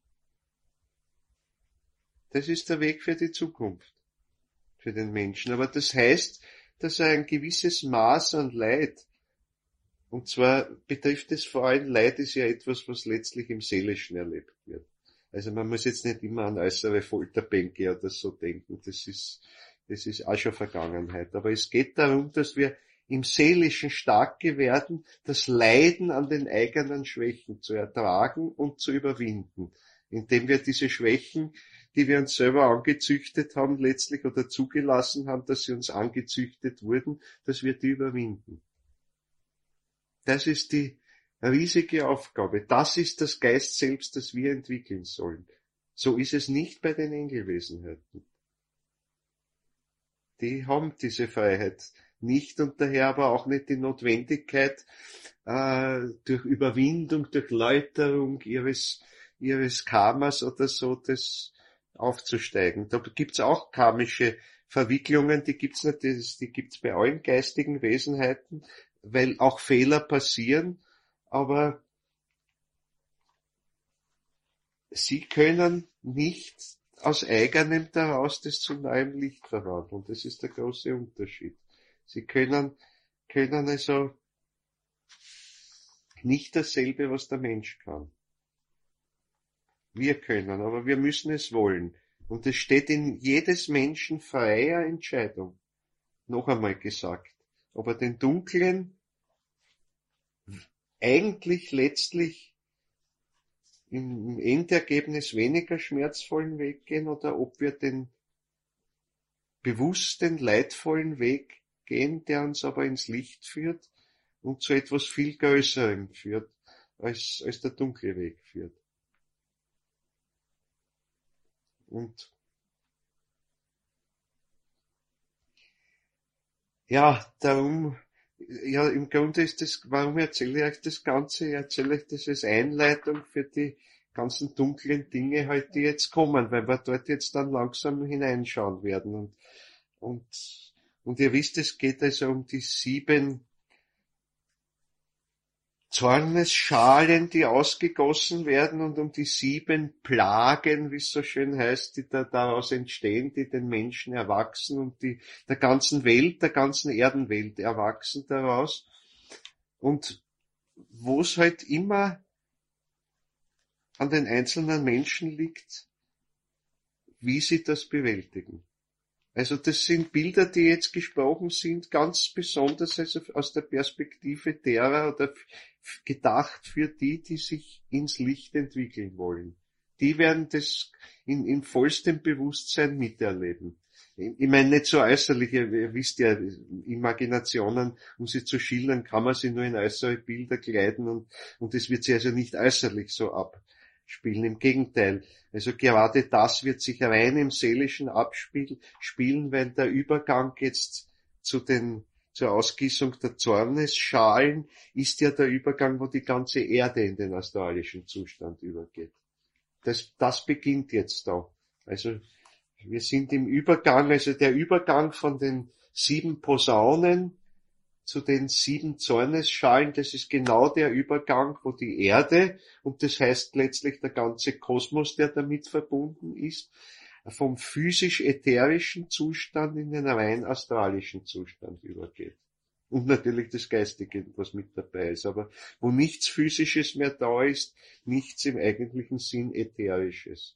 Das ist der Weg für die Zukunft, für den Menschen. Aber das heißt, dass er ein gewisses Maß an Leid, und zwar betrifft es vor allem, Leid ist ja etwas, was letztlich im Seelischen erlebt wird. Also man muss jetzt nicht immer an äußere Folterbänke oder so denken, das ist auch schon Vergangenheit. Aber es geht darum, dass wir im Seelischen starke werden, das Leiden an den eigenen Schwächen zu ertragen und zu überwinden, indem wir diese Schwächen, die wir uns selber angezüchtet haben, letztlich oder zugelassen haben, dass sie uns angezüchtet wurden, dass wir die überwinden. Das ist die riesige Aufgabe. Das ist das Geist selbst, das wir entwickeln sollen. So ist es nicht bei den Engelwesenheiten. Die haben diese Freiheit nicht und daher aber auch nicht die Notwendigkeit, durch Überwindung, durch Läuterung ihres Karmas oder so, das aufzusteigen. Da gibt's auch karmische Verwicklungen, die gibt's bei allen geistigen Wesenheiten, weil auch Fehler passieren, aber sie können nicht aus eigenem daraus das zu neuem Licht verwandeln. Das ist der große Unterschied. Sie können also nicht dasselbe, was der Mensch kann. Wir können, aber wir müssen es wollen. Und es steht in jedes Menschen freier Entscheidung. Noch einmal gesagt. Ob er den dunklen, eigentlich letztlich im Endergebnis weniger schmerzvollen Weg gehen oder ob wir den bewussten, leidvollen Weg gehen, der uns aber ins Licht führt und zu etwas viel Größerem führt, als der dunkle Weg führt. Und ja, darum, ja, im Grunde ist das, warum erzähle ich euch das Ganze? Ich erzähle euch das als Einleitung für die ganzen dunklen Dinge halt, die jetzt kommen, weil wir dort jetzt dann langsam hineinschauen werden. Und ihr wisst, es geht also um die 7 Zornesschalen, die ausgegossen werden und um die 7 Plagen, wie es so schön heißt, die daraus entstehen, die den Menschen erwachsen und die der ganzen Welt, der ganzen Erdenwelt erwachsen daraus. Und wo es halt immer an den einzelnen Menschen liegt, wie sie das bewältigen. Also das sind Bilder, die jetzt gesprochen sind, ganz besonders also aus der Perspektive derer oder gedacht für die, die sich ins Licht entwickeln wollen. Die werden das in vollstem Bewusstsein miterleben. Ich meine nicht so äußerlich, ihr wisst ja, Imaginationen, um sie zu schildern, kann man sie nur in äußere Bilder kleiden und es wird sie also nicht äußerlich so abspielen. Im Gegenteil. Also gerade das wird sich rein im Seelischen abspielen, weil der Übergang jetzt zur Ausgießung der Zornesschalen ist ja der Übergang, wo die ganze Erde in den astralischen Zustand übergeht. Das beginnt jetzt da. Also wir sind im Übergang, also der Übergang von den 7 Posaunen zu den 7 Zornesschalen, das ist genau der Übergang, wo die Erde, und das heißt letztlich der ganze Kosmos, der damit verbunden ist, vom physisch-ätherischen Zustand in den rein astralischen Zustand übergeht. Und natürlich das Geistige, was mit dabei ist, aber wo nichts Physisches mehr da ist, nichts im eigentlichen Sinn Ätherisches.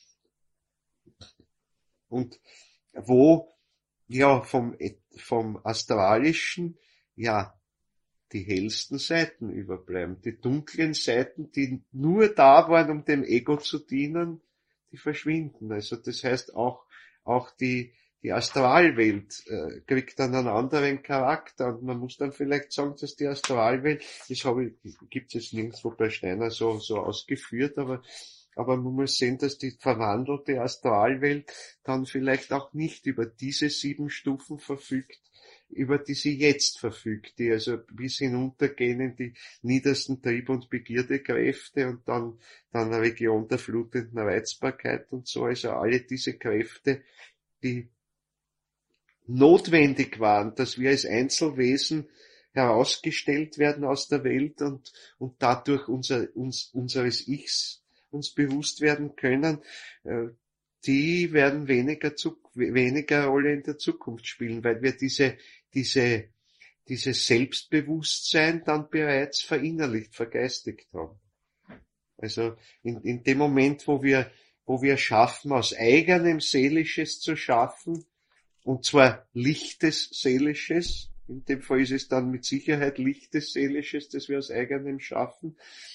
Und wo, ja, vom Astralischen, ja, die hellsten Seiten überbleiben. Die dunklen Seiten, die nur da waren, um dem Ego zu dienen, die verschwinden. Also das heißt auch die Astralwelt kriegt dann einen anderen Charakter und man muss dann vielleicht sagen, dass die Astralwelt, gibt es nirgendwo bei Steiner so ausgeführt, aber man muss sehen, dass die verwandelte Astralwelt dann vielleicht auch nicht über diese 7 Stufen verfügt, über die sie jetzt verfügt, die also bis hinuntergehen in die niedersten Trieb- und Begierdekräfte und dann eine Region der flutenden Reizbarkeit und so. Also alle diese Kräfte, die notwendig waren, dass wir als Einzelwesen herausgestellt werden aus der Welt und dadurch unseres Ichs uns bewusst werden können, die werden weniger Rolle in der Zukunft spielen, weil wir dieses Selbstbewusstsein dann bereits verinnerlicht, vergeistigt haben. Also in dem Moment, wo wir schaffen, aus eigenem Seelisches zu schaffen, und zwar lichtes Seelisches, in dem Fall ist es dann mit Sicherheit lichtes Seelisches, das wir aus eigenem schaffen,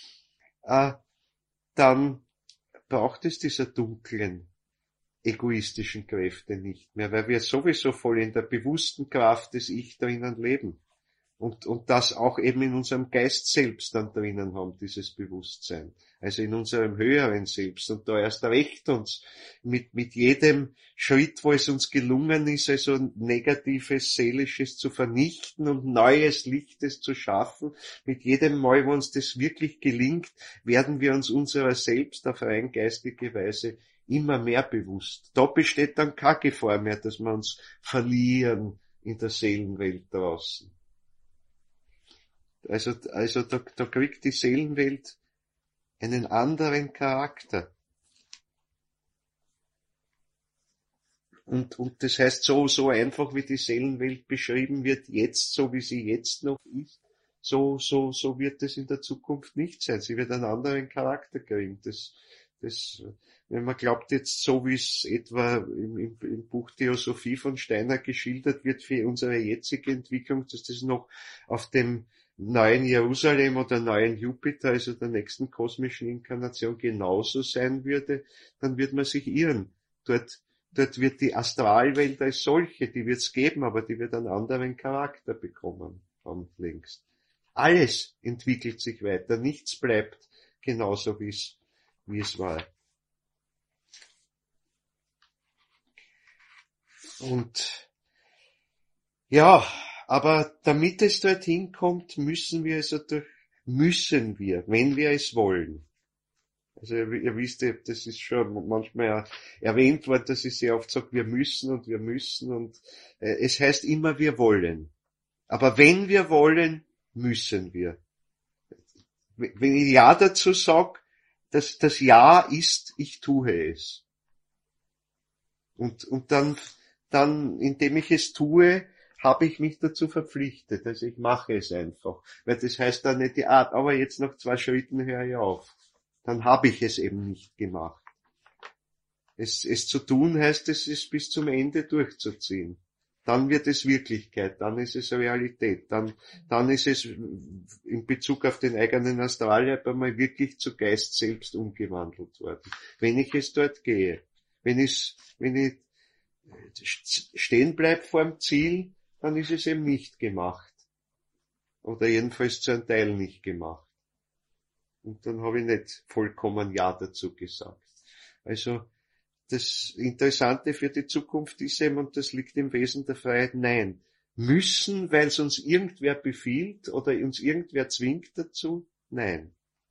dann braucht es dieser dunklen, egoistischen Kräfte nicht mehr, weil wir sowieso voll in der bewussten Kraft des Ich drinnen leben. Und das auch eben in unserem Geist selbst dann drinnen haben, dieses Bewusstsein. Also in unserem höheren Selbst. Und da erst recht uns mit jedem Schritt, wo es uns gelungen ist, also negatives, seelisches zu vernichten und neues, lichtes zu schaffen, mit jedem Mal, wo uns das wirklich gelingt, werden wir uns unserer selbst auf rein geistige Weise immer mehr bewusst. Da besteht dann keine Gefahr mehr, dass wir uns verlieren in der Seelenwelt draußen. Also da kriegt die Seelenwelt einen anderen Charakter. Und das heißt, so einfach wie die Seelenwelt beschrieben wird, jetzt, so wie sie jetzt noch ist, so wird es in der Zukunft nicht sein. Sie wird einen anderen Charakter kriegen. Wenn man glaubt jetzt, so wie es etwa im Buch Theosophie von Steiner geschildert wird für unsere jetzige Entwicklung, dass das noch auf dem neuen Jerusalem oder neuen Jupiter, also der nächsten kosmischen Inkarnation genauso sein würde, dann wird man sich irren. Dort wird die Astralwelt als solche, die wird es geben, aber die wird einen anderen Charakter bekommen, längst. Alles entwickelt sich weiter, nichts bleibt genauso wie es war. Und ja, aber damit es dorthin kommt, müssen wir, wenn wir es wollen. Also ihr wisst, das ist schon manchmal erwähnt worden, dass ich sehr oft sage, wir müssen und es heißt immer, wir wollen. Aber wenn wir wollen, müssen wir. wenn ich Ja dazu sage, dass das Ja ist, ich tue es. Und dann, indem ich es tue, habe ich mich dazu verpflichtet. Also ich mache es einfach. Weil das heißt dann nicht, aber jetzt noch 2 Schritten höre ich auf. Dann habe ich es eben nicht gemacht. Es zu tun heißt, es bis zum Ende durchzuziehen. Dann wird es Wirklichkeit, dann ist es Realität, dann ist es in Bezug auf den eigenen Astralleib einmal wirklich zu Geist selbst umgewandelt worden. Wenn ich es dort gehe, wenn ich stehen bleib vor dem Ziel, dann ist es eben nicht gemacht. Oder jedenfalls zu einem Teil nicht gemacht. Und dann habe ich nicht vollkommen Ja dazu gesagt. Also, das Interessante für die Zukunft ist eben, und das liegt im Wesen der Freiheit, nein. Müssen, weil es uns irgendwer befiehlt oder uns irgendwer zwingt dazu? Nein.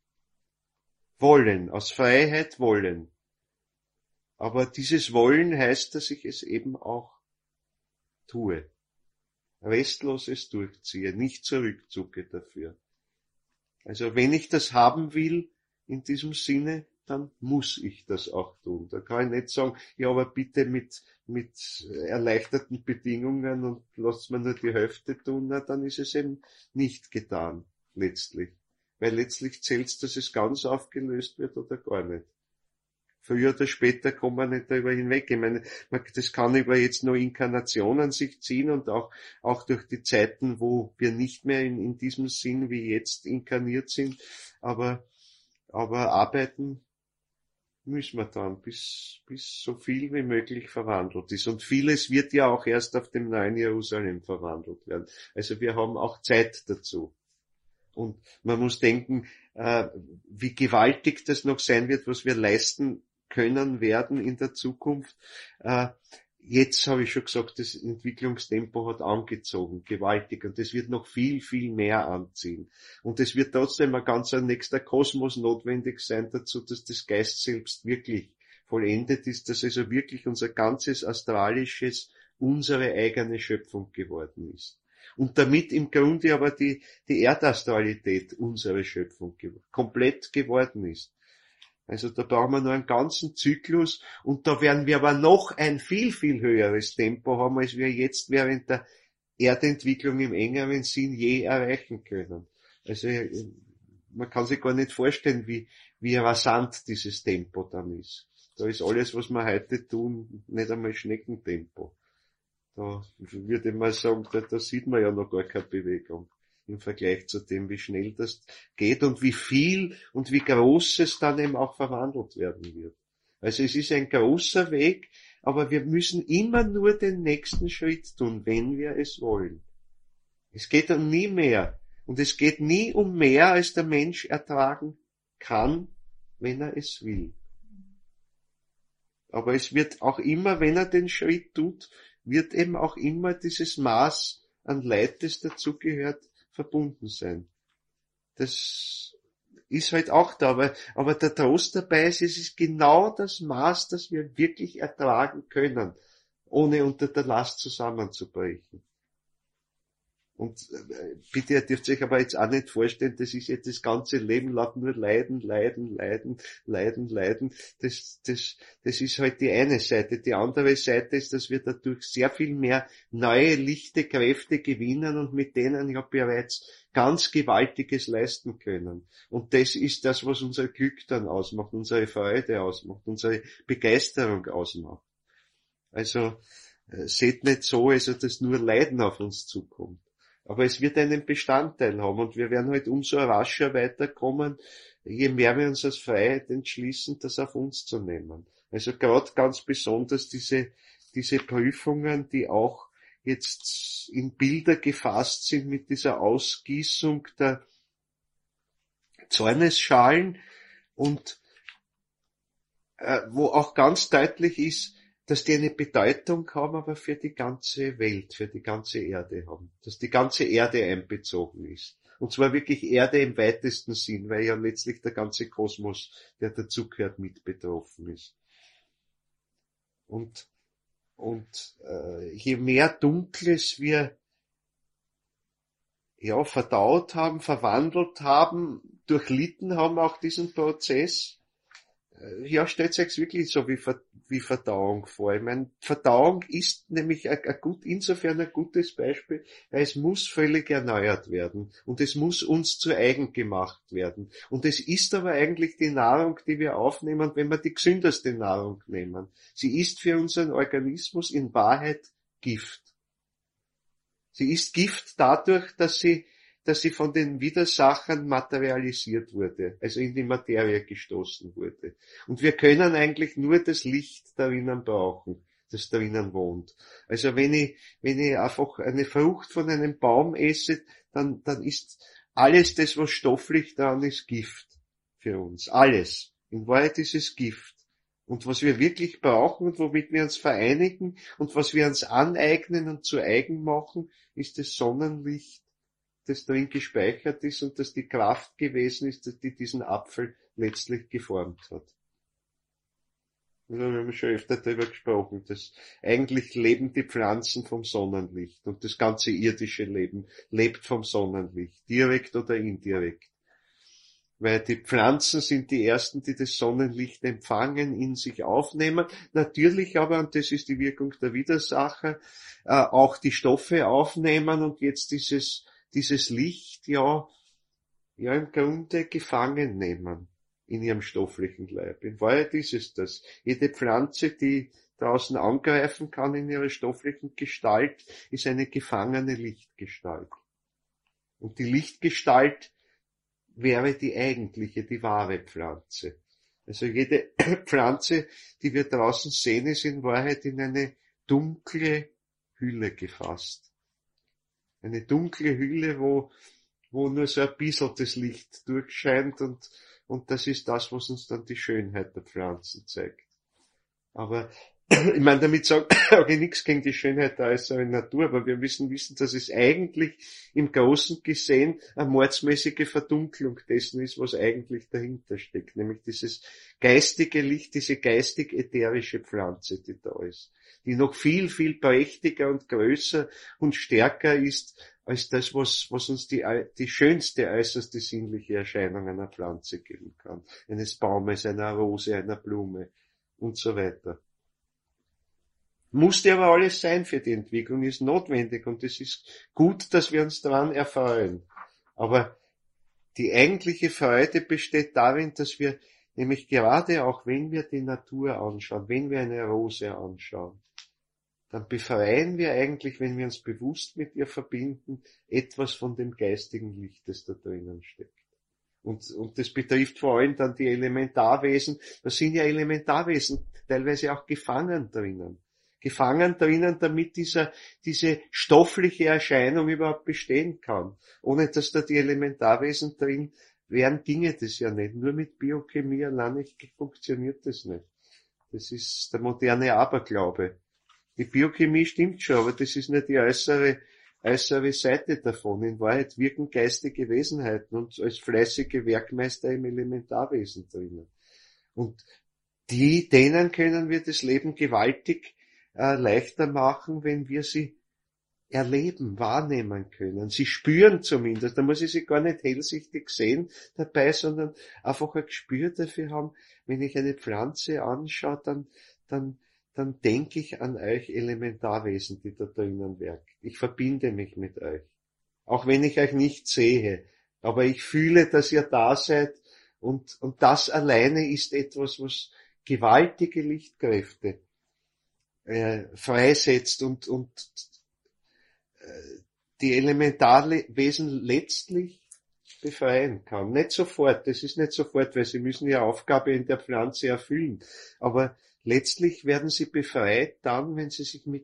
Wollen, aus Freiheit wollen. Aber dieses Wollen heißt, dass ich es eben auch tue. Restloses durchziehe, nicht zurückzucke dafür. Also wenn ich das haben will, in diesem Sinne, dann muss ich das auch tun. Da kann ich nicht sagen, ja, aber bitte mit erleichterten Bedingungen und lasst mir nur die Hälfte tun, na, dann ist es eben nicht getan, letztlich. Weil letztlich zählt's, dass es ganz aufgelöst wird oder gar nicht. Früher oder später kommt man nicht darüber hinweg. Ich meine, das kann über jetzt nur Inkarnationen sich ziehen und auch durch die Zeiten, wo wir nicht mehr in diesem Sinn wie jetzt inkarniert sind. Aber arbeiten müssen wir dann, bis so viel wie möglich verwandelt ist. Und vieles wird ja auch erst auf dem neuen Jerusalem verwandelt werden. Also wir haben auch Zeit dazu. Und man muss denken, wie gewaltig das noch sein wird, was wir leisten können werden in der Zukunft. Jetzt habe ich schon gesagt, das Entwicklungstempo hat angezogen, gewaltig, und es wird noch viel, viel mehr anziehen. Und es wird trotzdem ein nächster Kosmos notwendig sein dazu, dass das Geist selbst wirklich vollendet ist, dass also wirklich unser ganzes astralisches, unsere eigene Schöpfung geworden ist. Und damit im Grunde aber die Erdastralität unsere Schöpfung komplett geworden ist. Also da brauchen wir nur einen ganzen Zyklus, und da werden wir aber noch ein viel, viel höheres Tempo haben, als wir jetzt während der Erdentwicklung im engeren Sinn je erreichen können. Also man kann sich gar nicht vorstellen, wie rasant dieses Tempo dann ist. Da ist alles, was wir heute tun, nicht einmal Schneckentempo. Da würde ich mal sagen, da sieht man ja noch gar keine Bewegung im Vergleich zu dem, wie schnell das geht und wie viel und wie groß es dann eben auch verwandelt werden wird. Also es ist ein großer Weg, aber wir müssen immer nur den nächsten Schritt tun, wenn wir es wollen. Es geht um nie mehr. Und es geht nie um mehr, als der Mensch ertragen kann, wenn er es will. Aber es wird auch immer, wenn er den Schritt tut, wird eben auch immer dieses Maß an Leid, das dazugehört, verbunden sein. Das ist halt auch da, aber der Trost dabei ist, es ist genau das Maß, das wir wirklich ertragen können, ohne unter der Last zusammenzubrechen. Und bitte, ihr dürft euch aber jetzt auch nicht vorstellen, das ist jetzt das ganze Leben lang nur Leiden, Leiden, Leiden, Leiden, Leiden. Das ist halt die eine Seite. Die andere Seite ist, dass wir dadurch sehr viel mehr neue, lichte Kräfte gewinnen und mit denen ja bereits ganz Gewaltiges leisten können. Und das ist das, was unser Glück dann ausmacht, unsere Freude ausmacht, unsere Begeisterung ausmacht. Also seht nicht so, also dass nur Leiden auf uns zukommt. Aber es wird einen Bestandteil haben, und wir werden halt umso rascher weiterkommen, je mehr wir uns als Freiheit entschließen, das auf uns zu nehmen. Also gerade ganz besonders diese Prüfungen, die auch jetzt in Bilder gefasst sind mit dieser Ausgießung der Zornesschalen, und wo auch ganz deutlich ist, dass die eine Bedeutung haben, aber für die ganze Welt, für die ganze Erde haben. Dass die ganze Erde einbezogen ist. Und zwar wirklich Erde im weitesten Sinn, weil ja letztlich der ganze Kosmos, der dazugehört, mit betroffen ist. Und je mehr Dunkles wir verdaut haben, verwandelt haben, durchlitten haben auch diesen Prozess, ja, stellt euch wirklich so wie Verdauung vor. Ich meine, Verdauung ist nämlich insofern ein gutes Beispiel, weil es muss völlig erneuert werden und es muss uns zu eigen gemacht werden. Und es ist aber eigentlich die Nahrung, die wir aufnehmen, wenn wir die gesündeste Nahrung nehmen. Sie ist für unseren Organismus in Wahrheit Gift. Sie ist Gift dadurch, dass sie von den Widersachern materialisiert wurde, also in die Materie gestoßen wurde. Und wir können eigentlich nur das Licht darinnen brauchen, das darinnen wohnt. Also wenn ich einfach eine Frucht von einem Baum esse, dann ist alles das, was stofflich daran ist, Gift für uns. Alles. In Wahrheit ist es Gift. Und was wir wirklich brauchen und womit wir uns vereinigen und was wir uns aneignen und zu eigen machen, ist das Sonnenlicht, das darin gespeichert ist und das die Kraft gewesen ist, die diesen Apfel letztlich geformt hat. Da haben wir schon öfter darüber gesprochen, dass eigentlich leben die Pflanzen vom Sonnenlicht und das ganze irdische Leben lebt vom Sonnenlicht, direkt oder indirekt. Weil die Pflanzen sind die ersten, die das Sonnenlicht empfangen, in sich aufnehmen. Natürlich aber, und das ist die Wirkung der Widersacher, auch die Stoffe aufnehmen und jetzt dieses Licht ja im Grunde gefangen nehmen in ihrem stofflichen Leib. In Wahrheit ist es das. Jede Pflanze, die draußen angreifen kann in ihrer stofflichen Gestalt, ist eine gefangene Lichtgestalt. Und die Lichtgestalt wäre die eigentliche, die wahre Pflanze. Also jede Pflanze, die wir draußen sehen, ist in Wahrheit in eine dunkle Hülle gefasst. Eine dunkle Hülle, wo nur so ein bisschen das Licht durchscheint und das ist das, was uns dann die Schönheit der Pflanzen zeigt. Aber ich meine, damit sage ich nichts gegen die Schönheit der äußeren Natur, aber wir müssen wissen, dass es eigentlich im Großen gesehen eine mordsmäßige Verdunklung dessen ist, was eigentlich dahinter steckt, nämlich dieses geistige Licht, diese geistig-ätherische Pflanze, die da ist, die noch viel, viel prächtiger und größer und stärker ist als das, was uns die schönste, äußerste sinnliche Erscheinung einer Pflanze geben kann, eines Baumes, einer Rose, einer Blume und so weiter. Musste aber alles sein für die Entwicklung, ist notwendig und es ist gut, dass wir uns daran erfreuen. Aber die eigentliche Freude besteht darin, dass wir nämlich gerade auch, wenn wir die Natur anschauen, wenn wir eine Rose anschauen, dann befreien wir eigentlich, wenn wir uns bewusst mit ihr verbinden, etwas von dem geistigen Licht, das da drinnen steckt. Und das betrifft vor allem dann die Elementarwesen. Da sind ja Elementarwesen teilweise auch gefangen drinnen. Damit diese stoffliche Erscheinung überhaupt bestehen kann. Ohne dass da die Elementarwesen drin wären, ginge das ja nicht. Nur mit Biochemie allein nicht funktioniert das nicht. Das ist der moderne Aberglaube. Die Biochemie stimmt schon, aber das ist nicht die äußere Seite davon. In Wahrheit wirken geistige Wesenheiten und als fleißige Werkmeister im Elementarwesen drinnen. Und denen können wir das Leben gewaltig leichter machen, wenn wir sie erleben, wahrnehmen können. Sie spüren zumindest. Da muss ich sie gar nicht hellsichtig sehen dabei, sondern einfach ein Gespür dafür haben. Wenn ich eine Pflanze anschaue, dann denke ich an euch Elementarwesen, die da drinnen werkt. Ich verbinde mich mit euch. Auch wenn ich euch nicht sehe. Aber ich fühle, dass ihr da seid und das alleine ist etwas, was gewaltige Lichtkräfte freisetzt und die Elementarwesen letztlich befreien kann. Nicht sofort, das ist nicht sofort, weil sie müssen ihre Aufgabe in der Pflanze erfüllen. Aber letztlich werden sie befreit dann, wenn sie sich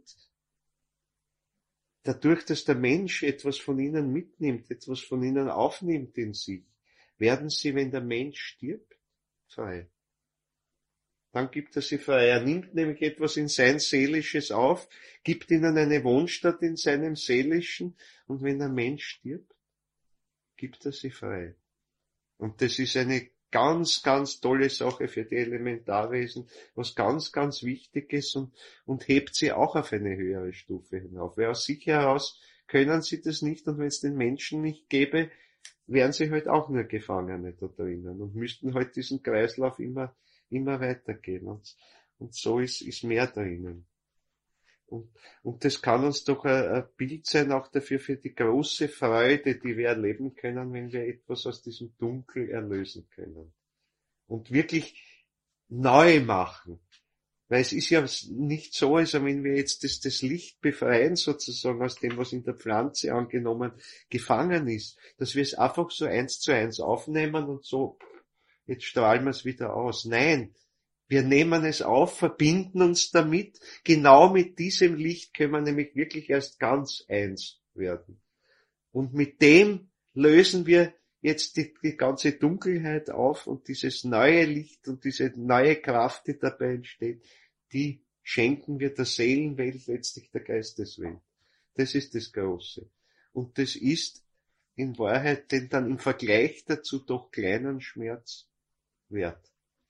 dadurch, dass der Mensch etwas von ihnen mitnimmt, etwas von ihnen aufnimmt in sich, werden sie, wenn der Mensch stirbt, frei. Dann gibt er sie frei. Er nimmt nämlich etwas in sein Seelisches auf, gibt ihnen eine Wohnstatt in seinem Seelischen und wenn der Mensch stirbt, gibt er sie frei. Und das ist eine ganz, ganz tolle Sache für die Elementarwesen, was ganz, ganz wichtig ist und hebt sie auch auf eine höhere Stufe hinauf. Weil aus sich heraus können sie das nicht und wenn es den Menschen nicht gäbe, wären sie halt auch nur Gefangene da drinnen und müssten halt diesen Kreislauf immer weitergehen. Und so ist mehr drinnen. Und, und das kann uns doch ein Bild sein, auch dafür für die große Freude, die wir erleben können, wenn wir etwas aus diesem Dunkel erlösen können. Und wirklich neu machen. Weil es ist ja nicht so, also wenn wir jetzt das Licht befreien, sozusagen aus dem, was in der Pflanze angenommen gefangen ist, dass wir es einfach so 1:1 aufnehmen und so, jetzt strahlen wir es wieder aus. Nein, wir nehmen es auf, verbinden uns damit. Genau mit diesem Licht können wir nämlich wirklich erst ganz eins werden. Und mit dem lösen wir jetzt die ganze Dunkelheit auf und dieses neue Licht und diese neue Kraft, die dabei entsteht, die schenken wir der Seelenwelt, letztlich der Geisteswelt. Das ist das Große. Und das ist in Wahrheit den dann im Vergleich dazu doch kleinen Schmerz wert.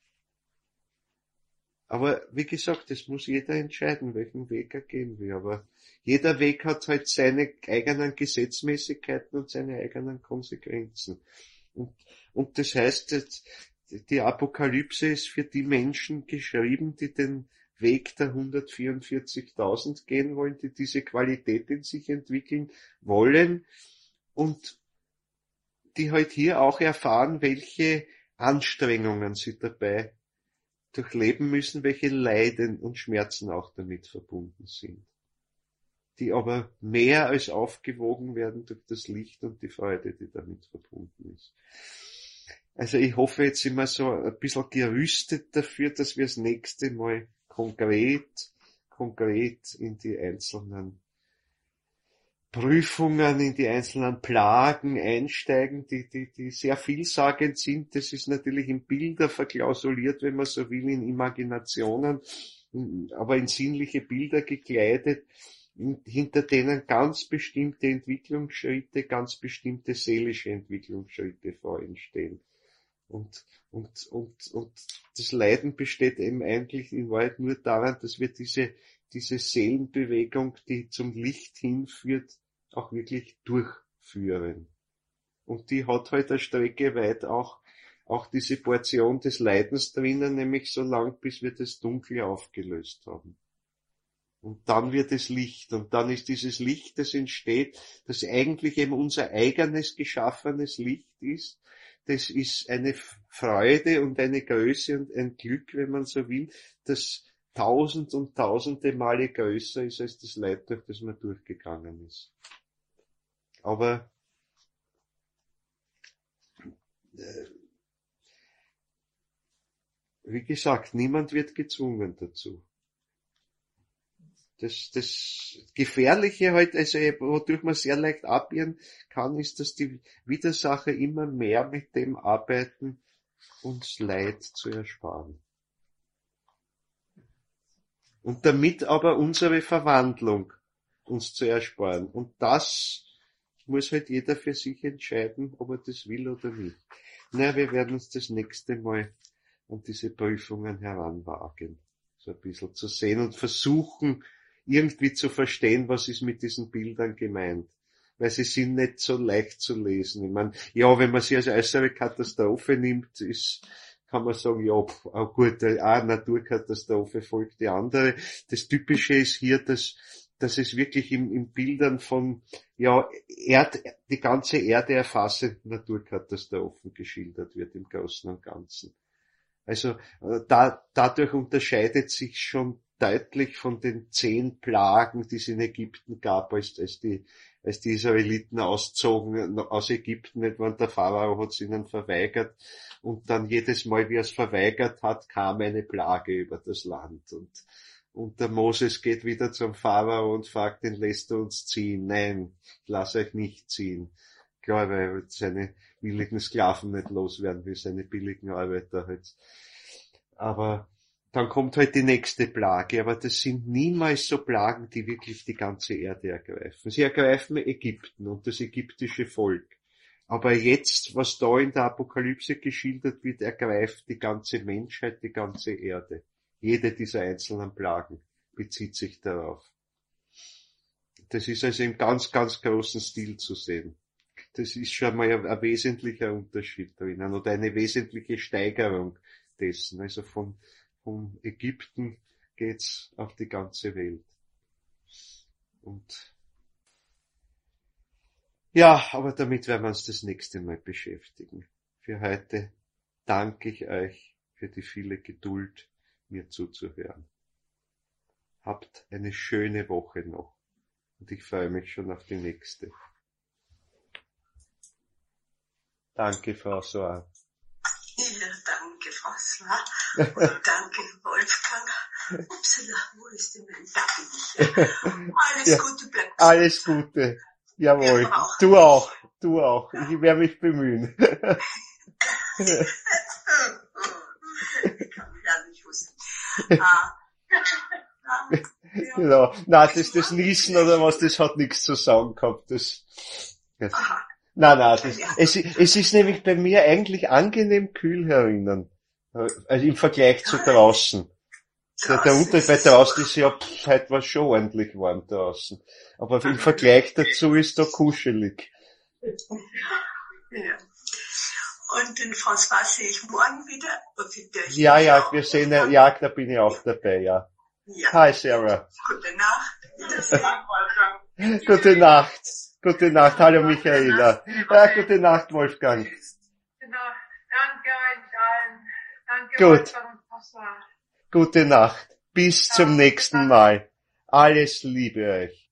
Aber wie gesagt, es muss jeder entscheiden, welchen Weg er gehen will. Aber jeder Weg hat halt seine eigenen Gesetzmäßigkeiten und seine eigenen Konsequenzen. Und das heißt, die Apokalypse ist für die Menschen geschrieben, die den Weg der 144.000 gehen wollen, die diese Qualität in sich entwickeln wollen und die halt hier auch erfahren, welche Anstrengungen sie dabei durchleben müssen, welche Leiden und Schmerzen auch damit verbunden sind, die aber mehr als aufgewogen werden durch das Licht und die Freude, die damit verbunden ist. Also ich hoffe, jetzt sind wir so ein bisschen gerüstet dafür, dass wir das nächste Mal konkret in die einzelnen Prüfungen, in die einzelnen Plagen einsteigen, die sehr vielsagend sind. Das ist natürlich in Bilder verklausuliert, wenn man so will, in Imaginationen, aber in sinnliche Bilder gekleidet, hinter denen ganz bestimmte Entwicklungsschritte, ganz bestimmte seelische Entwicklungsschritte vor ihnen stehen. Und das Leiden besteht eben eigentlich in Wahrheit nur daran, dass wir diese Seelenbewegung, die zum Licht hinführt, auch wirklich durchführen. Und die hat halt eine Strecke weit auch diese Portion des Leidens drinnen, nämlich so lang, bis wir das Dunkel aufgelöst haben. Und dann wird es Licht. Und dann ist dieses Licht, das entsteht, das eigentlich eben unser eigenes geschaffenes Licht ist. Das ist eine Freude und eine Größe und ein Glück, wenn man so will, das tausend und tausende Male größer ist als das Leid, durch das man durchgegangen ist. Aber wie gesagt, niemand wird gezwungen dazu. Das Gefährliche halt, also wodurch man sehr leicht abirren kann, ist, dass die Widersacher immer mehr mit dem arbeiten, uns Leid zu ersparen. Und damit aber unsere Verwandlung uns zu ersparen. Und das muss halt jeder für sich entscheiden, ob er das will oder nicht. Na, wir werden uns das nächste Mal an diese Prüfungen heranwagen. So ein bisschen zu sehen und versuchen, irgendwie zu verstehen, was ist mit diesen Bildern gemeint. Weil sie sind nicht so leicht zu lesen. Ich meine, ja, wenn man sie als äußere Katastrophe nimmt, kann man sagen, ja, gut, eine Naturkatastrophe folgt die andere. Das Typische ist hier, dass es wirklich in Bildern von, ja, die ganze Erde erfassenden Naturkatastrophen geschildert wird im Großen und Ganzen. Also dadurch unterscheidet sich schon deutlich von den 10 Plagen, die es in Ägypten gab, als die Israeliten auszogen aus Ägypten, nicht wahr? Der Pharao hat es ihnen verweigert und dann jedes Mal, wie er es verweigert hat, kam eine Plage über das Land und der Moses geht wieder zum Pharao und fragt ihn, lässt du uns ziehen? Nein, ich lasse euch nicht ziehen. Klar, weil seine willigen Sklaven nicht loswerden wie seine billigen Arbeiter halt. Aber dann kommt halt die nächste Plage, aber das sind niemals so Plagen, die wirklich die ganze Erde ergreifen. Sie ergreifen Ägypten und das ägyptische Volk. Aber jetzt, was da in der Apokalypse geschildert wird, ergreift die ganze Menschheit, die ganze Erde. Jede dieser einzelnen Plagen bezieht sich darauf. Das ist also im ganz, ganz großen Stil zu sehen. das ist schon mal ein wesentlicher Unterschied drinnen oder eine wesentliche Steigerung dessen. Also von Ägypten geht's auf die ganze Welt. Und ja, aber damit werden wir uns das nächste Mal beschäftigen. Für heute danke ich euch für die viele Geduld, mir zuzuhören. Habt eine schöne Woche noch und ich freue mich schon auf die nächste. Danke, Frau Soar. Ja, danke, Frau Soar. Und danke, Wolfgang. Upsala, wo ist denn mein David? Alles Ja, Gute, bleib gesund. alles Gute. Jawohl. Du auch. Du auch. Ich werde mich bemühen. Ich kann mich ja nicht husten. Genau. Nein, das Niesen oder was, das hat nichts zu sagen gehabt. Aha. Nein, es ist nämlich bei mir eigentlich angenehm kühl herinnen. Also im Vergleich zu draußen. Der Unterschied, weil draußen ist ja, heute war schon ordentlich warm draußen. Aber im Vergleich dazu ist da kuschelig. Ja. Und den François sehe ich morgen wieder. Ja, wir sehen, ja, da bin ich auch dabei, ja. Ja. Hi, Sarah. Gute Nacht. Gute Nacht. Gute Nacht. Hallo, Michaela. Ja, gute Nacht, Wolfgang. Genau. Danke euch allen. Danke, Gut. Wolfgang und François. Gute Nacht. Bis zum nächsten Mal. Alles Liebe euch.